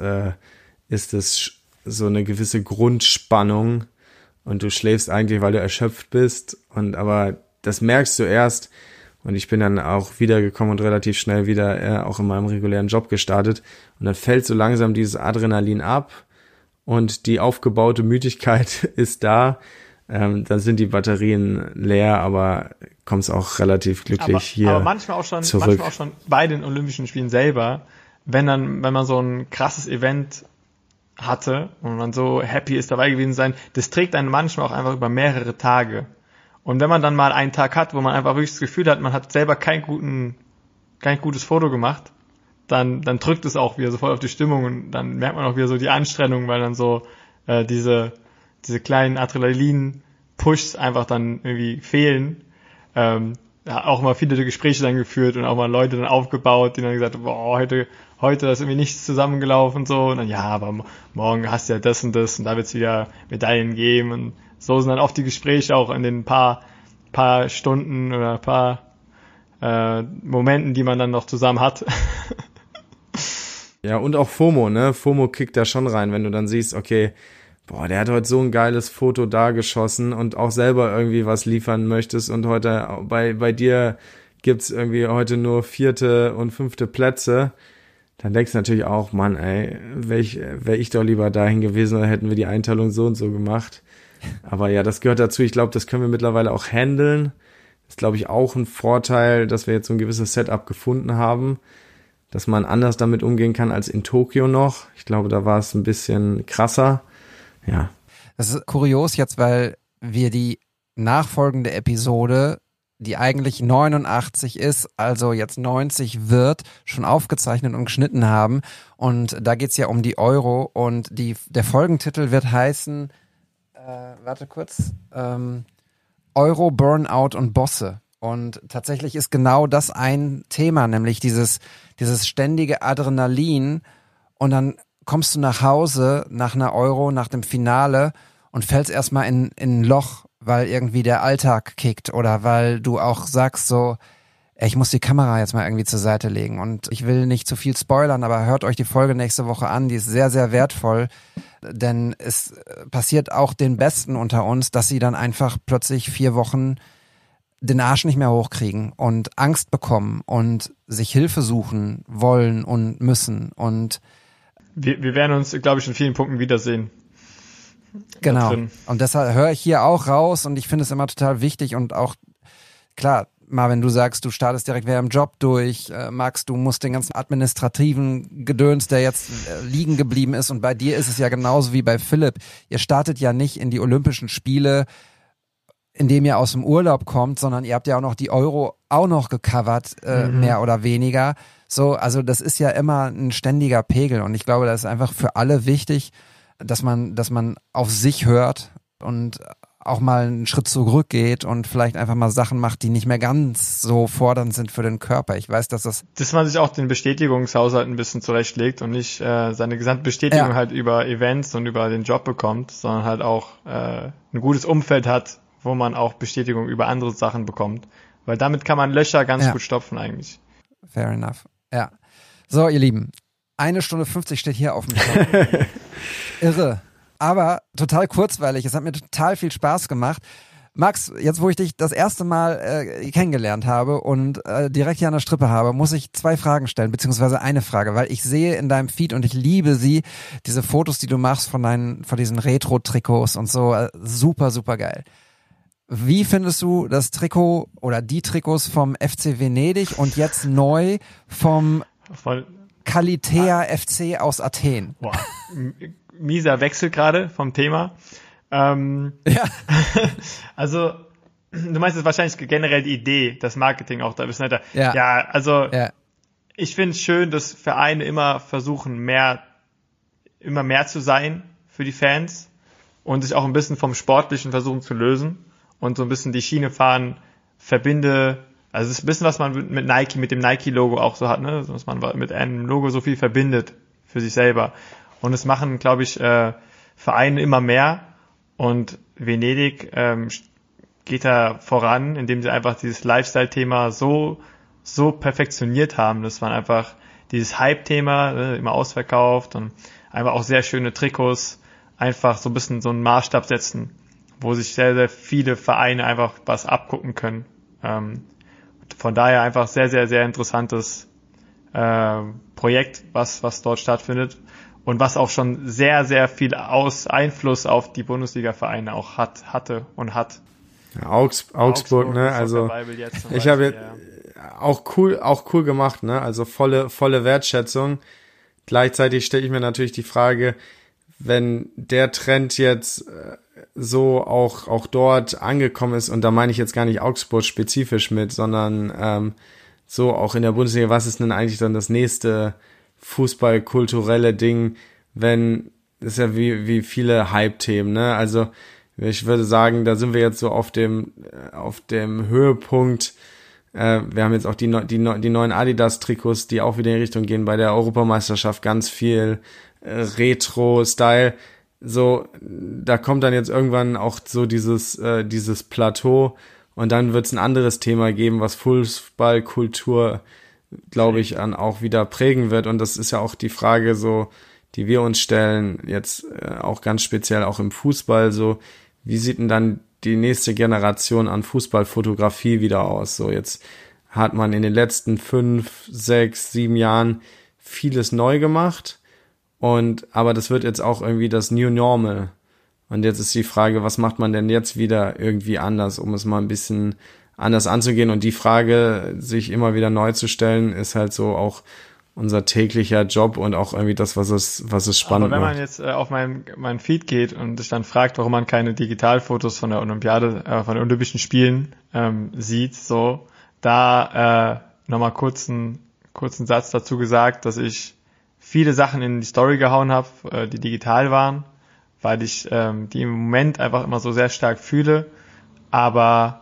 so eine gewisse Grundspannung und du schläfst eigentlich, weil du erschöpft bist. Aber das merkst du erst. Und ich bin dann auch wiedergekommen und relativ schnell wieder auch in meinem regulären Job gestartet. Und dann fällt so langsam dieses Adrenalin ab und die aufgebaute Müdigkeit ist da. Dann sind die Batterien leer, aber kommst auch relativ glücklich hier aber manchmal auch schon bei den Olympischen Spielen selber, wenn man so ein krasses Event hatte und man so happy ist, dabei gewesen sein, das trägt einen manchmal auch einfach über mehrere Tage. Und wenn man dann mal einen Tag hat, wo man einfach wirklich das Gefühl hat, man hat selber kein gutes Foto gemacht, dann drückt es auch wieder so voll auf die Stimmung und dann merkt man auch wieder so die Anstrengung, weil dann so diese kleinen Adrenalin-Pushs einfach dann irgendwie fehlen. Auch mal viele Gespräche dann geführt und auch mal Leute dann aufgebaut, die dann gesagt haben, boah, heute ist irgendwie nichts zusammengelaufen und so. Und dann, ja, aber morgen hast du ja das und das und da wird es wieder Medaillen geben. Und so sind dann oft die Gespräche auch in den paar Stunden oder paar Momenten, die man dann noch zusammen hat. Ja, und auch FOMO, ne? FOMO kickt da schon rein, wenn du dann siehst, okay, boah, der hat heute so ein geiles Foto da geschossen und auch selber irgendwie was liefern möchtest und heute bei dir gibt's irgendwie heute nur 4. und 5. Plätze, dann denkst du natürlich auch, Mann, ey, wär ich doch lieber dahin gewesen, oder hätten wir die Einteilung so und so gemacht. Aber ja, das gehört dazu. Ich glaube, das können wir mittlerweile auch handeln. Das ist, glaube ich, auch ein Vorteil, dass wir jetzt so ein gewisses Setup gefunden haben, dass man anders damit umgehen kann als in Tokio noch. Ich glaube, da war es ein bisschen krasser. Ja. Das ist kurios jetzt, weil wir die nachfolgende Episode, die eigentlich 89 ist, also jetzt 90 wird, schon aufgezeichnet und geschnitten haben. Und da geht's ja um die Euro und der Folgentitel wird heißen, Euro, Burnout und Bosse. Und tatsächlich ist genau das ein Thema, nämlich dieses ständige Adrenalin und dann kommst du nach Hause nach einer Euro, nach dem Finale und fällst erstmal in ein Loch, weil irgendwie der Alltag kickt oder weil du auch sagst so, ich muss die Kamera jetzt mal irgendwie zur Seite legen und ich will nicht zu viel spoilern, aber hört euch die Folge nächste Woche an, die ist sehr, sehr wertvoll, denn es passiert auch den Besten unter uns, dass sie dann einfach plötzlich 4 Wochen den Arsch nicht mehr hochkriegen und Angst bekommen und sich Hilfe suchen wollen und müssen und wir werden uns, glaube ich, in vielen Punkten wiedersehen. Genau. Und deshalb höre ich hier auch raus und ich finde es immer total wichtig und auch, klar, Marvin, du sagst, du startest direkt wieder im Job durch, Max, du musst den ganzen administrativen Gedöns, der jetzt liegen geblieben ist und bei dir ist es ja genauso wie bei Philipp. Ihr startet ja nicht in die Olympischen Spiele, indem ihr aus dem Urlaub kommt, sondern ihr habt ja auch noch die Euro auch noch gecovert, mehr oder weniger. So, also das ist ja immer ein ständiger Pegel und ich glaube, das ist einfach für alle wichtig, dass man auf sich hört und auch mal einen Schritt zurückgeht und vielleicht einfach mal Sachen macht, die nicht mehr ganz so fordernd sind für den Körper. Ich weiß, dass man sich auch den Bestätigungshaushalt ein bisschen zurechtlegt und nicht seine gesamte Bestätigung halt über Events und über den Job bekommt, sondern halt auch ein gutes Umfeld hat, wo man auch Bestätigung über andere Sachen bekommt. Weil damit kann man Löcher ganz gut stopfen eigentlich. Fair enough. Ja. So, ihr Lieben. 1 Stunde 50 steht hier auf dem Zettel. Irre. Aber total kurzweilig. Es hat mir total viel Spaß gemacht. Max, jetzt wo ich dich das erste Mal kennengelernt habe und direkt hier an der Strippe habe, muss ich 2 Fragen stellen, beziehungsweise eine Frage, weil ich sehe in deinem Feed und ich liebe sie, diese Fotos, die du machst von diesen Retro-Trikots und so, super, super geil. Wie findest du das Trikot oder die Trikots vom FC Venedig und jetzt neu vom Kalitea FC aus Athen? Boah, mieser Wechsel gerade vom Thema. Also, du meinst jetzt wahrscheinlich generell die Idee, das Marketing auch da ein bisschen netter. Ich finde es schön, dass Vereine immer versuchen, immer mehr zu sein für die Fans und sich auch ein bisschen vom Sportlichen versuchen zu lösen und so ein bisschen die Schiene fahren, verbinde. Also es ist ein bisschen, was man mit Nike, mit dem Nike-Logo auch so hat, ne? Dass man mit einem Logo so viel verbindet für sich selber. Und es machen, glaube ich, Vereine immer mehr. Und Venedig geht da voran, indem sie einfach dieses Lifestyle-Thema so perfektioniert haben. Das war einfach dieses Hype-Thema, immer ausverkauft und einfach auch sehr schöne Trikots, einfach so ein bisschen so einen Maßstab setzen, wo sich sehr, sehr viele Vereine einfach was abgucken können. Von daher einfach sehr, sehr, sehr interessantes Projekt, was dort stattfindet. Und was auch schon sehr, sehr viel Einfluss auf die Bundesliga-Vereine auch hatte und hat. Ja, Augsburg, ne, also ich habe auch cool gemacht, ne, also volle Wertschätzung. Gleichzeitig stelle ich mir natürlich die Frage, wenn der Trend jetzt so auch dort angekommen ist, und da meine ich jetzt gar nicht Augsburg spezifisch mit, sondern so auch in der Bundesliga, was ist denn eigentlich dann das nächste fußballkulturelle Ding, wenn, das ist ja wie viele Hype-Themen, ne? Also ich würde sagen, da sind wir jetzt so auf dem Höhepunkt. Wir haben jetzt auch die neuen Adidas-Trikots, die auch wieder in die Richtung gehen, bei der Europameisterschaft ganz viel Retro-Style. So, da kommt dann jetzt irgendwann auch so dieses Plateau, und dann wird es ein anderes Thema geben, was Fußballkultur, glaube ich, auch wieder prägen wird. Und das ist ja auch die Frage so, die wir uns stellen, jetzt auch ganz speziell auch im Fußball, so, wie sieht denn dann die nächste Generation an Fußballfotografie wieder aus? So, jetzt hat man in den letzten 5, 6, 7 Jahren vieles neu gemacht, aber das wird jetzt auch irgendwie das New Normal. Und jetzt ist die Frage, was macht man denn jetzt wieder irgendwie anders, um es mal ein bisschen anders anzugehen? Und die Frage, sich immer wieder neu zu stellen, ist halt so auch unser täglicher Job und auch irgendwie das, was es spannend macht. Aber wenn man jetzt auf meinen Feed geht und sich dann fragt, warum man keine Digitalfotos von der Olympiade, von den Olympischen Spielen sieht, so, da nochmal kurzen Satz dazu gesagt, dass ich viele Sachen in die Story gehauen habe, die digital waren, weil ich die im Moment einfach immer so sehr stark fühle, aber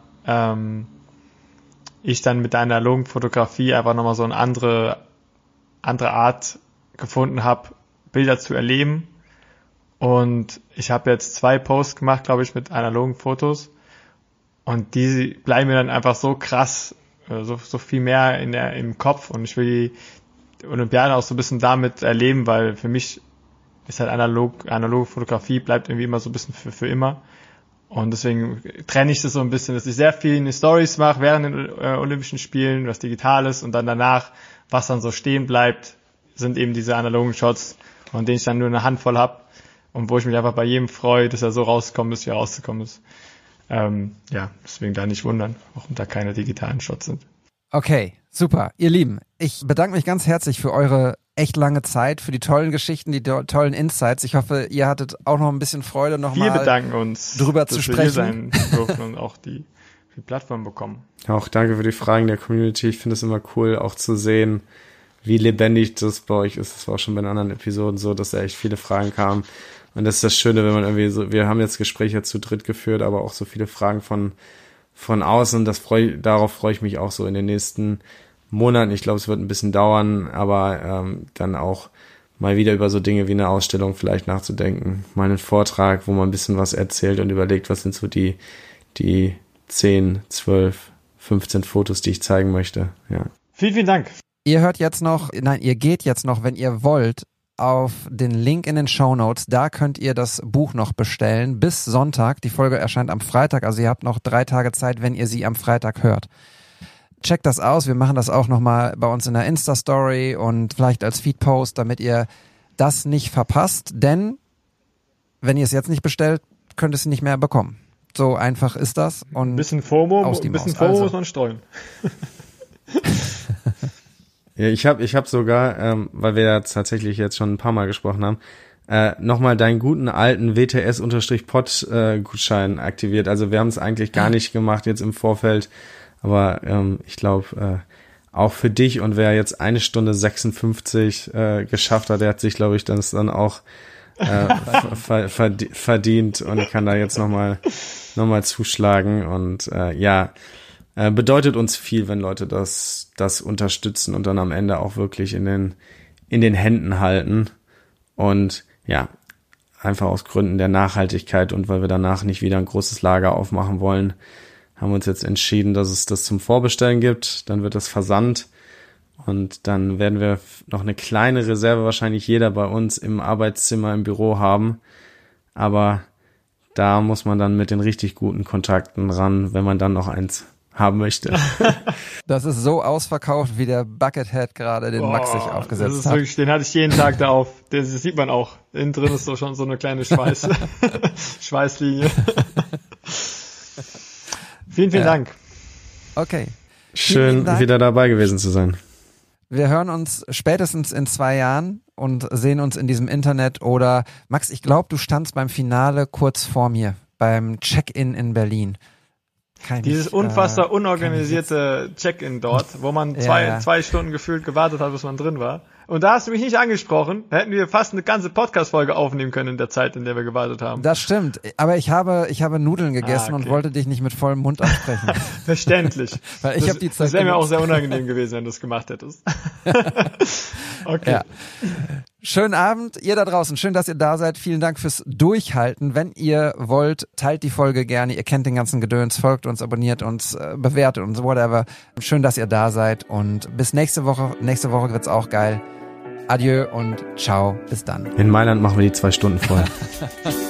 ich dann mit der analogen Fotografie einfach nochmal so eine andere Art gefunden habe, Bilder zu erleben. Und ich habe jetzt 2 Posts gemacht, glaube ich, mit analogen Fotos, und die bleiben mir dann einfach so krass, so viel mehr im Kopf, und ich will die Olympiade auch so ein bisschen damit erleben, weil für mich ist halt analoge Fotografie bleibt irgendwie immer so ein bisschen für immer. Und deswegen trenne ich das so ein bisschen, dass ich sehr viel in die Stories mache während den Olympischen Spielen, was Digitales, und dann danach, was dann so stehen bleibt, sind eben diese analogen Shots, von denen ich dann nur eine Handvoll habe und wo ich mich einfach bei jedem freue, dass er so rausgekommen ist, wie er rausgekommen ist. Deswegen da nicht wundern, warum da keine digitalen Shots sind. Okay, super. Ihr Lieben, ich bedanke mich ganz herzlich für eure echt lange Zeit, für die tollen Geschichten, die tollen Insights. Ich hoffe, ihr hattet auch noch ein bisschen Freude, nochmal drüber zu sprechen. Wir sein durften und auch die Plattform bekommen. Auch danke für die Fragen der Community. Ich finde es immer cool, auch zu sehen, wie lebendig das bei euch ist. Das war auch schon bei den anderen Episoden so, dass da echt viele Fragen kamen. Und das ist das Schöne, wenn man irgendwie so, wir haben jetzt Gespräche zu dritt geführt, aber auch so viele Fragen von außen. Darauf freue ich mich auch so in den nächsten Monaten. Ich glaube, es wird ein bisschen dauern, aber dann auch mal wieder über so Dinge wie eine Ausstellung vielleicht nachzudenken. Mal einen Vortrag, wo man ein bisschen was erzählt und überlegt, was sind so die 10, 12, 15 Fotos, die ich zeigen möchte. Ja. Vielen, vielen Dank. Ihr geht jetzt noch, wenn ihr wollt, auf den Link in den Shownotes. Da könnt ihr das Buch noch bestellen bis Sonntag. Die Folge erscheint am Freitag, also ihr habt noch 3 Tage Zeit, wenn ihr sie am Freitag hört. Checkt das aus. Wir machen das auch nochmal bei uns in der Insta-Story und vielleicht als Feed-Post, damit ihr das nicht verpasst. Denn wenn ihr es jetzt nicht bestellt, könnt ihr es nicht mehr bekommen. So einfach ist das. Und ein bisschen FOMO muss man streuen. Ja, ich hab sogar, weil wir ja tatsächlich jetzt schon ein paar Mal gesprochen haben, nochmal deinen guten alten WTS-Pod-Gutschein aktiviert. Also wir haben es eigentlich gar nicht gemacht jetzt im Vorfeld, aber ich glaube, auch für dich, und wer jetzt 1 Stunde 56 geschafft hat, der hat sich, glaube ich, das dann auch verdient und kann da jetzt nochmal zuschlagen. Und bedeutet uns viel, wenn Leute das unterstützen und dann am Ende auch wirklich in den Händen halten. Und ja, einfach aus Gründen der Nachhaltigkeit und weil wir danach nicht wieder ein großes Lager aufmachen wollen, haben wir uns jetzt entschieden, dass es das zum Vorbestellen gibt. Dann wird das versandt und dann werden wir noch eine kleine Reserve wahrscheinlich jeder bei uns im Arbeitszimmer, im Büro haben. Aber da muss man dann mit den richtig guten Kontakten ran, wenn man dann noch eins haben möchte. Das ist so ausverkauft, wie der Buckethead gerade den Max sich aufgesetzt hat. Wirklich, den hatte ich jeden Tag da auf. Das sieht man auch. Innen drin ist so schon so eine kleine Schweißlinie. Vielen, vielen Dank. Okay. Schön, wieder dabei gewesen zu sein. Wir hören uns spätestens in 2 Jahren und sehen uns in diesem Internet. Oder Max, ich glaube, du standst beim Finale kurz vor mir, beim Check-in in Berlin. Dieses unfassbar unorganisierte Check-in dort, wo man zwei Stunden gefühlt gewartet hat, bis man drin war. Und da hast du mich nicht angesprochen. Da hätten wir fast eine ganze Podcast-Folge aufnehmen können in der Zeit, in der wir gewartet haben. Das stimmt. Aber ich habe Nudeln gegessen und wollte dich nicht mit vollem Mund ansprechen. Verständlich. Weil ich habe die Zeit. Das wäre mir auch sehr unangenehm gewesen, wenn du es gemacht hättest. Okay. Ja. Schönen Abend, ihr da draußen. Schön, dass ihr da seid. Vielen Dank fürs Durchhalten. Wenn ihr wollt, teilt die Folge gerne. Ihr kennt den ganzen Gedöns, folgt uns, abonniert uns, bewertet uns, whatever. Schön, dass ihr da seid und bis nächste Woche. Nächste Woche wird's auch geil. Adieu und ciao. Bis dann. In Mailand machen wir die 2 Stunden vorher.